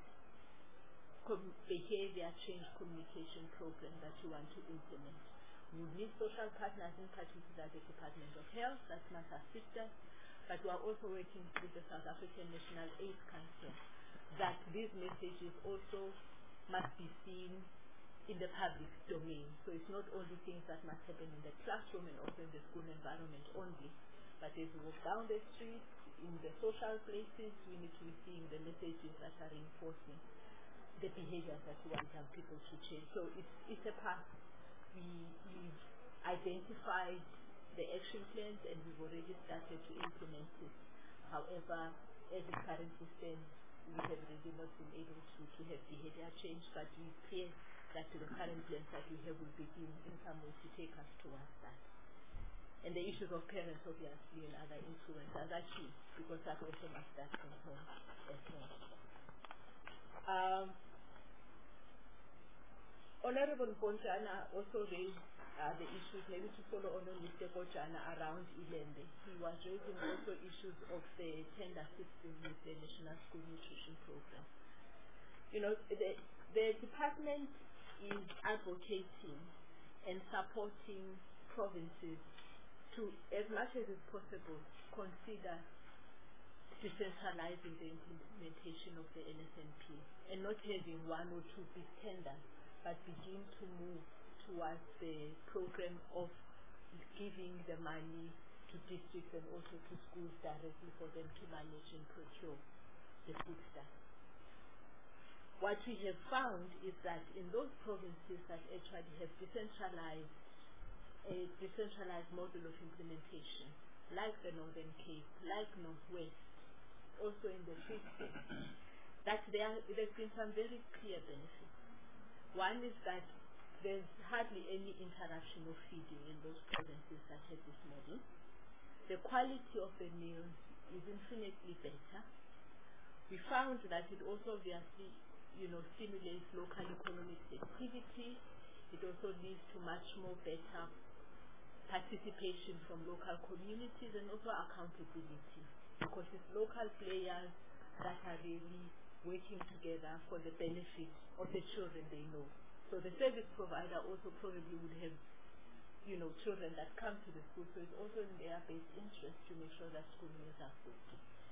behavior change communication program that we want to implement. We need social partners, in particular the Department of Health, that must assist us, but we are also working with the South African National AIDS Council, that these messages also must be seen in the public domain. So it's not only things that must happen in the classroom and also in the school environment only, but as we walk down the street, in the social places, we need to be seeing the messages that are reinforcing the behaviors that we want young people to change. So it's, it's a path. We, we've identified the action plans and we've already started to implement it. However, as it currently stands, we have really not been able to, to have behavior change, but we fear that the current plans that we have will begin in some way to take us towards that. And the issues of parents, obviously, and other influencers are key, because that also must start from home as well. Um, Honorable Bonjana also raised uh, the issues, maybe to follow on Mister Bonjana around Ilende. He was raising also issues of the tender system with the National School Nutrition Program. You know, the, the department is advocating and supporting provinces to, as much as is possible, consider decentralizing the implementation of the N S N P and not having one or two big tenders, but begin to move towards the program of giving the money to districts and also to schools directly for them to manage and procure the food stuff. What we have found is that in those provinces that actually have decentralized a decentralized model of implementation, like the Northern Cape, like Northwest, also in the Free State, that there there's been some very clear benefits. One is that there's hardly any interruption of feeding in those provinces that have this model. The quality of the meals is infinitely better. We found that it also obviously, you know, stimulates local economic activity. It also leads to much more better participation from local communities and also accountability, because it's local players that are really working together for the benefit of the children they know. So the service provider also probably would have, you know, children that come to the school, so it's also in their best interest to make sure that school meals are good.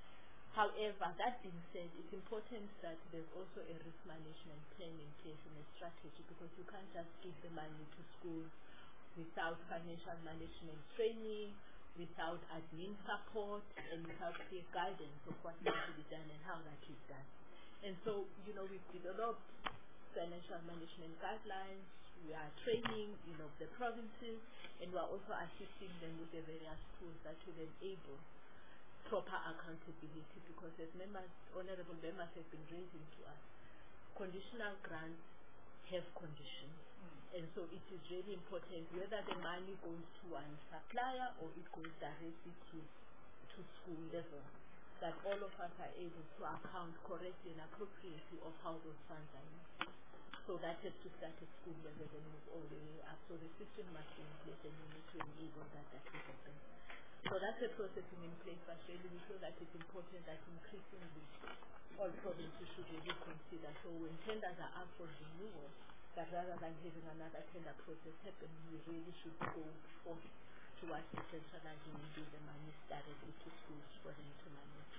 However, that being said, it's important that there's also a risk management plan in place and a strategy, because you can't just give the money to schools without financial management training, without admin support, and without clear guidance of what needs to be done and how that is done. And so, you know, we've developed financial management guidelines, we are training, you know, the provinces, and we are also assisting them with the various tools that will enable proper accountability, because as members, honorable members have been raising to us, conditional grants have conditions. And so it is really important whether the money goes to one supplier or it goes directly to, to school level, that all of us are able to account correctly and appropriately of how those funds are used. So that has to start at school level and move all the way up. So the system must be in place and we need to enable that that will happen. So that's a processing in place, but really we feel that it's important that increasingly all provinces should really consider. So when tenders are up for renewal, that rather than having another tender process happen, we really should go forth towards decentralizing and give the money directly to schools for them to manage.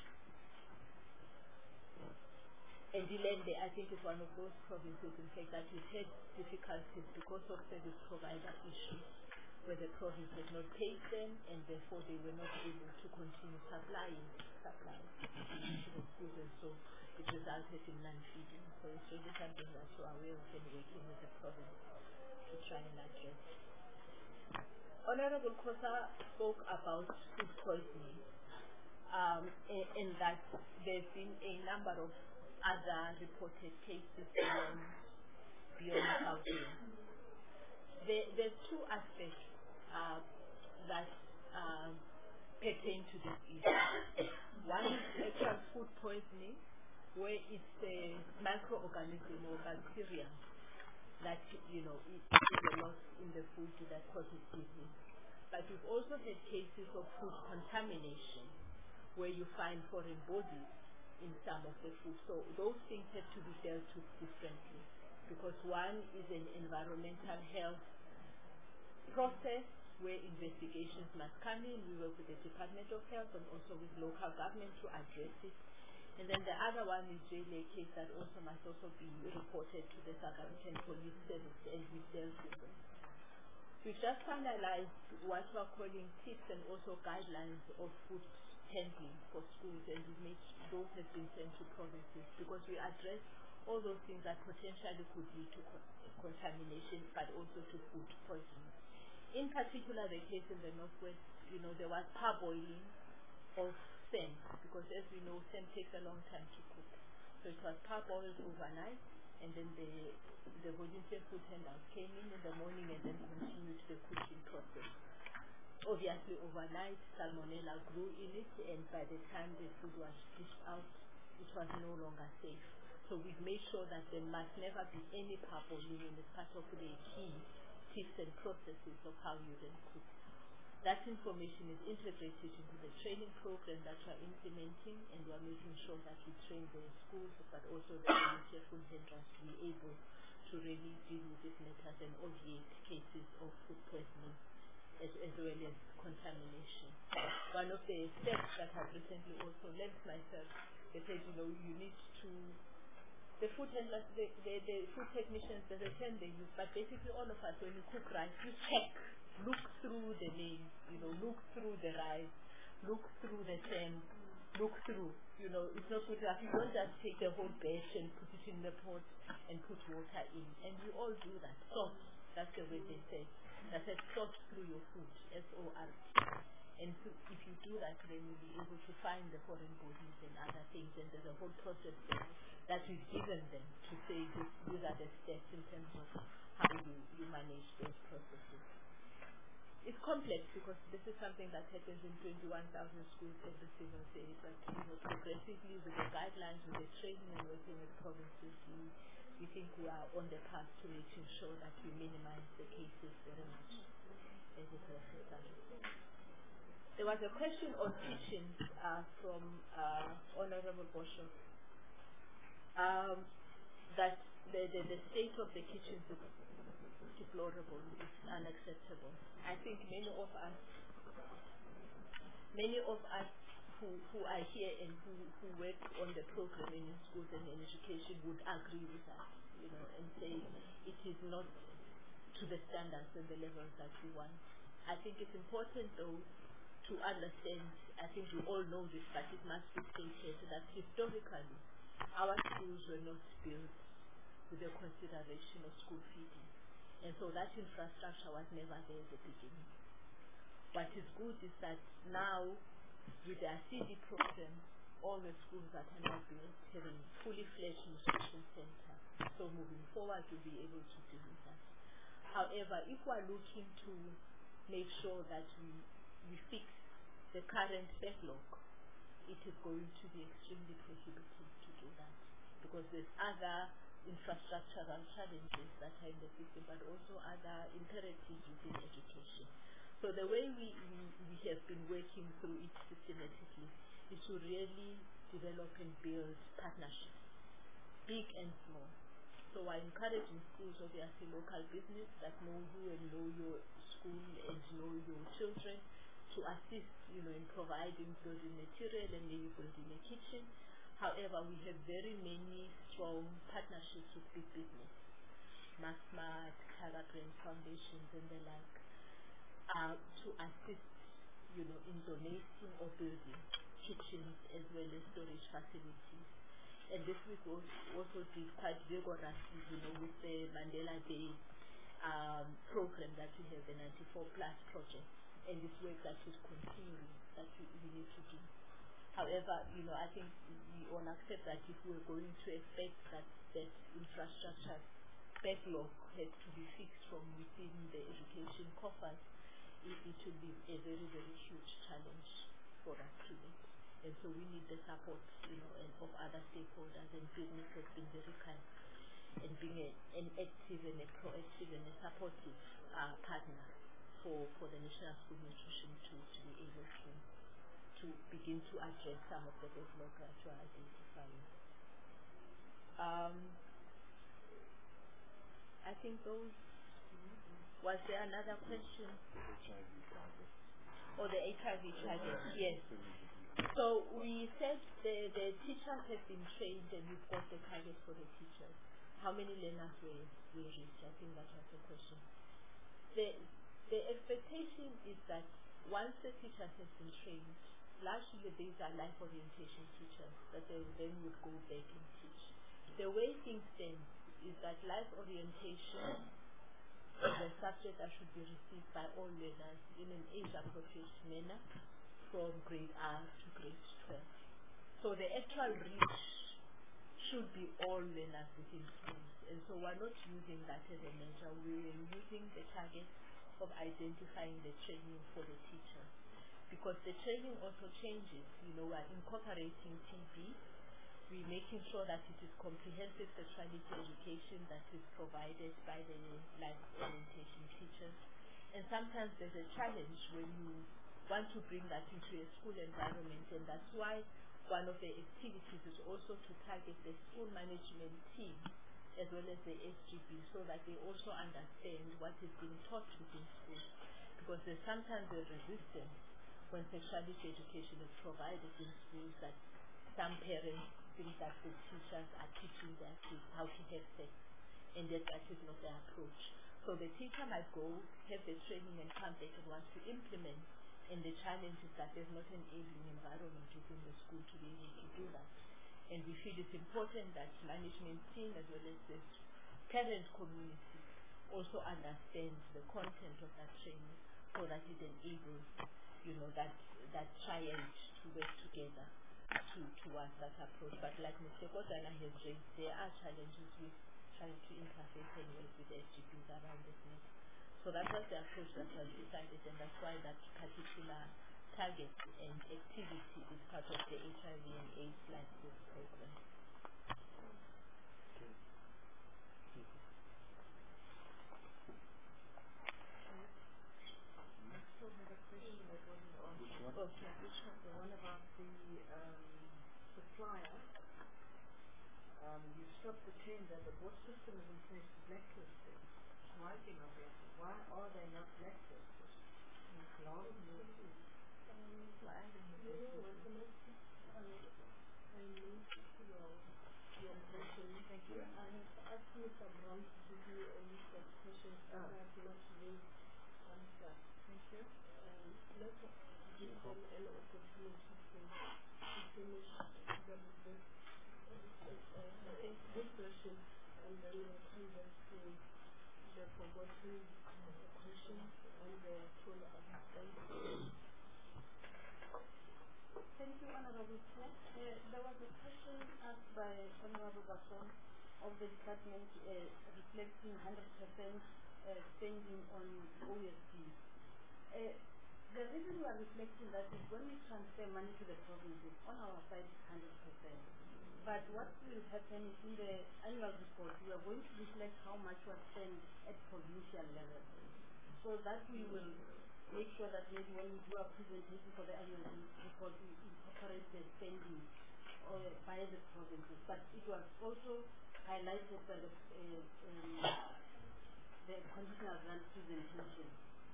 And Ilende, I think, is one of those provinces, in fact, that we've had difficulties because of service provider issues, where the province had not paid them, and therefore they were not able to continue supplying supplying to the schools, and so it resulted in non-feeding. So it's really something that you are aware of and working with the province to try and address. Honorable Kosa spoke about food poisoning, um, in that there's been a number of other reported cases beyond, beyond Gauteng. There, there's two aspects uh, that uh, pertain to this issue. One is actual food poisoning, where it's a microorganism or bacteria that, you know, is lost in the food that causes disease. But we've also had cases of food contamination, where you find foreign bodies in some of the food. So those things have to be dealt with differently, because one is an environmental health process where investigations must come in. We work with the Department of Health and also with local government to address it. And then the other one is really a case that also must also be reported to the South African Police Service, and we dealt with them. We've just finalized what we're calling tips and also guidelines of food handling for schools, and we make those have been sent to provinces, because we address all those things that potentially could lead to co contamination, but also to food poisoning. In particular, the case in the Northwest, you know, there was parboiling of sand, because as we know, sand takes a long time to cook. So it was parboiled overnight, and then the the volunteer food handlers came in in the morning and then continued the cooking process. Obviously, overnight, salmonella grew in it, and by the time the food was dished out, it was no longer safe. So we've made sure that there must never be any parboiling as part of the key tips and processes of how you then cook. That information is integrated into the training program that we are implementing, and we are making sure that we train the schools, but also the community food vendors to be able to really deal with these matters and obviate cases of food poisoning as, as well as contamination. One of the steps that I've recently also learned myself, they said, you know, you need to, the food handlers, the, the, the food technicians, there's a term they use, but basically all of us, when you cook rice, you check, look through the names, you know, look through the rice, look through the terms, look through, you know, it's not good enough. You don't just take the whole batch and put it in the pot and put water in. And we all do that. Sort, that's the way they say. That says sort through your food, S O R T. And so if you do that, then you'll be able to find the foreign bodies and other things. And there's a whole process there that we've given them to say this, these are the steps in terms of how you, you manage those processes. It's complex because this is something that happens in twenty-one thousand schools every single day. But you know, progressively with the guidelines, with the training and working with provinces, we, we think we are on the path to making sure that we minimize the cases very much as it necessary. There was a question on kitchens uh, from uh, Honorable Bosho. Um, that the, the, the state of the kitchens is deplorable, it's unacceptable. I think many of us, many of us who, who are here and who, who work on the program in schools and in education would agree with that, you know, and say it is not to the standards and the levels that we want. I think it's important though to understand, I think we all know this, but it must be stated that historically our schools were not built with the consideration of school feeding. And so that infrastructure was never there at the beginning. What is good is that now, with the C D program, all the schools that are now built have a fully fledged nutrition center. So moving forward, we'll be able to do that. However, if we're looking to make sure that we, we fix the current backlog, it is going to be extremely prohibitive to do that. Because there's other infrastructural challenges that are in the system, but also other imperatives within education. So the way we, we, we have been working through it systematically is to really develop and build partnerships, big and small. So we're encouraging schools, obviously local business that know you and know your school and know your children, to assist, you know, in providing building material and maybe building a kitchen. However, we have very many strong partnerships with big business, MassMart, Tiger Brain Foundations, and the like, uh, to assist, you know, in donating or building kitchens as well as storage facilities. And this week we also did quite vigorously, you know, with the Mandela Day um, program that we have, the ninety-four plus project, and this work that is continuing, that we, we need to do. However, you know, I think we all accept that if we're going to expect that that infrastructure backlog has to be fixed from within the education coffers, it, it will be a very, very huge challenge for us to meet. And so we need the support, you know, and of other stakeholders, and business has been very kind in being a, an active and a proactive and a supportive uh, partner for, for the National School Nutrition to, to be able to to begin to address some of the backlog that you are identifying. Um, I think those, was there another question? H I V target. Oh, the H I V target, yes. So we said the, the teachers have been trained and we've got the target for the teachers. How many learners will we reach? I think that was the question. The, the expectation is that once the teachers have been trained, largely these are life orientation teachers that they then would go back and teach. The way things stand is that life orientation is a subject that should be received by all learners in an age-appropriate manner from grade R to grade twelve. So the actual reach should be all learners within schools. And so we're not using that as a measure. We're using the target of identifying the training for the teachers. Because the training also changes. You know, we're incorporating T B we're making sure that it is comprehensive sexuality education that is provided by the life orientation teachers. And sometimes there's a challenge when you want to bring that into a school environment, and that's why one of the activities is also to target the school management team as well as the S G B, so that they also understand what is being taught within schools. Because there's sometimes a resistance when sexuality education is provided in schools, that some parents think that the teachers are teaching their kids how to have sex, and that that is not their approach. So the teacher might go, have the training, and come back and wants to implement, and the challenge is that there's not an enabling environment within the school to be able to do that. And we feel it's important that management team as well as the parent community also understands the content of that training, so that it enables, you know, that that child to work together to towards that approach. But like Mister Kodana has raised, there are challenges with trying to interface and work with S G Bs around this net. So that was the approach that was decided, and that's why that particular target and activity is part of the H I V and AIDS license program. Okay, which one? The one about the um, supplier. Um, you stopped the tender, but what system is in place to blacklist it? Why are they not blacklisted? Why are they not blacklisted? Law and notice. Thank you. I have asked Mister Brown to give you a list of questions that I have not really answer. Thank you. Um, let's give them an opportunity to, to finish the this. I think this question, and then we'll come back to the forgotten questions and the follow-up. Thank you. Thank you, Honorable Chair. Uh, there was a question asked by Honorable Basson of the department uh, reflecting one hundred percent uh, spending on O S D. Uh, the reason we are reflecting that is when we transfer money to the provinces, on our side it's one hundred percent. But what will happen is in the annual report, we are going to reflect how much was spent at provincial level, so that we will make sure that maybe when we do our presentation for the annual report, we incorporate the spending uh, by the provinces. But it was also highlighted by the, uh, um, the conditional grant presentation.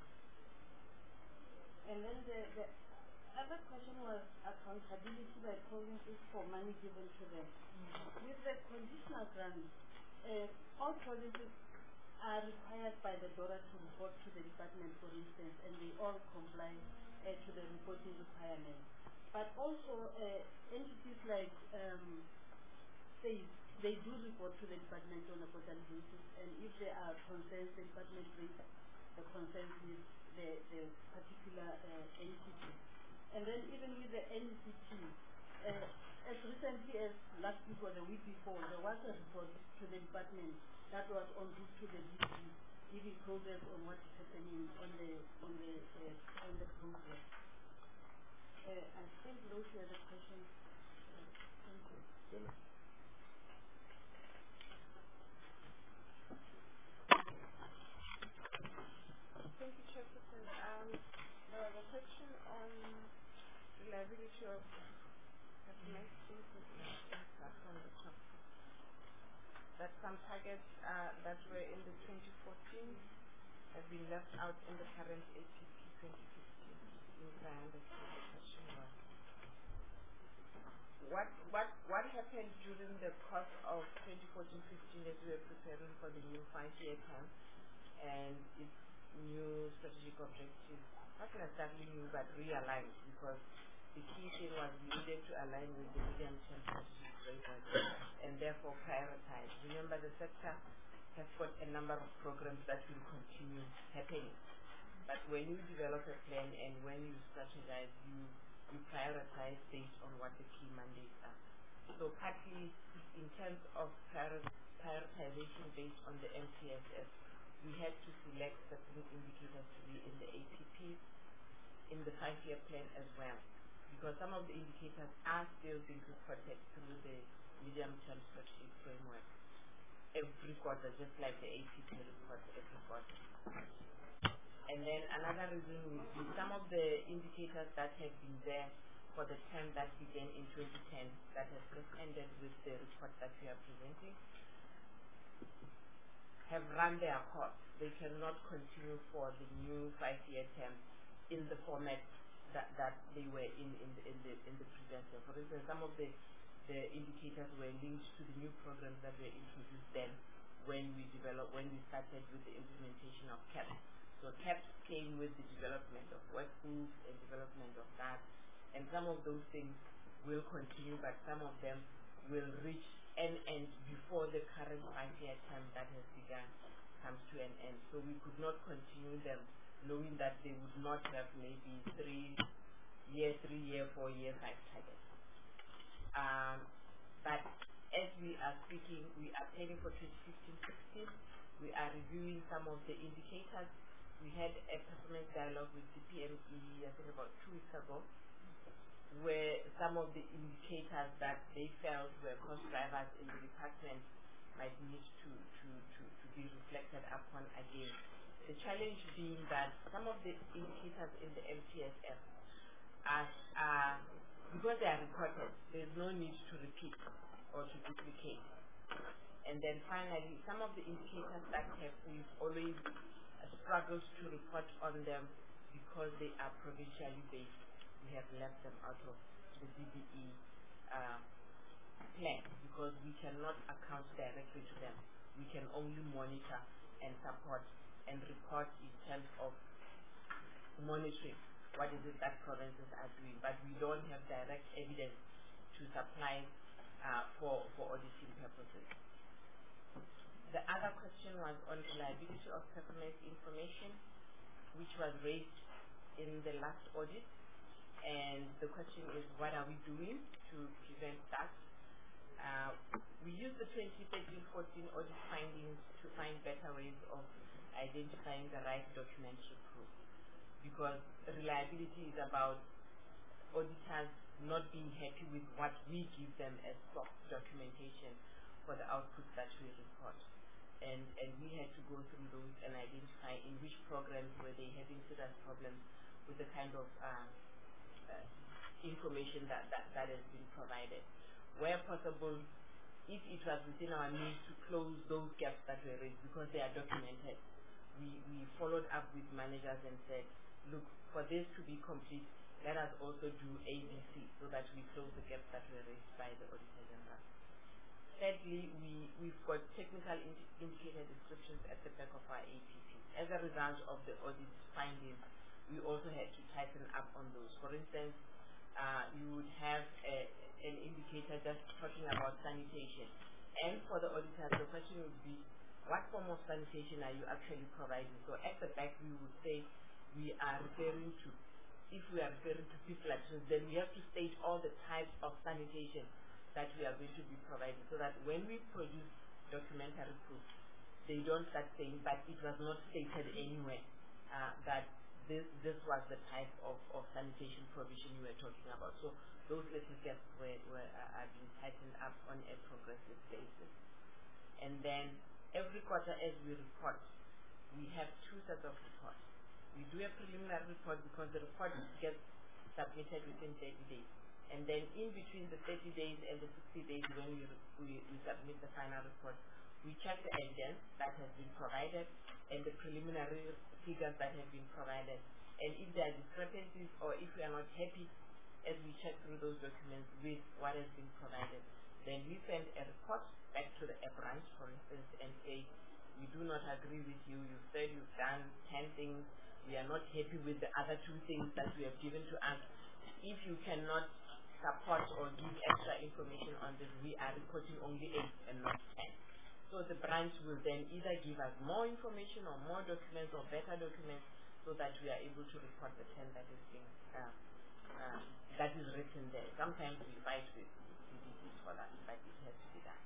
And then the, the other question was accountability by provinces for money given to them. Mm-hmm. With the conditional grant, uh, all provinces are required by the DORA to report to the department, for instance, and they all comply uh, to the reporting requirements. But also uh, entities like um, states, they do report to the department on a quarterly basis, and if there are concerns, the department brings the concerns with the, the particular uh, entity. And then even with the N C T, uh, as recently as last week or the week before, there was a report to the department that was on route to the D C, giving progress on what is happening on the on the uh, on the progress. Uh, I think those were the questions. Uh, thank you. Well, Thank you, Chairperson. Um, there was a question on reliability of that some targets uh, that were in the twenty fourteen have been left out in the current A T P twenty fifteen. If I understood the question well. What what what happened during the course of twenty fourteen fifteen as we were preparing for the new five-year plan and its new strategic objectives? Not necessarily new, but realigned, because the key thing was we needed to align with the medium-term strategic framework and therefore prioritize. Remember, the sector has got a number of programs that will continue happening. But when you develop a plan and when you strategize, you, you prioritize based on what the key mandates are. So partly in terms of prior, prioritization based on the M T S S, we had to select certain indicators to be in the A T Ps, in the five-year plan as well, because some of the indicators are still being reported through the medium-term strategic framework every quarter, just like the A P P report every quarter. And then another reason would be some of the indicators that have been there for the term that began in twenty ten, that has just ended with the report that we are presenting, have run their course. They cannot continue for the new five-year term in the format that, that they were in in the, in the, in the previous year. For instance, some of the, the indicators were linked to the new programs that were introduced then when we developed, when we started with the implementation of C A P. So C A P came with the development of workbooks and development of that, and some of those things will continue, but some of them will reach an end before the current five-year term that has begun comes to an end. So we could not continue them knowing that they would not have maybe three-year, three-year, four-year, five targets. Um, but as we are speaking, we are planning for twenty fifteen sixteen. We are reviewing some of the indicators. We had a performance dialogue with the P M E, I think about two weeks ago, where some of the indicators that they felt were cost drivers in the department might need to, to, to, to be reflected upon again. The challenge being that some of the indicators in the M T S F are, are because they are recorded, there is no need to repeat or to duplicate. And then finally, some of the indicators that have we've always struggled to report on them because they are provincially based. We have left them out of the D B E uh, plan because we cannot account directly to them. We can only monitor and support and report in terms of monitoring what is it that provinces are doing, but we don't have direct evidence to supply uh, for, for auditing purposes. The other question was on reliability of performance information, which was raised in the last audit. And the question is, what are we doing to prevent that? Uh, we use the twenty thirteen fourteen audit findings to find better ways of identifying the right documentary proof. Because reliability is about auditors not being happy with what we give them as soft documentation for the outputs that we report. And, and we had to go through those and identify in which programs were they having serious problems with the kind of uh, uh, information that, that, that has been provided. Where possible, if it was within our means to close those gaps that were raised because they are documented, we, we followed up with managers and said, look, for this to be complete, let us also do A B C so that we close the gaps that were raised by the Auditor General. Thirdly, we, we've got technical indi indicator descriptions at the back of our A P P. As a result of the audit findings, we also had to tighten up on those. For instance, uh, you would have a, an indicator just talking about sanitation. And for the auditors, the question would be, what form of sanitation are you actually providing? So at the back, we would say we are referring to, if we are referring to people actions, then we have to state all the types of sanitation that we are going to be providing, so that when we produce documentary proof, they don't start saying, but it was not stated anywhere uh, that this this was the type of, of sanitation provision you were talking about. So those little gaps were, were uh, are being tightened up on a progressive basis. And then every quarter as we report, we have two sets of reports. We do a preliminary report because the report gets submitted within thirty days. And then in between the thirty days and the sixty days when we, we, we submit the final report, we check the evidence that has been provided and the preliminary figures that have been provided. And if there are discrepancies or if we are not happy as we check through those documents with what has been provided, then we send a report back to the branch, for instance, and say, we do not agree with you, you said you've done ten things, we are not happy with the other two things that we have given to us. If you cannot support or give extra information on this, we are reporting only eight and not ten. So the branch will then either give us more information or more documents or better documents so that we are able to report the ten that is being uh, uh, that is written there. Sometimes we fight with C D Ds for that, but it has to be done.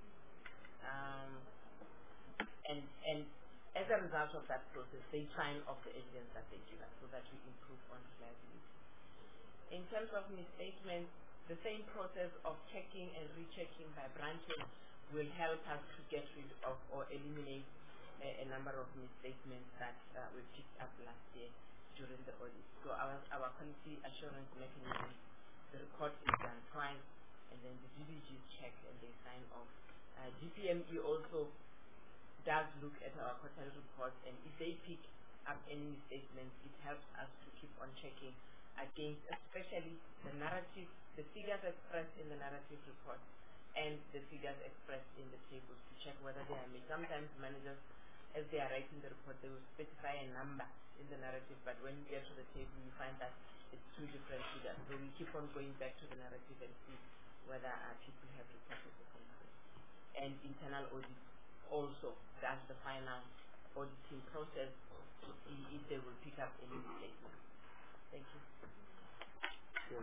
Um, and and as a result of that process, they sign off the evidence that they give us so that we improve on reliability. In terms of misstatements, the same process of checking and rechecking by branches will help us to get rid of or eliminate a, a number of misstatements that uh, we picked up last year during the audit. So our, our quality assurance mechanism, the report is done twice, and then the D D Gs check and they sign off. Uh, G P M E also does look at our quarterly reports, and if they pick up any misstatements, it helps us to keep on checking against, especially the narrative, the figures expressed in the narrative report and the figures expressed in the tables to check whether they are made. Sometimes managers, as they are writing the report, they will specify a number in the narrative, but when you get to the table, you find that it's two different figures. So we keep on going back to the narrative and see whether our people have reported the same thing. And internal audit also, that's the final auditing process to see if they will pick up any mistakes. Thank you. Sure.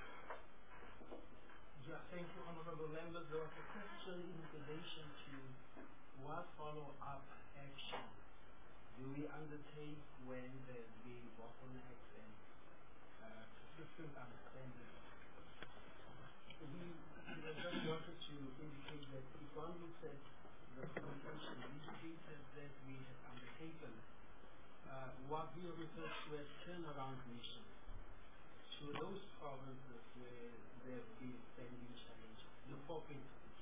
Yeah, thank you, honorable members. There was a question in relation to what follow-up action do we undertake when there's been bottlenecks and uh, persistent understanding. We, we just wanted to indicate that if one looks at the communication indicators that we have undertaken, uh, what we refer to as turnaround missions, to those provinces where there have been spending challenges, the following.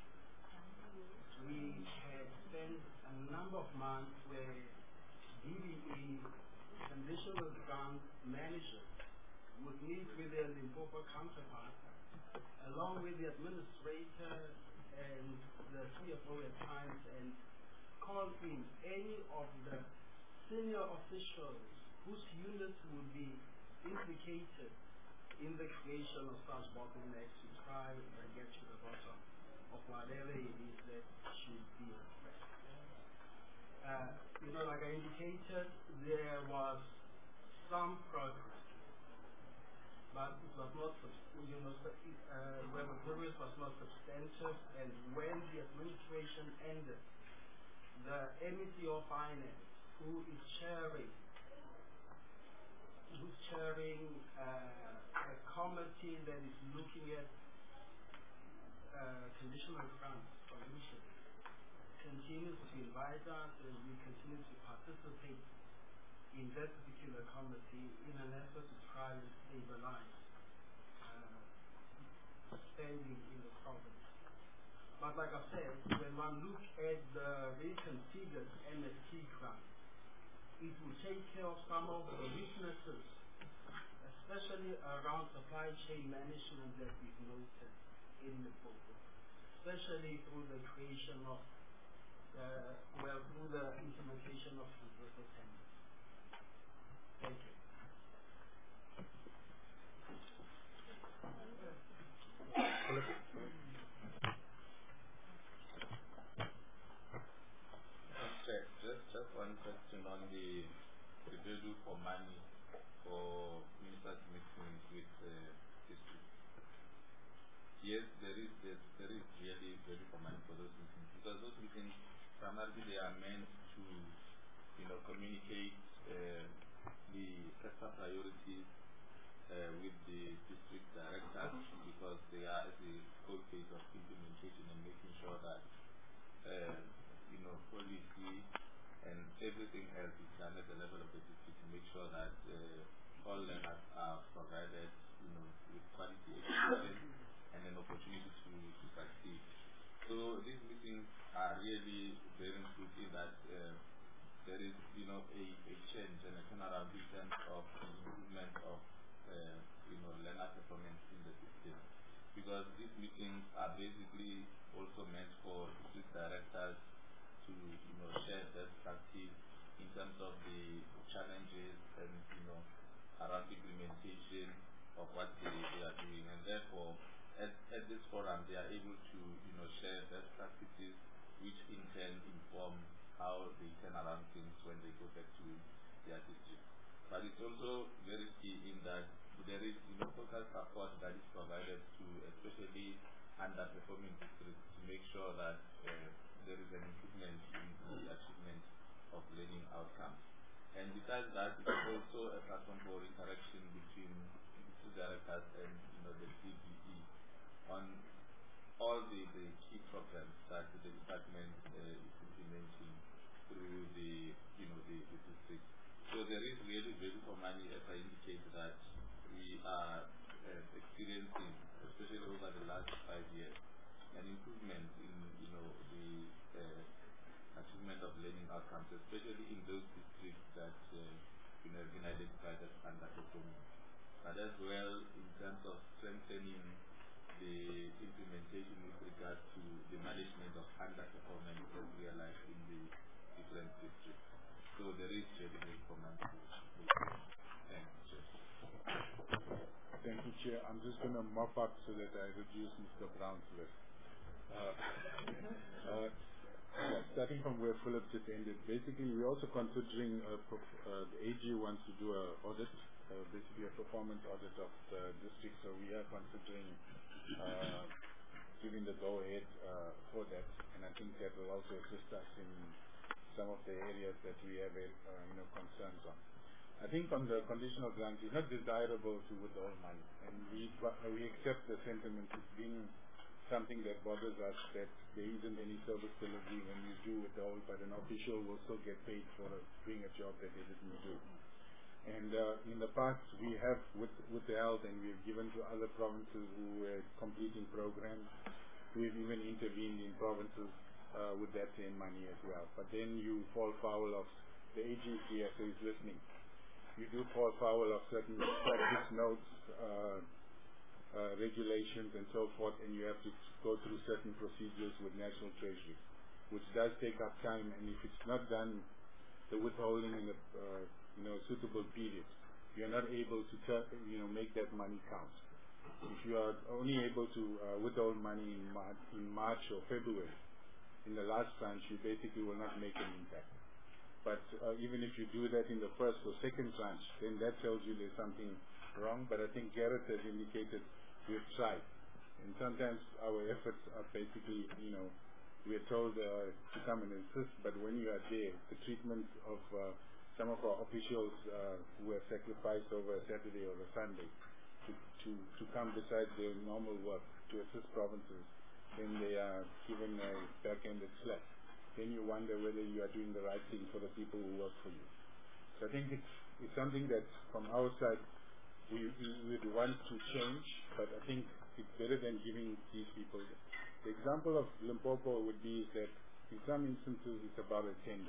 We have spent a number of months where D B E, Conditional Grant Managers, would meet with their Limpopo counterparts, along with the administrator and the C F O at times, and call in any of the senior officials whose units would be implicated in the creation of such bottlenecks to try and get to the bottom of whatever it is that should be addressed. Uh, you know, like I indicated, there was some progress, but it was not, you know, uh, where the progress was not substantive, and when the administration ended, the M E C of Finance, who is chairing, who's chairing uh, a committee that is looking at uh, conditional grants solutions, continues to invite us, and we continue to participate in that particular committee in an effort to try and stabilize uh, spending in the province. But like I said, when one looks at the reconfigured M S T grant, it will take care of some of the weaknesses, especially around supply chain management that we've noted in the program, especially through the creation of, uh, well, through the implementation of transversal tenders. Thank you. Okay, just, just one question on the, the value for money for ministers' meetings with the uh, district. Yes, there is there, there is really value for money for those meetings, because those meetings primarily they are meant to, you know, communicate uh, the sector priorities uh, with the district directors, because they are at the core phase of implementation and making sure that uh, you know, policy and everything else is done at the level of the district to make sure that uh, all learners are provided, you know, with quality education and an opportunity to, to succeed. So these meetings are really bearing fruit in that uh, there is, you know, a, a change and a turnaround in terms of the improvement of, uh, you know, learner performance in the system. Because these meetings are basically also meant for district directors to, you know, share best practice in terms of the challenges and, you know, around implementation of what they, they are doing. And therefore, at, at this forum, they are able to, you know, share best practices, which in turn inform how they turn around things when they go back to their district. But it's also very key in that there is, you know, focused support that is provided to especially underperforming districts to make sure that uh, there is an improvement in the achievement of learning outcomes. And besides that, it's also a platform for interaction between district directors and, you know, the C B E on all the, the key programs that the department uh, is implementing through the, you know, the, the district. So there is really value for money, as I indicated, that we are uh, experiencing, especially over the last five years, an improvement in, you know, the uh, achievement of learning outcomes, especially in those districts that uh, you know, have been identified as underperforming. But as well, in terms of strengthening the implementation with regard to the management of underperformance as realized in the different districts. So there is really great command. Thank you, Chair. Thank you, Chair. I'm just going to mop up so that I reduce Mister Brown's list. Uh, uh, starting from where Philip just ended, basically we're also considering, uh, uh, the A G wants to do an audit, uh, basically a performance audit of the district, so we are considering uh, giving the go-ahead uh, for that, and I think that will also assist us in some of the areas that we have, uh, you know, concerns on. I think on the conditional grants, it's not desirable to withhold money, and we uh, we accept the sentiment. It's been something that bothers us, that there isn't any service delivery when you do withhold, but an official will still get paid for doing a job that they didn't do. And uh, in the past, we have with, withheld, and we've given to other provinces who were completing programs. We've even intervened in provinces Uh, with that same money as well. But then you fall foul of the A G C, so he's listening. You do fall foul of certain practice notes, uh, uh, regulations and so forth, and you have to go through certain procedures with National Treasury, which does take up time, and if it's not done, the withholding in a uh, you know, suitable period, you're not able to you know, make that money count. If you are only able to uh, withhold money in, Mar in March or February, in the last tranche, you basically will not make an impact. But uh, even if you do that in the first or second tranche, then that tells you there's something wrong. But I think Gareth has indicated we've tried. And sometimes our efforts are basically, you know, we're told uh, to come and assist, but when you are there, the treatment of uh, some of our officials uh, who have sacrificed over a Saturday or a Sunday to, to, to come beside their normal work to assist provinces, then they are given a back-ended slap. Then you wonder whether you are doing the right thing for the people who work for you. So I think it's, it's something that from our side we, we would want to change, but I think it's better than giving these people. The example of Limpopo would be is that in some instances it's about a tender.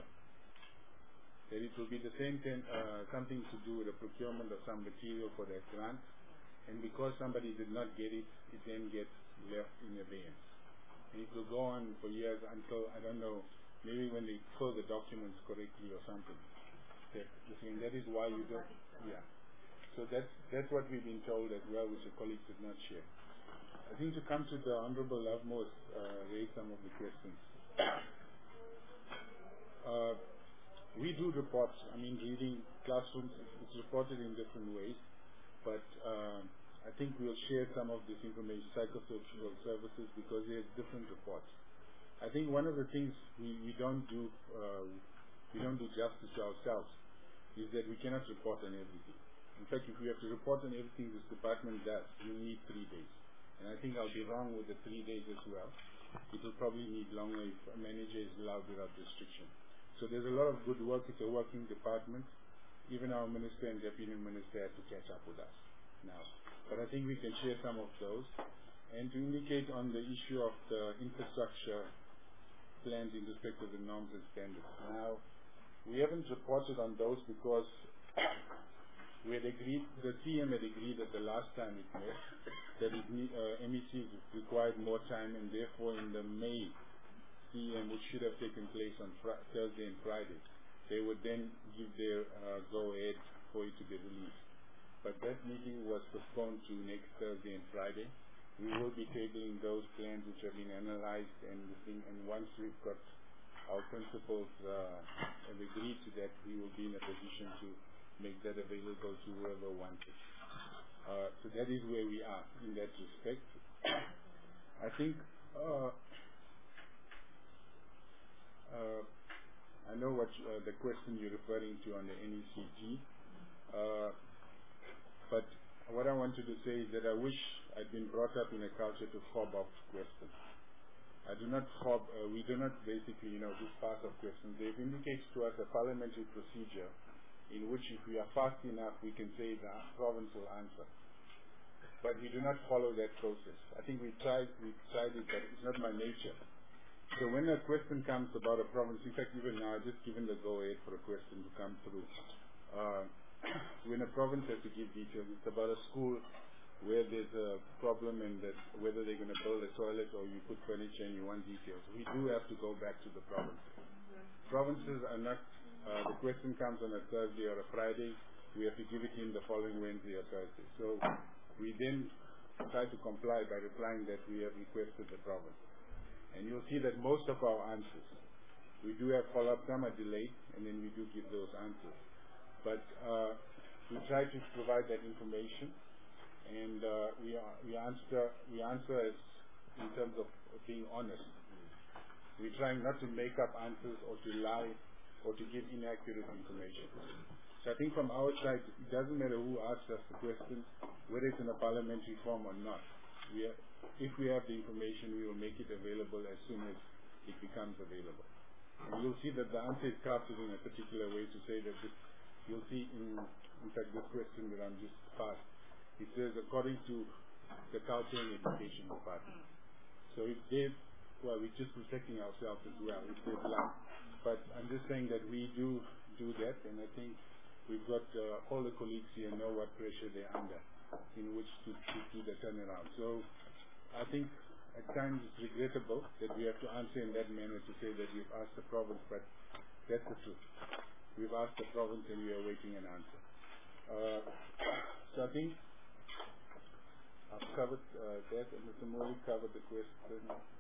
That it will be the same ten, uh, something to do with the procurement of some material for that grant, and because somebody did not get it, it then gets left in abeyance. And it will go on for years until, I don't know, maybe when they fill the documents correctly or something. That, and that is why you don't, yeah. So that's, that's what we've been told as well, which the colleagues did not share. I think to come to the Honorable Lovemore, uh, raise some of the questions. Uh, we do reports, I mean, reading classrooms, it's reported in different ways, but uh, I think we'll share some of this information, psychosocial services, because there's different reports. I think one of the things we, we don't do, uh, we don't do justice to ourselves, is that we cannot report on everything. In fact, if we have to report on everything this department does, we need three days. And I think I'll be wrong with the three days as well. It will probably need longer if a manager is allowed without restriction. So there's a lot of good work. It's a working department. Even our minister and deputy minister had to catch up with us now. But I think we can share some of those. And to indicate on the issue of the infrastructure plans in respect of the norms and standards. Now, we haven't reported on those because we had agreed, the C M had agreed at the last time it met, that it, uh, M E Cs required more time, and therefore in the May C M, which should have taken place on fr Thursday and Friday, they would then give their uh, go-ahead for it to be released. But that meeting was postponed to next Thursday and Friday. We will be tabling those plans which have been analyzed, and the thing, and once we've got our principals uh, have agreed to that, we will be in a position to make that available to whoever wants it. Uh, so that is where we are in that respect. I think uh, uh, I know what uh, the question you're referring to on the N E C G, uh, but what I want wanted to say is that I wish I'd been brought up in a culture to fob off questions. I do not fob, uh, we do not basically, you know, just pass off questions. They've indicated to us a parliamentary procedure in which if we are fast enough, we can say the province will answer. But we do not follow that process. I think we tried, we tried it, but it's not my nature. So when a question comes about a province, in fact, even now, I've just given the go-ahead for a question to come through. Uh, when a province has to give details, it's about a school where there's a problem and that whether they're going to build a toilet or you put furniture and you want details. We do have to go back to the province. Provinces are not, uh, the question comes on a Thursday or a Friday, we have to give it in the following Wednesday or Thursday. So we then try to comply by replying that we have requested the province. And you'll see that most of our answers, we do have follow-up, some are delayed, and then we do give those answers. But uh, we try to provide that information, and uh, we are, we answer we answer as in terms of being honest. We're trying not to make up answers or to lie or to give inaccurate information. So I think from our side, it doesn't matter who asks us the questions, whether it's in a parliamentary form or not. We are, if we have the information, we will make it available as soon as it becomes available. And you'll see that the answer is crafted in a particular way to say that this, you'll see in, in fact this question that I'm just passed. It says according to the Culture and Education Department. So if they, well, we're just protecting ourselves as well if they lie. But I'm just saying that we do do that, and I think we've got uh, all the colleagues here know what pressure they're under in which to, to do the turnaround. So I think at times it's regrettable that we have to answer in that manner to say that we've asked the province, but that's the truth. We've asked the province and we are waiting an answer. Uh, so I think I've covered uh, that, and Mister Mori covered the question.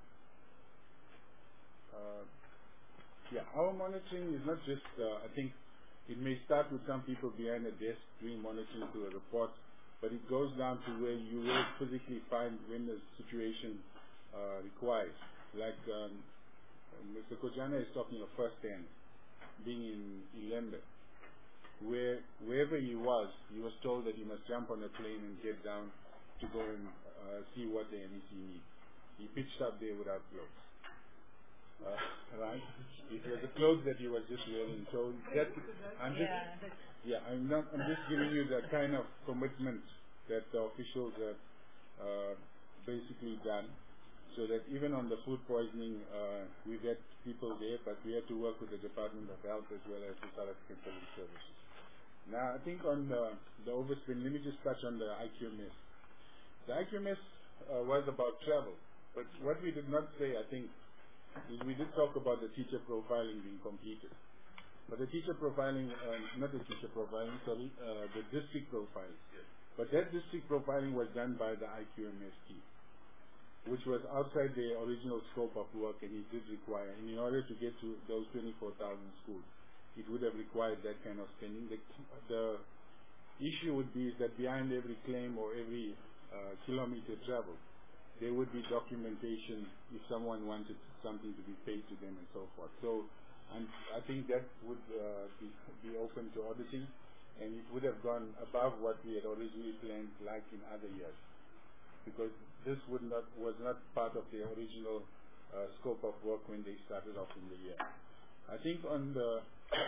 Uh, yeah, our monitoring is not just, uh, I think it may start with some people behind a desk doing monitoring to a report, but it goes down to where you will physically find when the situation uh, requires. Like um, Mister Kojana is talking of first-hand, being in Ilembe, where wherever he was, he was told that he must jump on a plane and get down to go and uh, see what the N E C needs. He pitched up there without clothes. Uh, right? It was the clothes that he was just wearing. So that I'm just yeah, I'm not. I'm just giving you the kind of commitment that the officials have uh, basically done, so that even on the food poisoning, uh, we've had people there, but we had to work with the Department of Health as well as the South African Police Services. Now, I think on the, the overspend, let me just touch on the I Q M S. The I Q M S uh, was about travel, but what we did not say, I think, is we did talk about the teacher profiling being completed. But the teacher profiling, uh, not the teacher profiling, sorry, uh, the district profiling. Yes. But that district profiling was done by the I Q M S team, which was outside the original scope of work, and it did require, and in order to get to those twenty-four thousand schools, it would have required that kind of spending. The, the issue would be is that behind every claim or every uh, kilometer traveled, there would be documentation if someone wanted something to be paid to them and so forth. So and I think that would uh, be, be open to auditing, and it would have gone above what we had originally planned, like in other years, because this would not was not part of the original uh, scope of work when they started off in the year. I think on the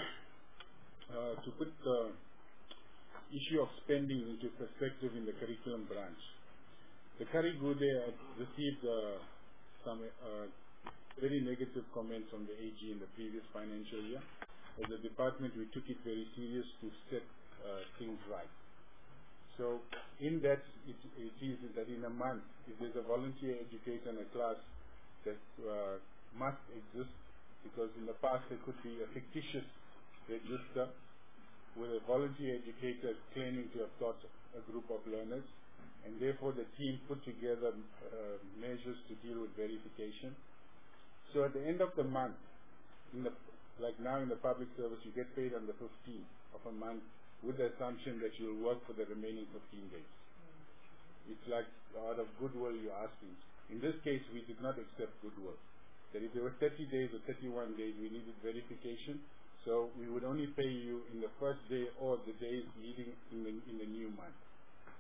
uh, to put the issue of spending into perspective in the curriculum branch, the Karigude had received uh, some uh, very negative comments on the A G in the previous financial year. As a department, we took it very serious to set uh, things right. So in that, it, it is that in a month, if there's a volunteer educator in a class that uh, must exist, because in the past there could be a fictitious register with a volunteer educator claiming to have taught a group of learners, and therefore the team put together uh, measures to deal with verification. So at the end of the month, in the, like now in the public service, you get paid on the fifteenth of a month with the assumption that you'll work for the remaining fifteen days. It's like out of goodwill you're asking. In this case, we did not accept goodwill. That if there were thirty days or thirty-one days, we needed verification. So we would only pay you in the first day or the days leading in the, in the new month.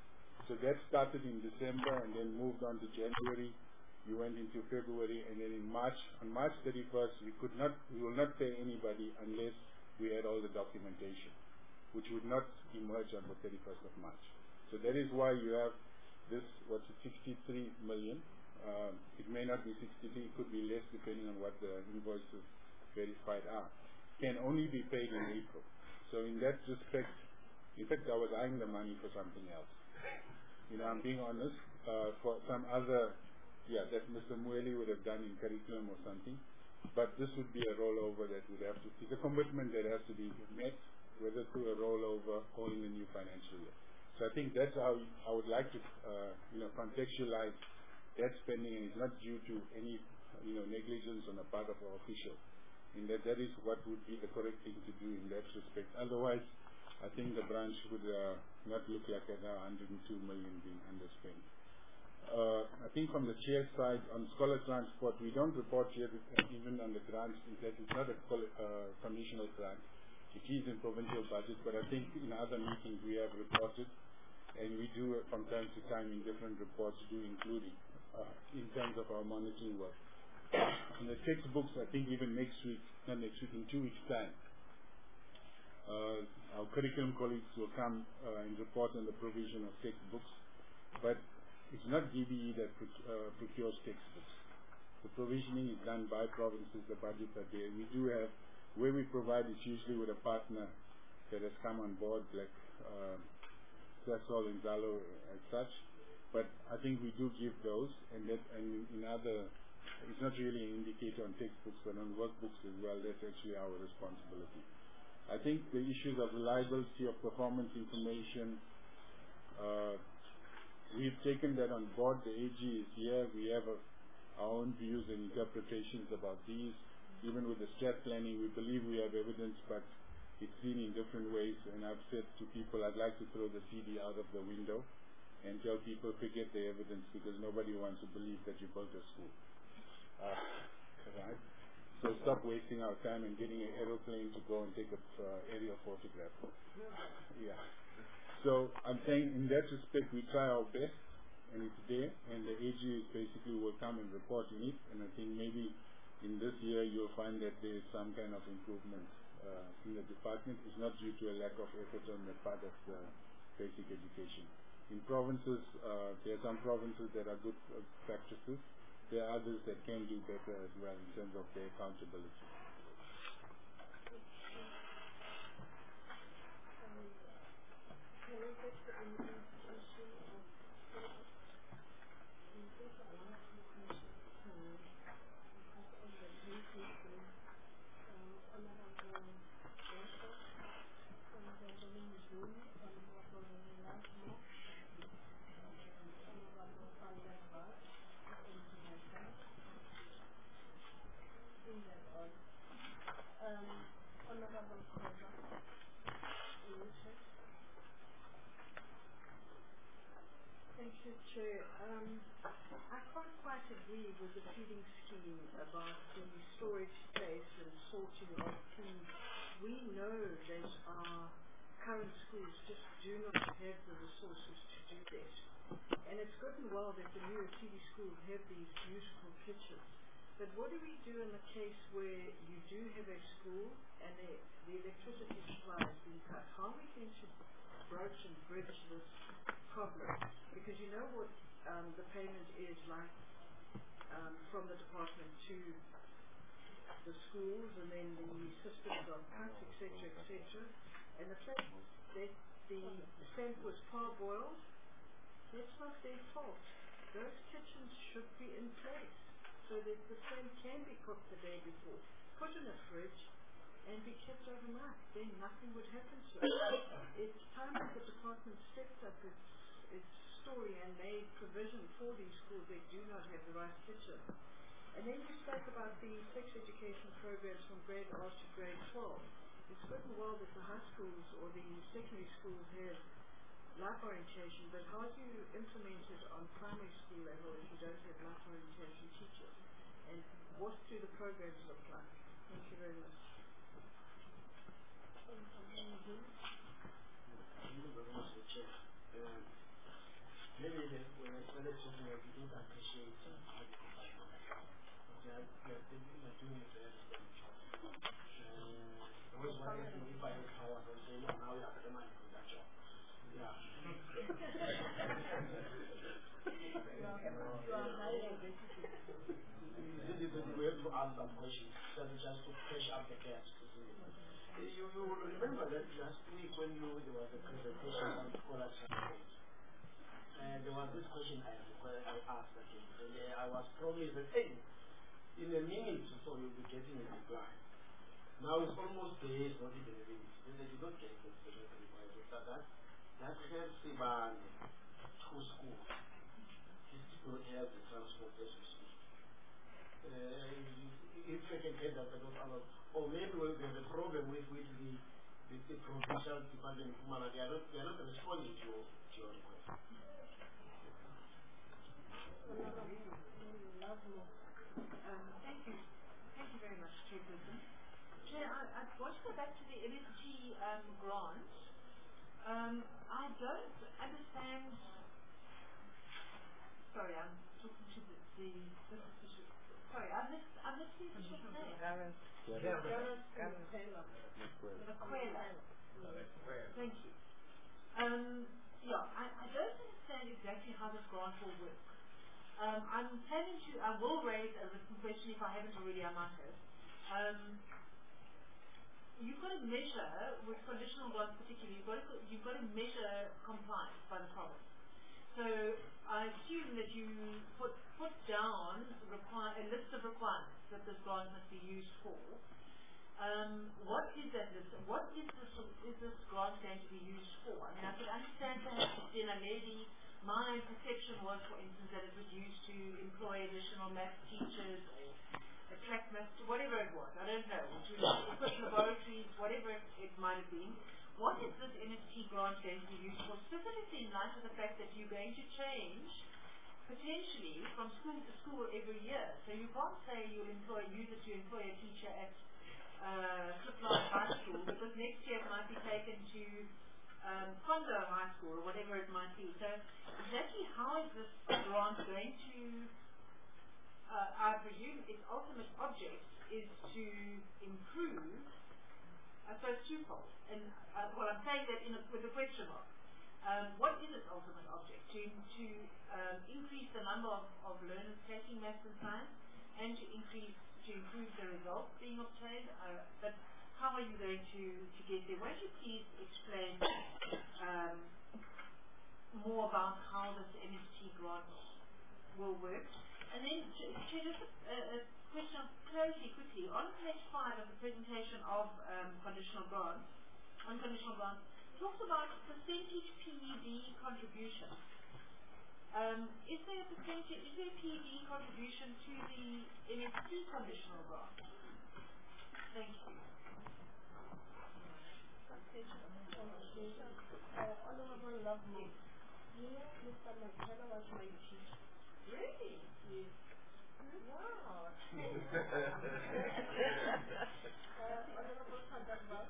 So that started in December and then moved on to January. You went into February, and then in March, on March thirty-first, we could not, we will not pay anybody unless we had all the documentation, which would not emerge on the thirty-first of March. So that is why you have this, what's it, sixty-three million. Um, it may not be sixty-three, it could be less depending on what the invoices verified are. Can only be paid in April. So in that respect, in fact, I was eyeing the money for something else. You know, I'm being honest, uh, for some other, yeah, that Mister Mueli would have done in curriculum or something. But this would be a rollover that would have to, it's a commitment that has to be met, whether through a rollover or in the new financial year. So I think that's how I would like to, uh, you know, contextualize that spending, and it's not due to any, you know, negligence on the part of our official. In that, that is what would be the correct thing to do in that respect. Otherwise, I think the branch would uh, not look like at one hundred two million being underspent. Uh, I think from the chair side, on scholar transport, we don't report here even on the grants. In fact, it's not a uh, conditional grant. It is in provincial budget, but I think in other meetings we have reported, and we do uh, from time to time in different reports do include it uh, in terms of our monitoring work. In the textbooks, I think even next week, not next week, in two weeks' time, uh, our curriculum colleagues will come uh, and report on the provision of textbooks, but it's not D B E that uh, procures textbooks. The provisioning is done by provinces, the budgets are there. We do have, where we provide is usually with a partner that has come on board, like uh, Sasol and Zalo as such, but I think we do give those, and that, and in other, it's not really an indicator on textbooks, but on workbooks as well, that's actually our responsibility. I think the issues of reliability of performance information, uh, we've taken that on board. The A G is here. We have a, our own views and interpretations about these. Even with the strat planning, we believe we have evidence, but it's seen in different ways. And I've said to people, I'd like to throw the C D out of the window and tell people forget the evidence, because nobody wants to believe that you built a school. Uh, right? So stop wasting our time and getting an aeroplane to go and take an uh, aerial photograph. Yeah. So I'm saying in that respect we try our best, and it's there, and the A G is basically will come and report on it, and I think maybe in this year you'll find that there is some kind of improvement uh, in the department. It's not due to a lack of effort on the part of the basic education. In provinces, uh, there are some provinces that are good uh, practices. There are others that can do better as well in terms of their accountability. Thank you, Chair. Um, I can't quite agree with the feeding scheme about the storage space and sorting of food. We know that our current schools just do not have the resources to do that. And it's good and well that the newer T V schools have these beautiful kitchens. But what do we do in the case where you do have a school and the, the electricity supply has been cut? How are we going to broach and bridge this problem? Because you know what um, the payment is like um, from the department to the schools, and then the systems are cut, et cetera, et cetera. And the fact that the stamp was parboiled, that's not their fault. Those kitchens should be in place so that the stamp can be cooked the day before, put in a fridge, and be kept overnight. Then nothing would happen to it. It's time that the department stepped up its, its story and made provision for these schools that do not have the right kitchen. And then you spoke about the sex education programs from grade R to grade twelve. It's good and well that the high schools or the secondary schools have life orientation, but how do you implement it on primary school level if you don't have life orientation teachers? And what do the programs look like? Thank you very much. Thank you very much, Chair. Uh, maybe the, when I started talking, I didn't appreciate how they provide money. They are, they are, they are doing a very good job. Uh, there was one thing, if I had power, I would say, no, now you have the money for that job. Yeah. We have to ask some questions, just to push up the gaps. You, you remember that last week when you, there was a presentation on scholarship, and there was this question I, I asked again, and uh, I was promised that, hey, in a minute or so you'll be getting a reply. Now it's almost there, it's not even a minute. Then they did not get the reply. That, that, that helps the man to school. He still have the transport as we speak. Uh, if I can get that, I don't know. Or maybe we'll have a problem with, with the, with the provincial department of Mala. They are not, they are not responding to your, to your request. Um, thank you. Thank you very much, Chairperson. Chair, I, I want to go back to the M S T um, grant. Um, I don't understand. Sorry, I'm talking to the, the business official. Sorry, I missed, I missed the official's name. Gareth. Gareth Makwela. Thank you. Um, yeah, I, I don't understand exactly how this grant will work. Um, I'm planning to, I will raise a written question if I haven't already, I might have. Um, you've got to measure, with conditional grants particularly, you've got to, you've got to measure compliance by the province. So I assume that you put, put down require, a list of requirements that this grant must be used for. Um, what is that list? What is this, is this grant going to be used for? I mean, I could understand perhaps in a lady, my perception was, for instance, that it was used to employ additional math teachers or attract math, whatever it was. I don't know. To equip laboratories, whatever it, it might have been. What is this N S T grant going to be used for, specifically in light of the fact that you're going to change potentially from school to school every year? So you can't say you'll employ, use it to employ a teacher at uh, Clipland High School, because next year it might be taken to um, Kondo High School or whatever it might be. So exactly how is this grant going to, uh, I presume its ultimate object is to improve, I suppose twofold. And uh, well, I'm saying that in a, with a question mark. Um, what is its ultimate object? To, to um, increase the number of, of learners taking maths and science, and to increase, to improve the results being obtained. Uh, but how are you going to, to get there? Won't you please explain um, more about how this M S T grant will work? And then, to, to just a, a question of clarity quickly. On page five of the presentation of um, conditional grants, unconditional grants, talks about percentage P E D contribution. Um, is there a percentage, is there a P E D contribution to the M S T conditional grant? Thank you. Uh, Honorable Lovelock, here Mister Makwela was my teacher. Really? Yes. Wow. uh, Honorable Kadamba.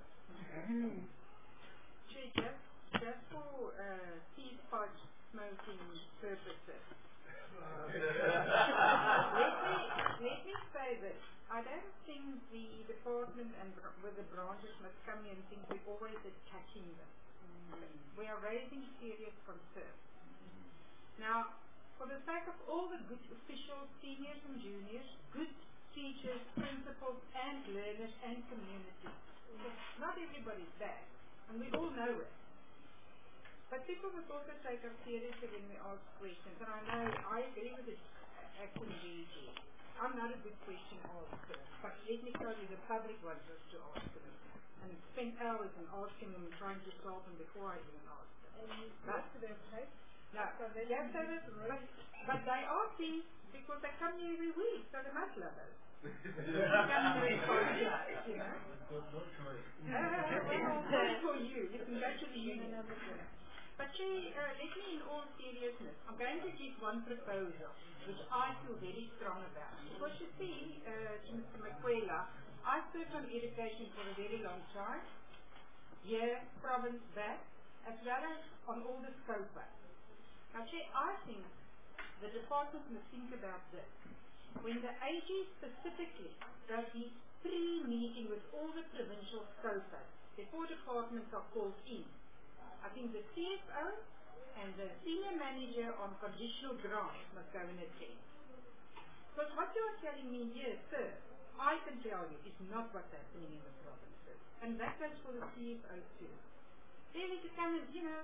Just, just for uh, ceasefire smoking purposes. let, me, let me say this. I don't think the department and br- with the branches must come here and think we're always attacking them. Mm-hmm. We are raising serious concerns. Mm-hmm. Now, for the sake of all the good officials, seniors and juniors, good teachers, principals and learners and community, not everybody's bad. And we all know it. But people must also take us seriously when we ask questions. And I know, I agree with it, uh, acting D G. I'm not a good question asker. But let me tell you, the public wants us to ask them. And spend hours in asking them and trying to solve them before I even ask them. And you but, to their place? No, yes, so that, but, but they are pleased because they come here every week, so they must love us. Come to respond, you know. No choice. Uh, well, good for you. You can go to the union. But Chair, uh, let me in all seriousness, I'm going to give one proposal, which I feel very strong about. Because you see, uh, to Mister Makwela, I've served on education for a very long time, here, province back, as well as on all the SCOPA. Now, Chair, I think the department must think about this. When the A G specifically does his pre-meeting with all the provincial scopers, before departments are called in, I think the C F O and the senior manager on conditional grants must go and attend. Because what you are telling me here, sir, I can tell you, is not what's happening in the provinces. And that goes for the C F O too. Really to come and, you know,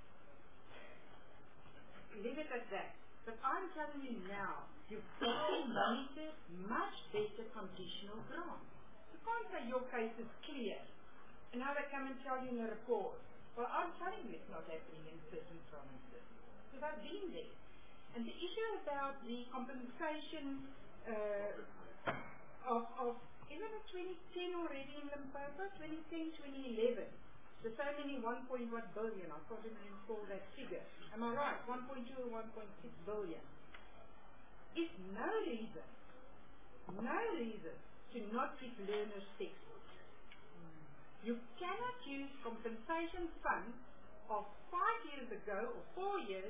leave it at that. But I'm telling you now, you've got to monitor much better conditional grants. You can't say your case is clear, and now they come and tell you in a report, well, I'm telling you it's not happening in certain provinces. Because I've been there. And the issue about the compensation uh, of, of, isn't it twenty ten already in Limpopo? twenty ten, twenty eleven. There's so many one point one billion, I can't even recall that figure. Am I right? one point two or one point six billion. It's no reason, no reason to not give learners textbooks. You cannot use compensation funds of five years ago or four years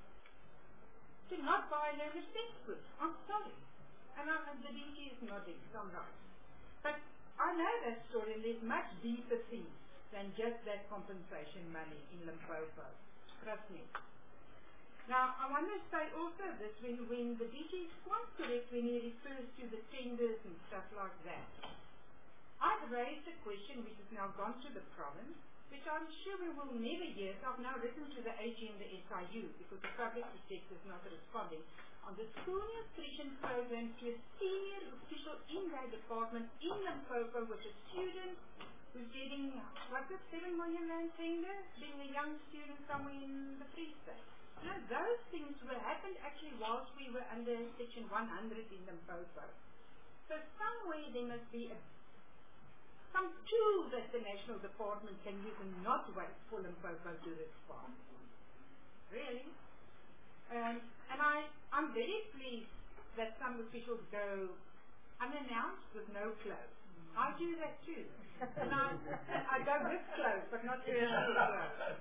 to not buy learners textbooks. I'm sorry. And I'm, the D G is nodding, so I'm right. But I know that story, and there's much deeper things than just that compensation money in Limpopo. Trust me. Now, I want to say also this, when, when the D G is quite correct when he refers to the tenders and stuff like that. I've raised a question which has now gone to the province, which I'm sure we will never hear. So I've now written to the A G and the S I U because the public protector is not responding on the school nutrition program to a senior official in that department in Limpopo with a student who's getting, what's it, seven million rand tender, being a young student somewhere in the Free State. You know, those things were happened actually whilst we were under Section one hundred in Limpopo. So somewhere there must be a some tool that the National Department can use and not wait for Limpopo to respond. Really? Um, and I, I'm very pleased that some officials go unannounced with no clothes. I do that too. And I, I go with clothes, but not with clothes.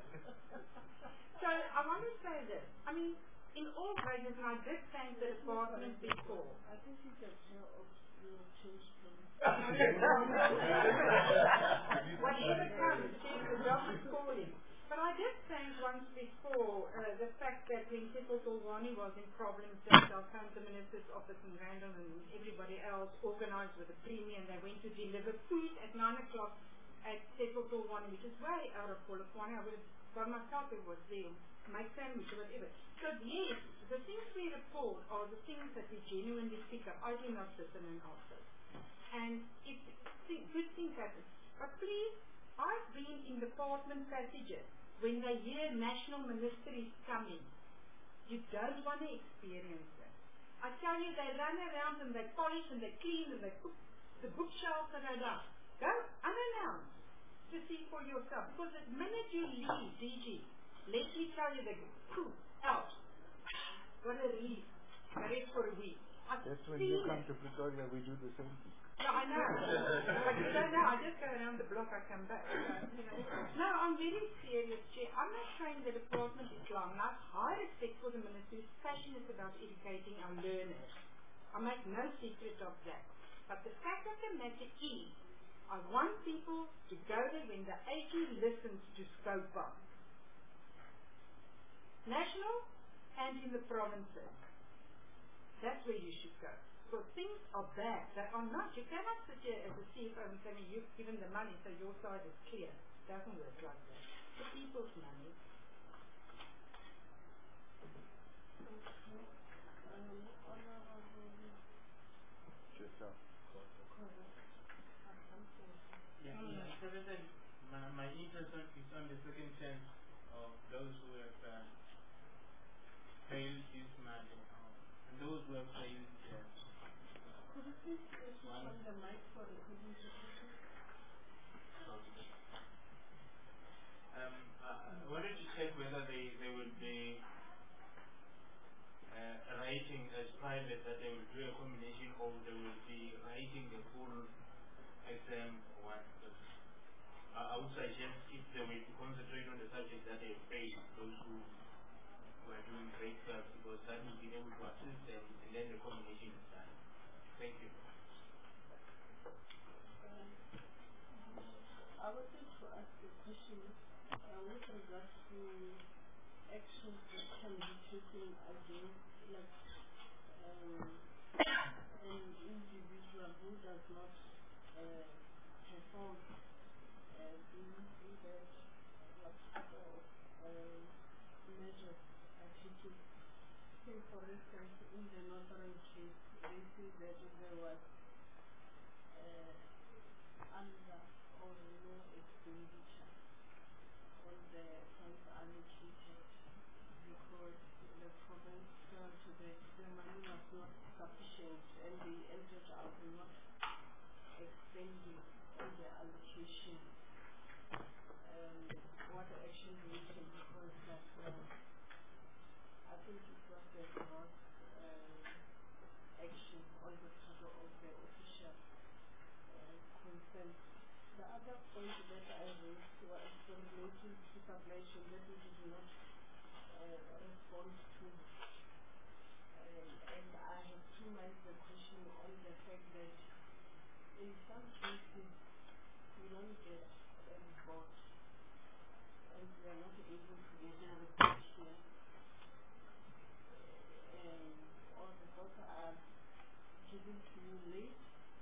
So I want to say this. I mean, in all cases, and I did thank the department before. I think you can tell of your change from whatever comes, the job is calling. But I did thank once before uh, the fact that when Teko Tolwani was in problems, that our counter minister's office in Randall and everybody else organized with a premium, they went to deliver food at nine o'clock at Teko Tolwani, which is way out of Polokwane. I would have got myself who was there, make sandwich or whatever. So yes, the things we report are the things that we genuinely pick up. I do not sit in an office. And if th- good things happen. But please, I've been in department passages when they hear national ministries coming. You don't want to experience it. I tell you, they run around and they polish and they clean and they cook the bookshelves and all that. Go unannounced to see for yourself. Because the minute you leave D G, let me tell you, they go poof, out. What a relief. The rest for a week. I've That's when seen you come it. to Pretoria, we do the same thing. Yeah, I know. But you don't know. I just go around the block, I come back. Uh, you know. No, I'm very serious, Chair. I'm not saying the department is wrong. I have high respect for the minister who's passionate about educating our learners. I make no secret of that. But the fact of the matter is, I want people to go there when the A G listens to SCOPA. National and in the provinces. That's where you should go. So things are bad. They are not. You cannot sit here as a C F O and say, you've given the money so your side is clear. It doesn't work like that. It's the people's money. Yeah, yeah. So that is, my, my interest is on the second chance of those who have uh, failed this money, uh, and those who have failed uh, Could you please switch on the mic for the presentation? Um, uh, I wanted to check whether they, they will be uh, writing as private, that they will do a combination, or they will be writing the full exam for one. Uh, I would suggest if they will concentrate on the subject that they failed, those who were doing itself, because that will be able to assist them, and then the combination is done. Thank you. I wanted to ask a question uh, with regards to actions that can be taken against, like, um, an individual who does not uh, perform uh, these that what other uh, measures are taken. Say, for instance, in the Northern case, they say that there was uh, under or no expenditure on the funds allocated because the province felt that the money was not sufficient and they ended up not expending on the allocation. Um, what action do we take because that was, I think it was the gross uh, action on the part of the official uh, consent. The other point that I raised was relating to supply chain that we did not uh, respond to. Uh, and I have two minds the question on the fact that in some cases we don't get a report and we are not able to get a report here. And all the reports are given to you late.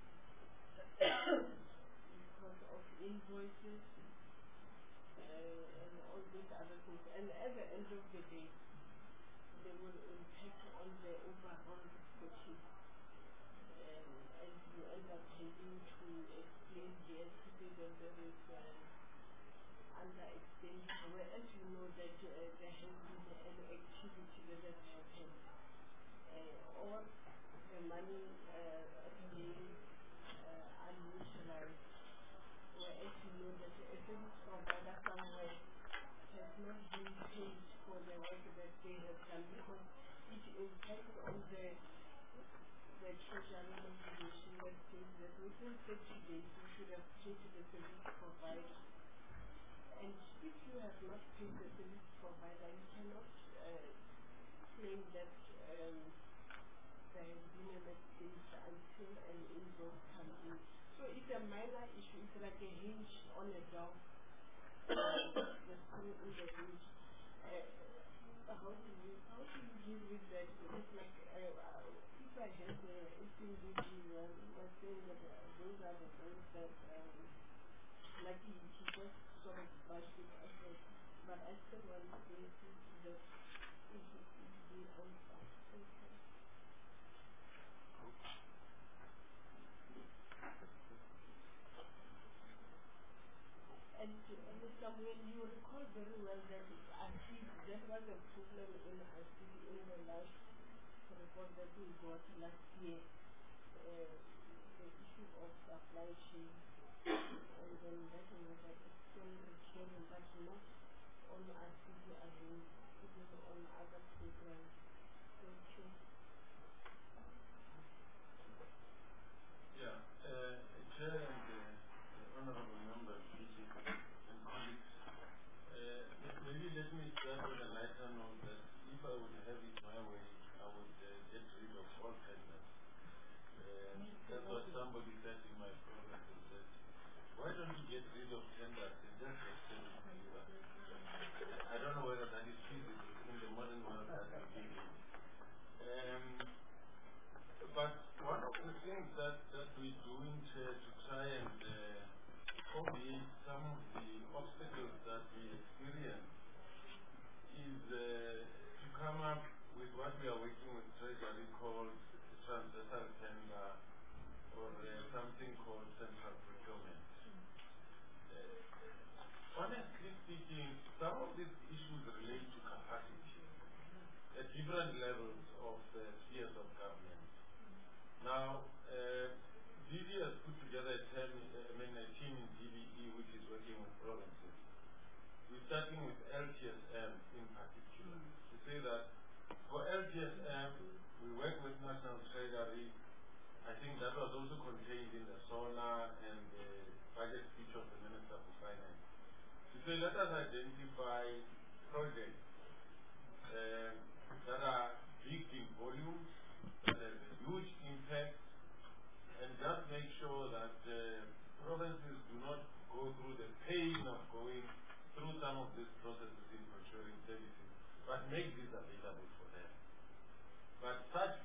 Because of invoices uh, and all these other things. And at the end of the day, they will impact on the overall reporting. Um, and you end up having to explain here to say that there is uh, under expenditure, whereas you know that uh, there has been an activity that has happened. Uh, or the money uh, being uh, unutilized. Whereas you know that a service provider somewhere has not been paid for the work that they have done because it impacts on the the treasury obligation that says that within thirty days you should have paid the service provider. And if you have not paid the service provider, you cannot uh, claim that um, there has been an expenditure until an invoice comes in. So it's a minor issue, it's like a hinge on a door, uh, the screw in the hinge. Uh, how do you how do you deal with that? It's like uh, if I had the individual was saying that uh, those are the things that um, like he, he just sort of brushed it aside. But I still want to insist that it should be answered. Okay. And, and Samuel, you recall very well that I see that was a problem in I C D in the last report that we got last year, uh, the issue of supply chain, and then that was like still recurring, but not on I C D alone, even on other programs. Thank you. Yeah, uh, Chair and uh, Honorable Members, and colleagues, uh, maybe let me start with a lighter note that if I would have it my way, I would uh, get rid of all tenders. Uh, that's what somebody said in my program. Said, why don't you get rid of tenders and just extend it to you? I don't know whether that is feasible in the modern world that we live in. Um, but one of the things that, that we're doing to, to try and uh, obviate some of the obstacles that we experience is uh, to come up with what we are working with Treasury called transversal tender or uh, something called central procurement. Uh, honestly speaking, some of these issues relate to capacity at different levels of uh, spheres of government. Now, uh, D D has put together a, term, I mean, a team in D B E which is working with provinces. We're starting with L T S M in particular. To say that for L T S M, we work with National Treasury. I think that was also contained in the SONA and the budget speech of the Minister for Finance. To say let us identify projects uh, that are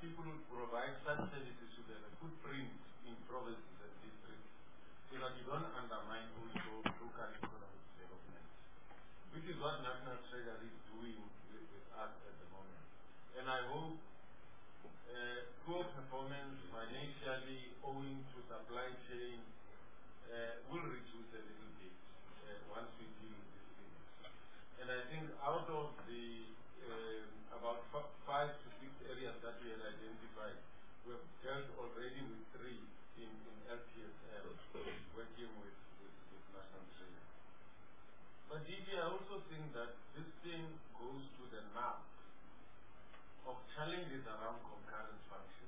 people who provide such services should have a footprint in provinces and districts so that you don't undermine also local economic development, which is what National Treasury is doing with, with us at the moment. And I hope uh, poor performance financially owing to supply chain uh, will reduce a little bit uh, once we deal with these things. And I think out of the um, about f five to six areas that we had identified, we have dealt already with three in, in L T S M, working with, with, with National Treasury. But D G, I also think that this thing goes to the nub of challenges around concurrent functions.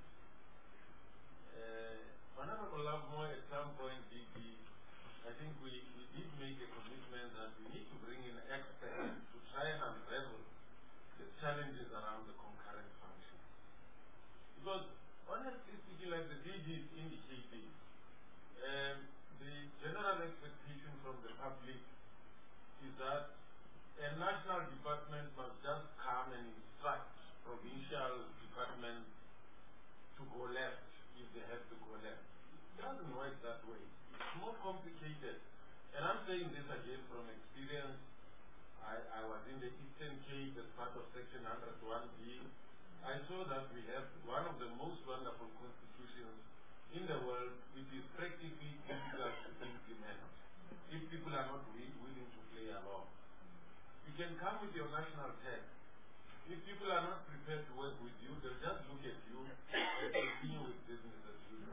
Uh, Honorable Lovemore, at some point, D G, I think we, we did make a commitment that we need to bring in experts to try and unravel the challenges around the concurrent functions. Because, honestly speaking, like the D G is indicating, um, the general expectation from the public is that a national department must just come and instruct provincial departments to go left if they have to go left. It doesn't work that way. It's more complicated. And I'm saying this again from experience. I, I was in the Eastern Cape as part of Section one oh one B. I saw that we have one of the most wonderful constitutions in the world, which is practically difficult to implement if people are not wi willing to play along. You can come with your national text. If people are not prepared to work with you, they'll just look at you and continue with business as usual.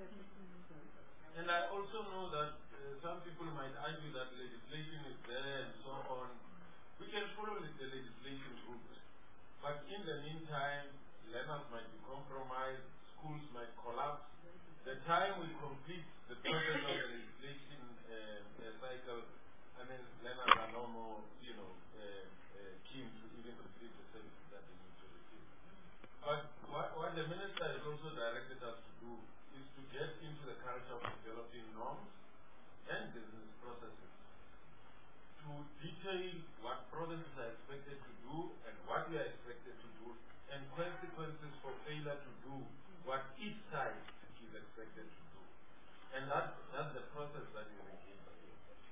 And I also know that uh, some people might argue that legislation is there and so on. We can follow the legislation route. But in the meantime, learners might be compromised, schools might collapse. The time we complete the process of the legislation uh, uh, cycle, I mean, learners are no more, you know, uh, uh, keen to even receive the services that they need to receive. But what, what the minister has also directed us to do is to get into the culture of developing norms and business processes, to detail what provinces are expected to do and what we are expected to do, and consequences for failure to do what each side is expected to do. And that, that's the process that we engage in.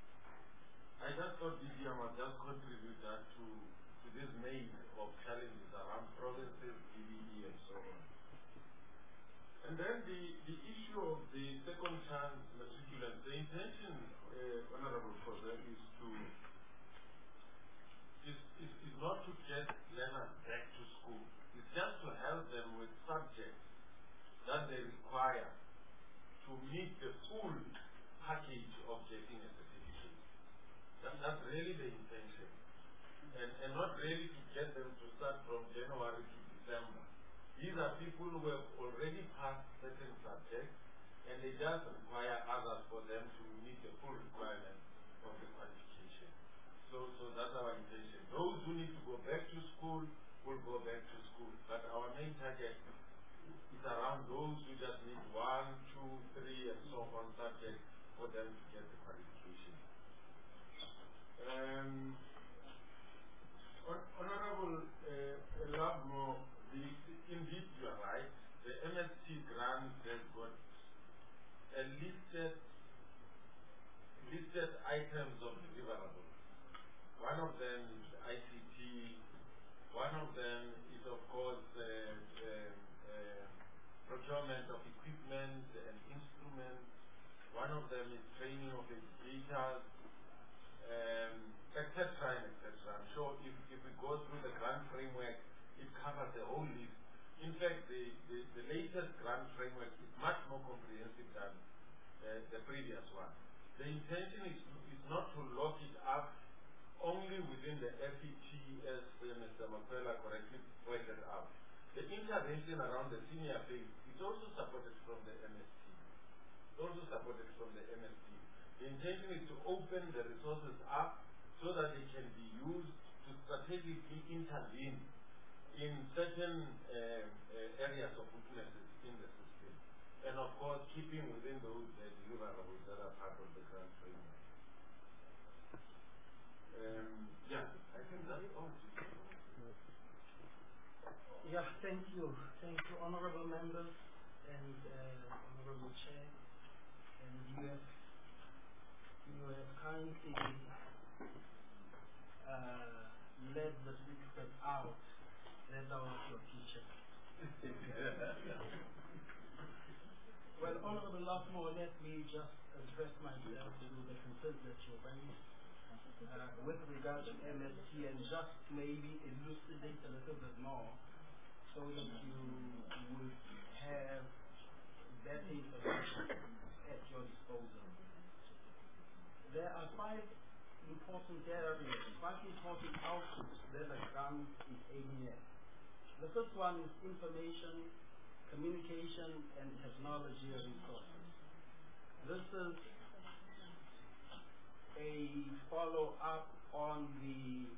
I just thought D G I must just contribute that to, to this maze of challenges around provinces, D B E, and so on. And then the, the issue of the second chance matriculants, the intention, uh, Honorable Koza, is to is, is, is not to get learners back to school. It's just to help them with subjects that they require to meet the full package of getting a certificate. That, that's really the intention. And, and not really to get them to start from January to December. These are people who have already passed certain subjects, and they just require others for them to meet the full requirement of the qualification. So, so that's our intention. Those who need to go back to school will go back to school. But our main target is around those who just need one, two, three, and so on subjects for them to get the qualification. Um, Honorable uh, Lovemore, indeed you are right. The M S T grant has got a listed listed items of deliverables. One of them is I C T. One of them is, of course, uh, uh, uh, procurement of equipment and instruments. One of them is training of educators, um, et cetera, et cetera. I'm sure if, if we go through the grant framework, it covers the whole list. In fact, the, the, the latest grant framework is much more comprehensive than uh, the previous one. The intention is, is not to lock it up only within the F E T, as uh, Mister Makwela correctly pointed out. The intervention around the senior phase is also supported from the M S T. It's also supported from the M S T. The intention is to open the resources up so that they can be used to strategically intervene in certain uh, uh, areas of weaknesses in the system. And of course, keeping within those uh, deliverables that are part of the grant framework. Um, yeah, I think that's all. Yeah, thank you. Thank you, honorable members and uh, honorable chair. And you have, you have kindly uh, let the secret out that I was your teacher. Well, honorable Lafmo, let me just address myself to the concerns that you raised uh, with regard to M S T and just maybe elucidate a little bit more so that you would have that information at your disposal. There are five important areas, five important outputs that a grant is aiming at. The first one is information, communication, and technology resources. This is a follow-up on the,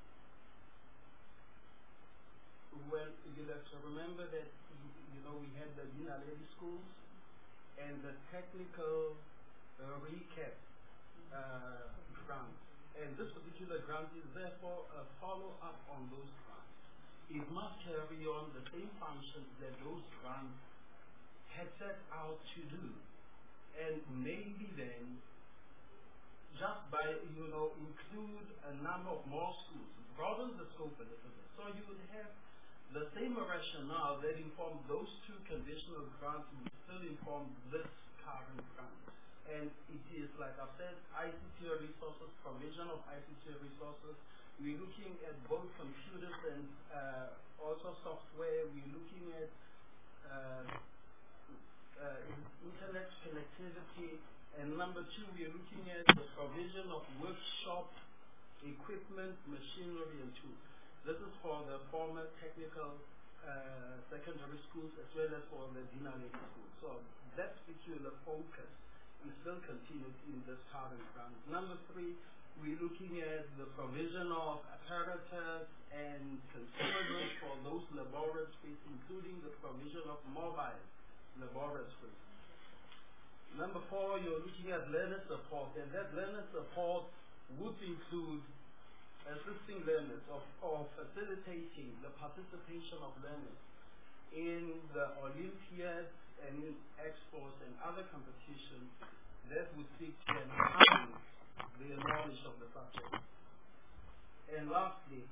well, you have to remember that, you know, we had the Dinaledi schools and the technical uh, recap uh, grant. And this particular grant is therefore a follow-up on those grants. It must carry on the same functions that those grants had set out to do. And maybe then, just by, you know, include a number of more schools, broaden the scope a little bit. So you would have the same rationale that informed those two conditional grants would still inform this current grant. And it is, like I've said, I C T resources, provision of I C T resources. We're looking at both computers and uh, also software. We're looking at uh, uh, internet connectivity. And number two, we're looking at the provision of workshop equipment, machinery, and tools. This is for the former technical uh, secondary schools as well as for the Dinaledi schools. So that particular focus is still continued in this current grant. Number three, we're looking at the provision of apparatus and consumables for those laboratories, including the provision of mobile laboratories. Number four, you're looking at learner support, and that learner support would include assisting learners of, or facilitating the participation of learners in the Olympiads and in expos and other competitions that would seek to enhance their knowledge of the subject. And lastly,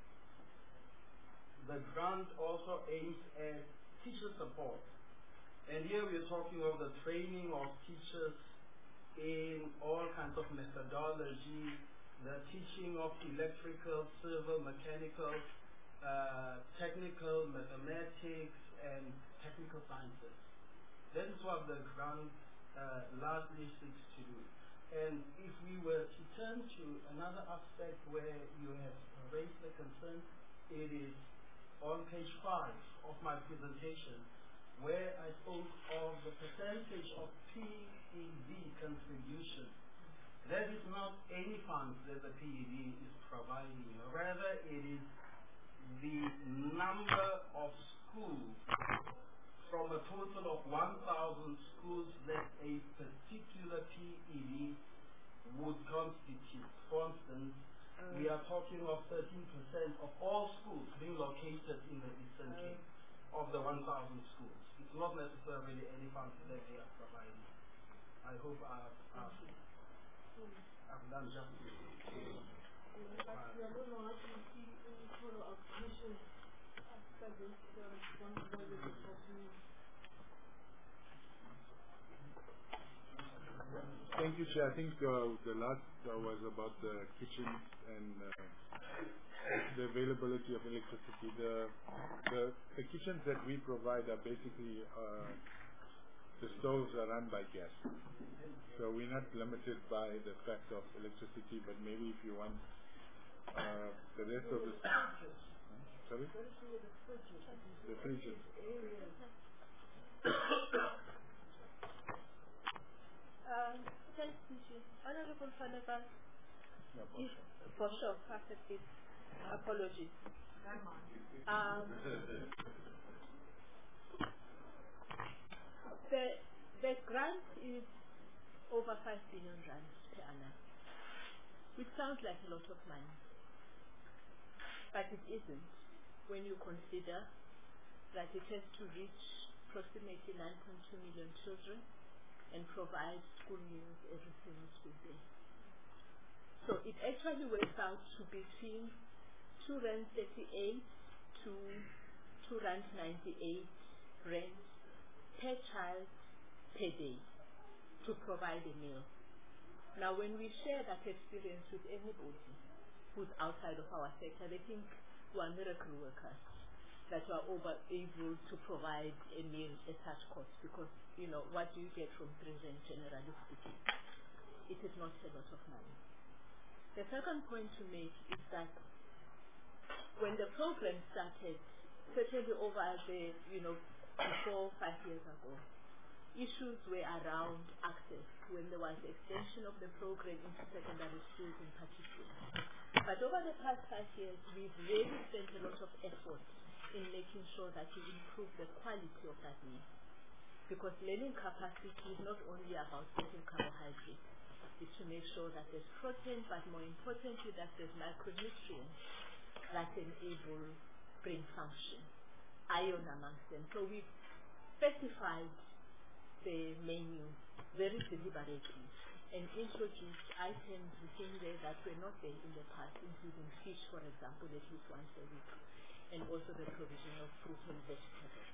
the grant also aims at teacher support. And here we are talking of the training of teachers in all kinds of methodology, the teaching of electrical, civil, mechanical, uh, technical, mathematics, and technical sciences. That is what the grant uh, largely seeks to do. And if we were to turn to another aspect where you have raised the concern, it is on page five of my presentation, where I spoke of the percentage of P E D contribution. That is not any funds that the P E D is providing. Rather, it is the number of schools from a total of one thousand schools that a particular P E D would constitute. For instance, um, we are talking of thirteen percent of all schools being located in the Eastern um, Cape of the one thousand schools. It's not necessarily any funds that they are providing. I hope I've, I've, I've done justice. Thank you, Chair. I think uh, the last uh, was about the kitchens and uh, the availability of electricity. The, the the kitchens that we provide are basically uh, the stoves are run by gas, so we're not limited by the fact of electricity. But maybe if you want uh, the rest of the huh? sorry, the fridges. Um, thank you, Honorable Fanaka. Yes, for sure, perfectly. Apologies. Um, the the grant is over five billion rand per annum, which sounds like a lot of money, but it isn't when you consider that it has to reach approximately nine point two million children and provide school meals every single school day. So it actually works out to between two rand thirty-eight to two rand ninety-eight rand per child per day to provide a meal. Now when we share that experience with anybody who's outside of our sector, they think we're miracle workers, that we're over able to provide a meal at such cost, because, you know, what do you get from three rand generally speaking? It is not a lot of money. The second point to make is that when the program started, certainly over the, you know, before five years ago, issues were around access when there was extension of the program into secondary schools in particular. But over the past five years, we've really spent a lot of effort in making sure that we improve the quality of that meal. Because learning capacity is not only about getting carbohydrates, it's to make sure that there's protein, but more importantly that there's micronutrients that enable brain function, iron amongst them. So we've specified the menu very deliberately and introduced items within there that were not there in the past, including fish, for example, at least once a week, and also the provision of fruit and vegetables.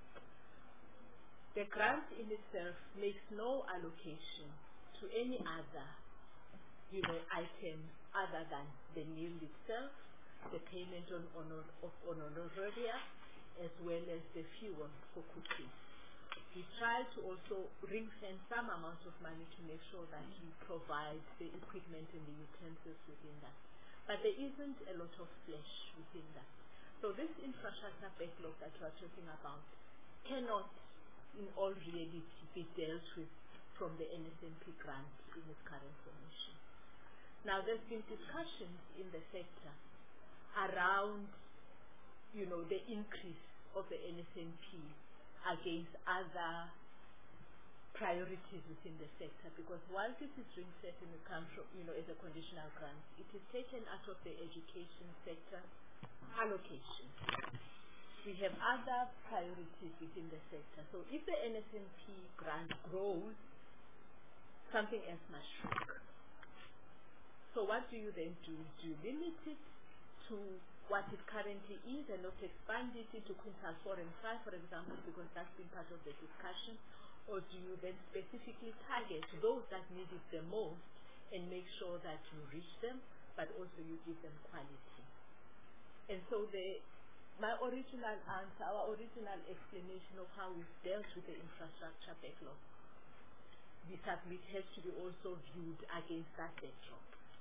The grant in itself makes no allocation to any other, you know, item other than the meal itself, the payment on honor, of honoraria, as well as the fuel for cooking. We try to also ring-fence some amount of money to make sure that we provide the equipment and the utensils within that. But there isn't a lot of flesh within that. So this infrastructure backlog that we are talking about cannot, in all reality, be dealt with from the N S N P grant in its current formation. Now, there's been discussions in the sector around, you know, the increase of the N S N P against other priorities within the sector, because while this is ring set and it comes from, you know, as a conditional grant, it is taken out of the education sector allocation. We have other priorities within the sector. So if the N S N P grant grows, something else must shrink. So what do you then do? Do you limit it to what it currently is and not expand it into quintile four and five, for example, because that's been part of the discussion? Or do you then specifically target those that need it the most and make sure that you reach them, but also you give them quality? And so the, my original answer, our original explanation of how we've dealt with the infrastructure backlog, we submit has to be also viewed against that backdrop,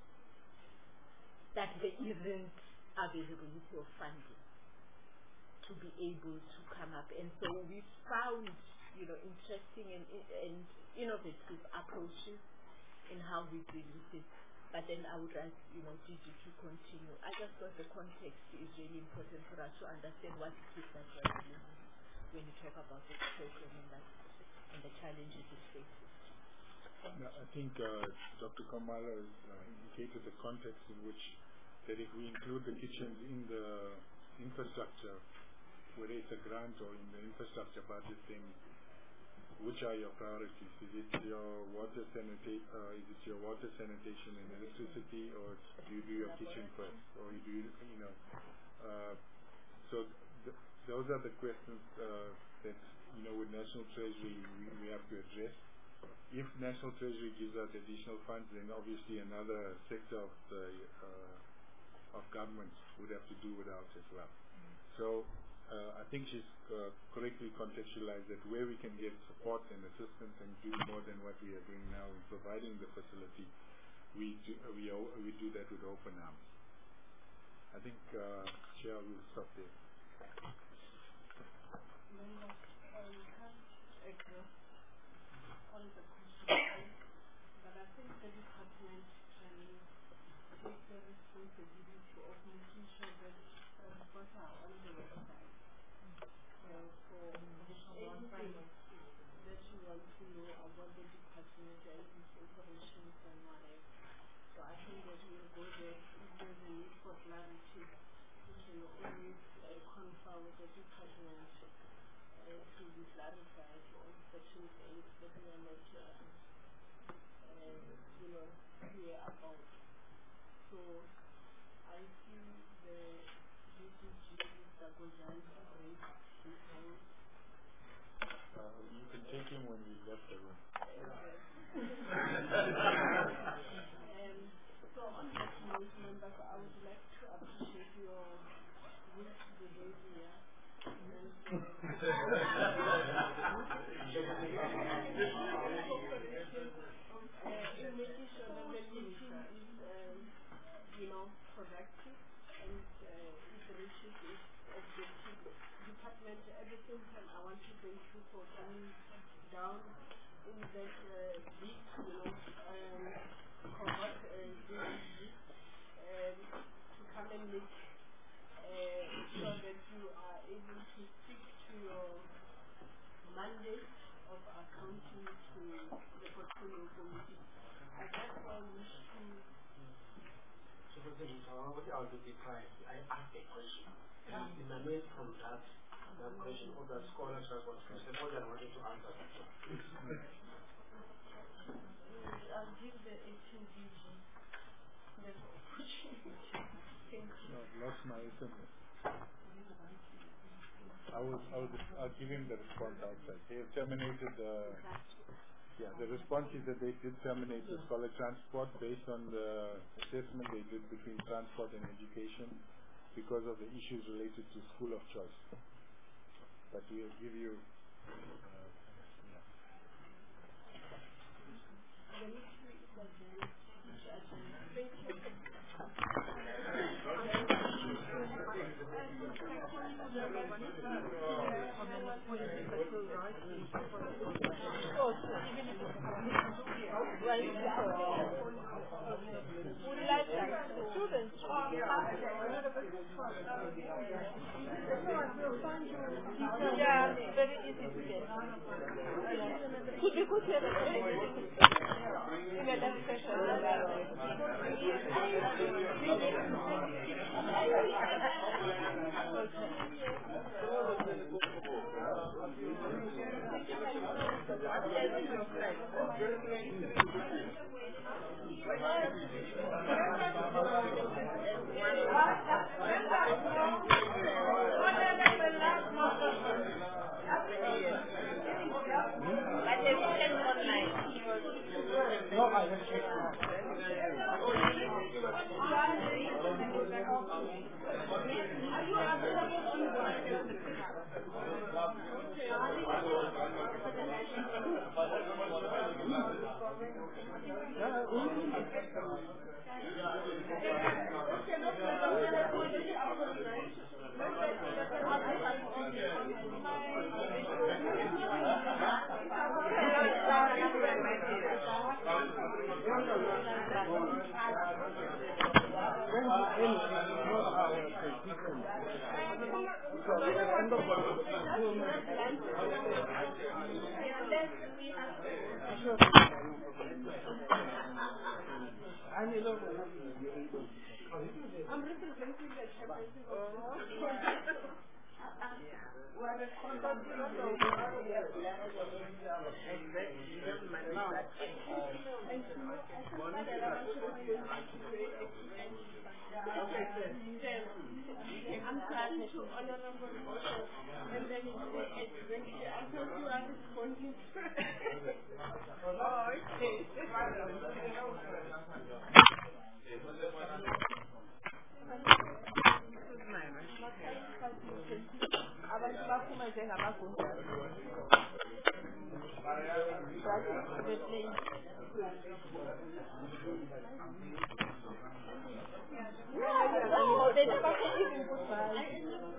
that there isn't availability of funding to be able to come up. And so we found, you know, interesting and, and innovative approaches in how we deal with it. But then I would like, you know, Gigi to continue. I just thought the context is really important for us to understand what it is that we're dealing with when you talk about this program and, that, and the challenges it faces. No, I think uh, Doctor Kamala has uh, indicated the context in which that if we include the kitchens in the infrastructure, whether it's a grant or in the infrastructure budget, then which are your priorities? Is it your water sanita- uh, is it your water sanitation and electricity, or do you do your kitchen first, or you do, you know? Uh, so th- those are the questions uh, that, you know, with National Treasury we, we have to address. If National Treasury gives us additional funds, then obviously another sector of the uh, of government would have to do without as well. Mm. So uh, I think she's uh, correctly contextualized that where we can get support and assistance and do more than what we are doing now in providing the facility, we do, uh, we, o- we do that with open arms. I think, uh, Chair, we'll stop there. Members, I can't agree on the question, but I think the department can take the responsibility of making sure that uh, reports are on the website. Uh, for anything that you want to know about the department and its operations and whatever. So I think that we'll go there. If there's a need for clarity, we can always uh, confer with the issues and that we are not, uh, uh, you know, clear about. So I see the D C G, Mister Gojan, raised his hand. Uh, you can take him when we left the room. um, so on that note, members, I would like to appreciate your good behavior and uh, uh, in making sure that the meeting is, um, you know, productive and uh, it reaches its objective. Department, at the same time, I want to thank you for coming down in that uh, big, you know, um, cohort uh, um, to come and make uh, sure that you are able to stick to your mandate of accounting to the portfolio committee. I therefore wish to. So, President, I'll be deprived. I asked a question. And in the midst from that, that question, or the scholars as well, the more than wanted to answer that one. I'll give the eighteen D G the opportunity. Thank you. No, I've lost my S M S. I will, I will, I'll give him the response outside. They have terminated the, yeah, the response is that they did terminate the scholar transport based on the assessment they did between transport and education because of the issues related to school of choice. But we'll give you, uh, yeah. Thank you. Yeah, very easy to get. Could you put here in a left session? No, I will check now. I'm representing the chairperson. I'm trying to honorable motion, and then it says exactly after you are responding to it. Oh, okay. Abantu baphuma njengamagunya. No, they never can even put by.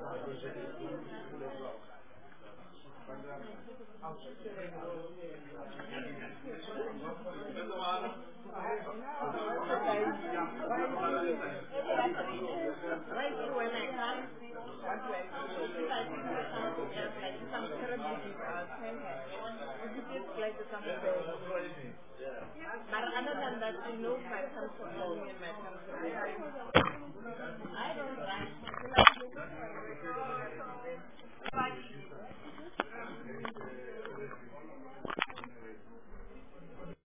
Right when I come, what do I do? If I think that something else, like some terribly deep, I'll tell her. It is like something else. But other than that, she knows my comfort zone and my comfort zone.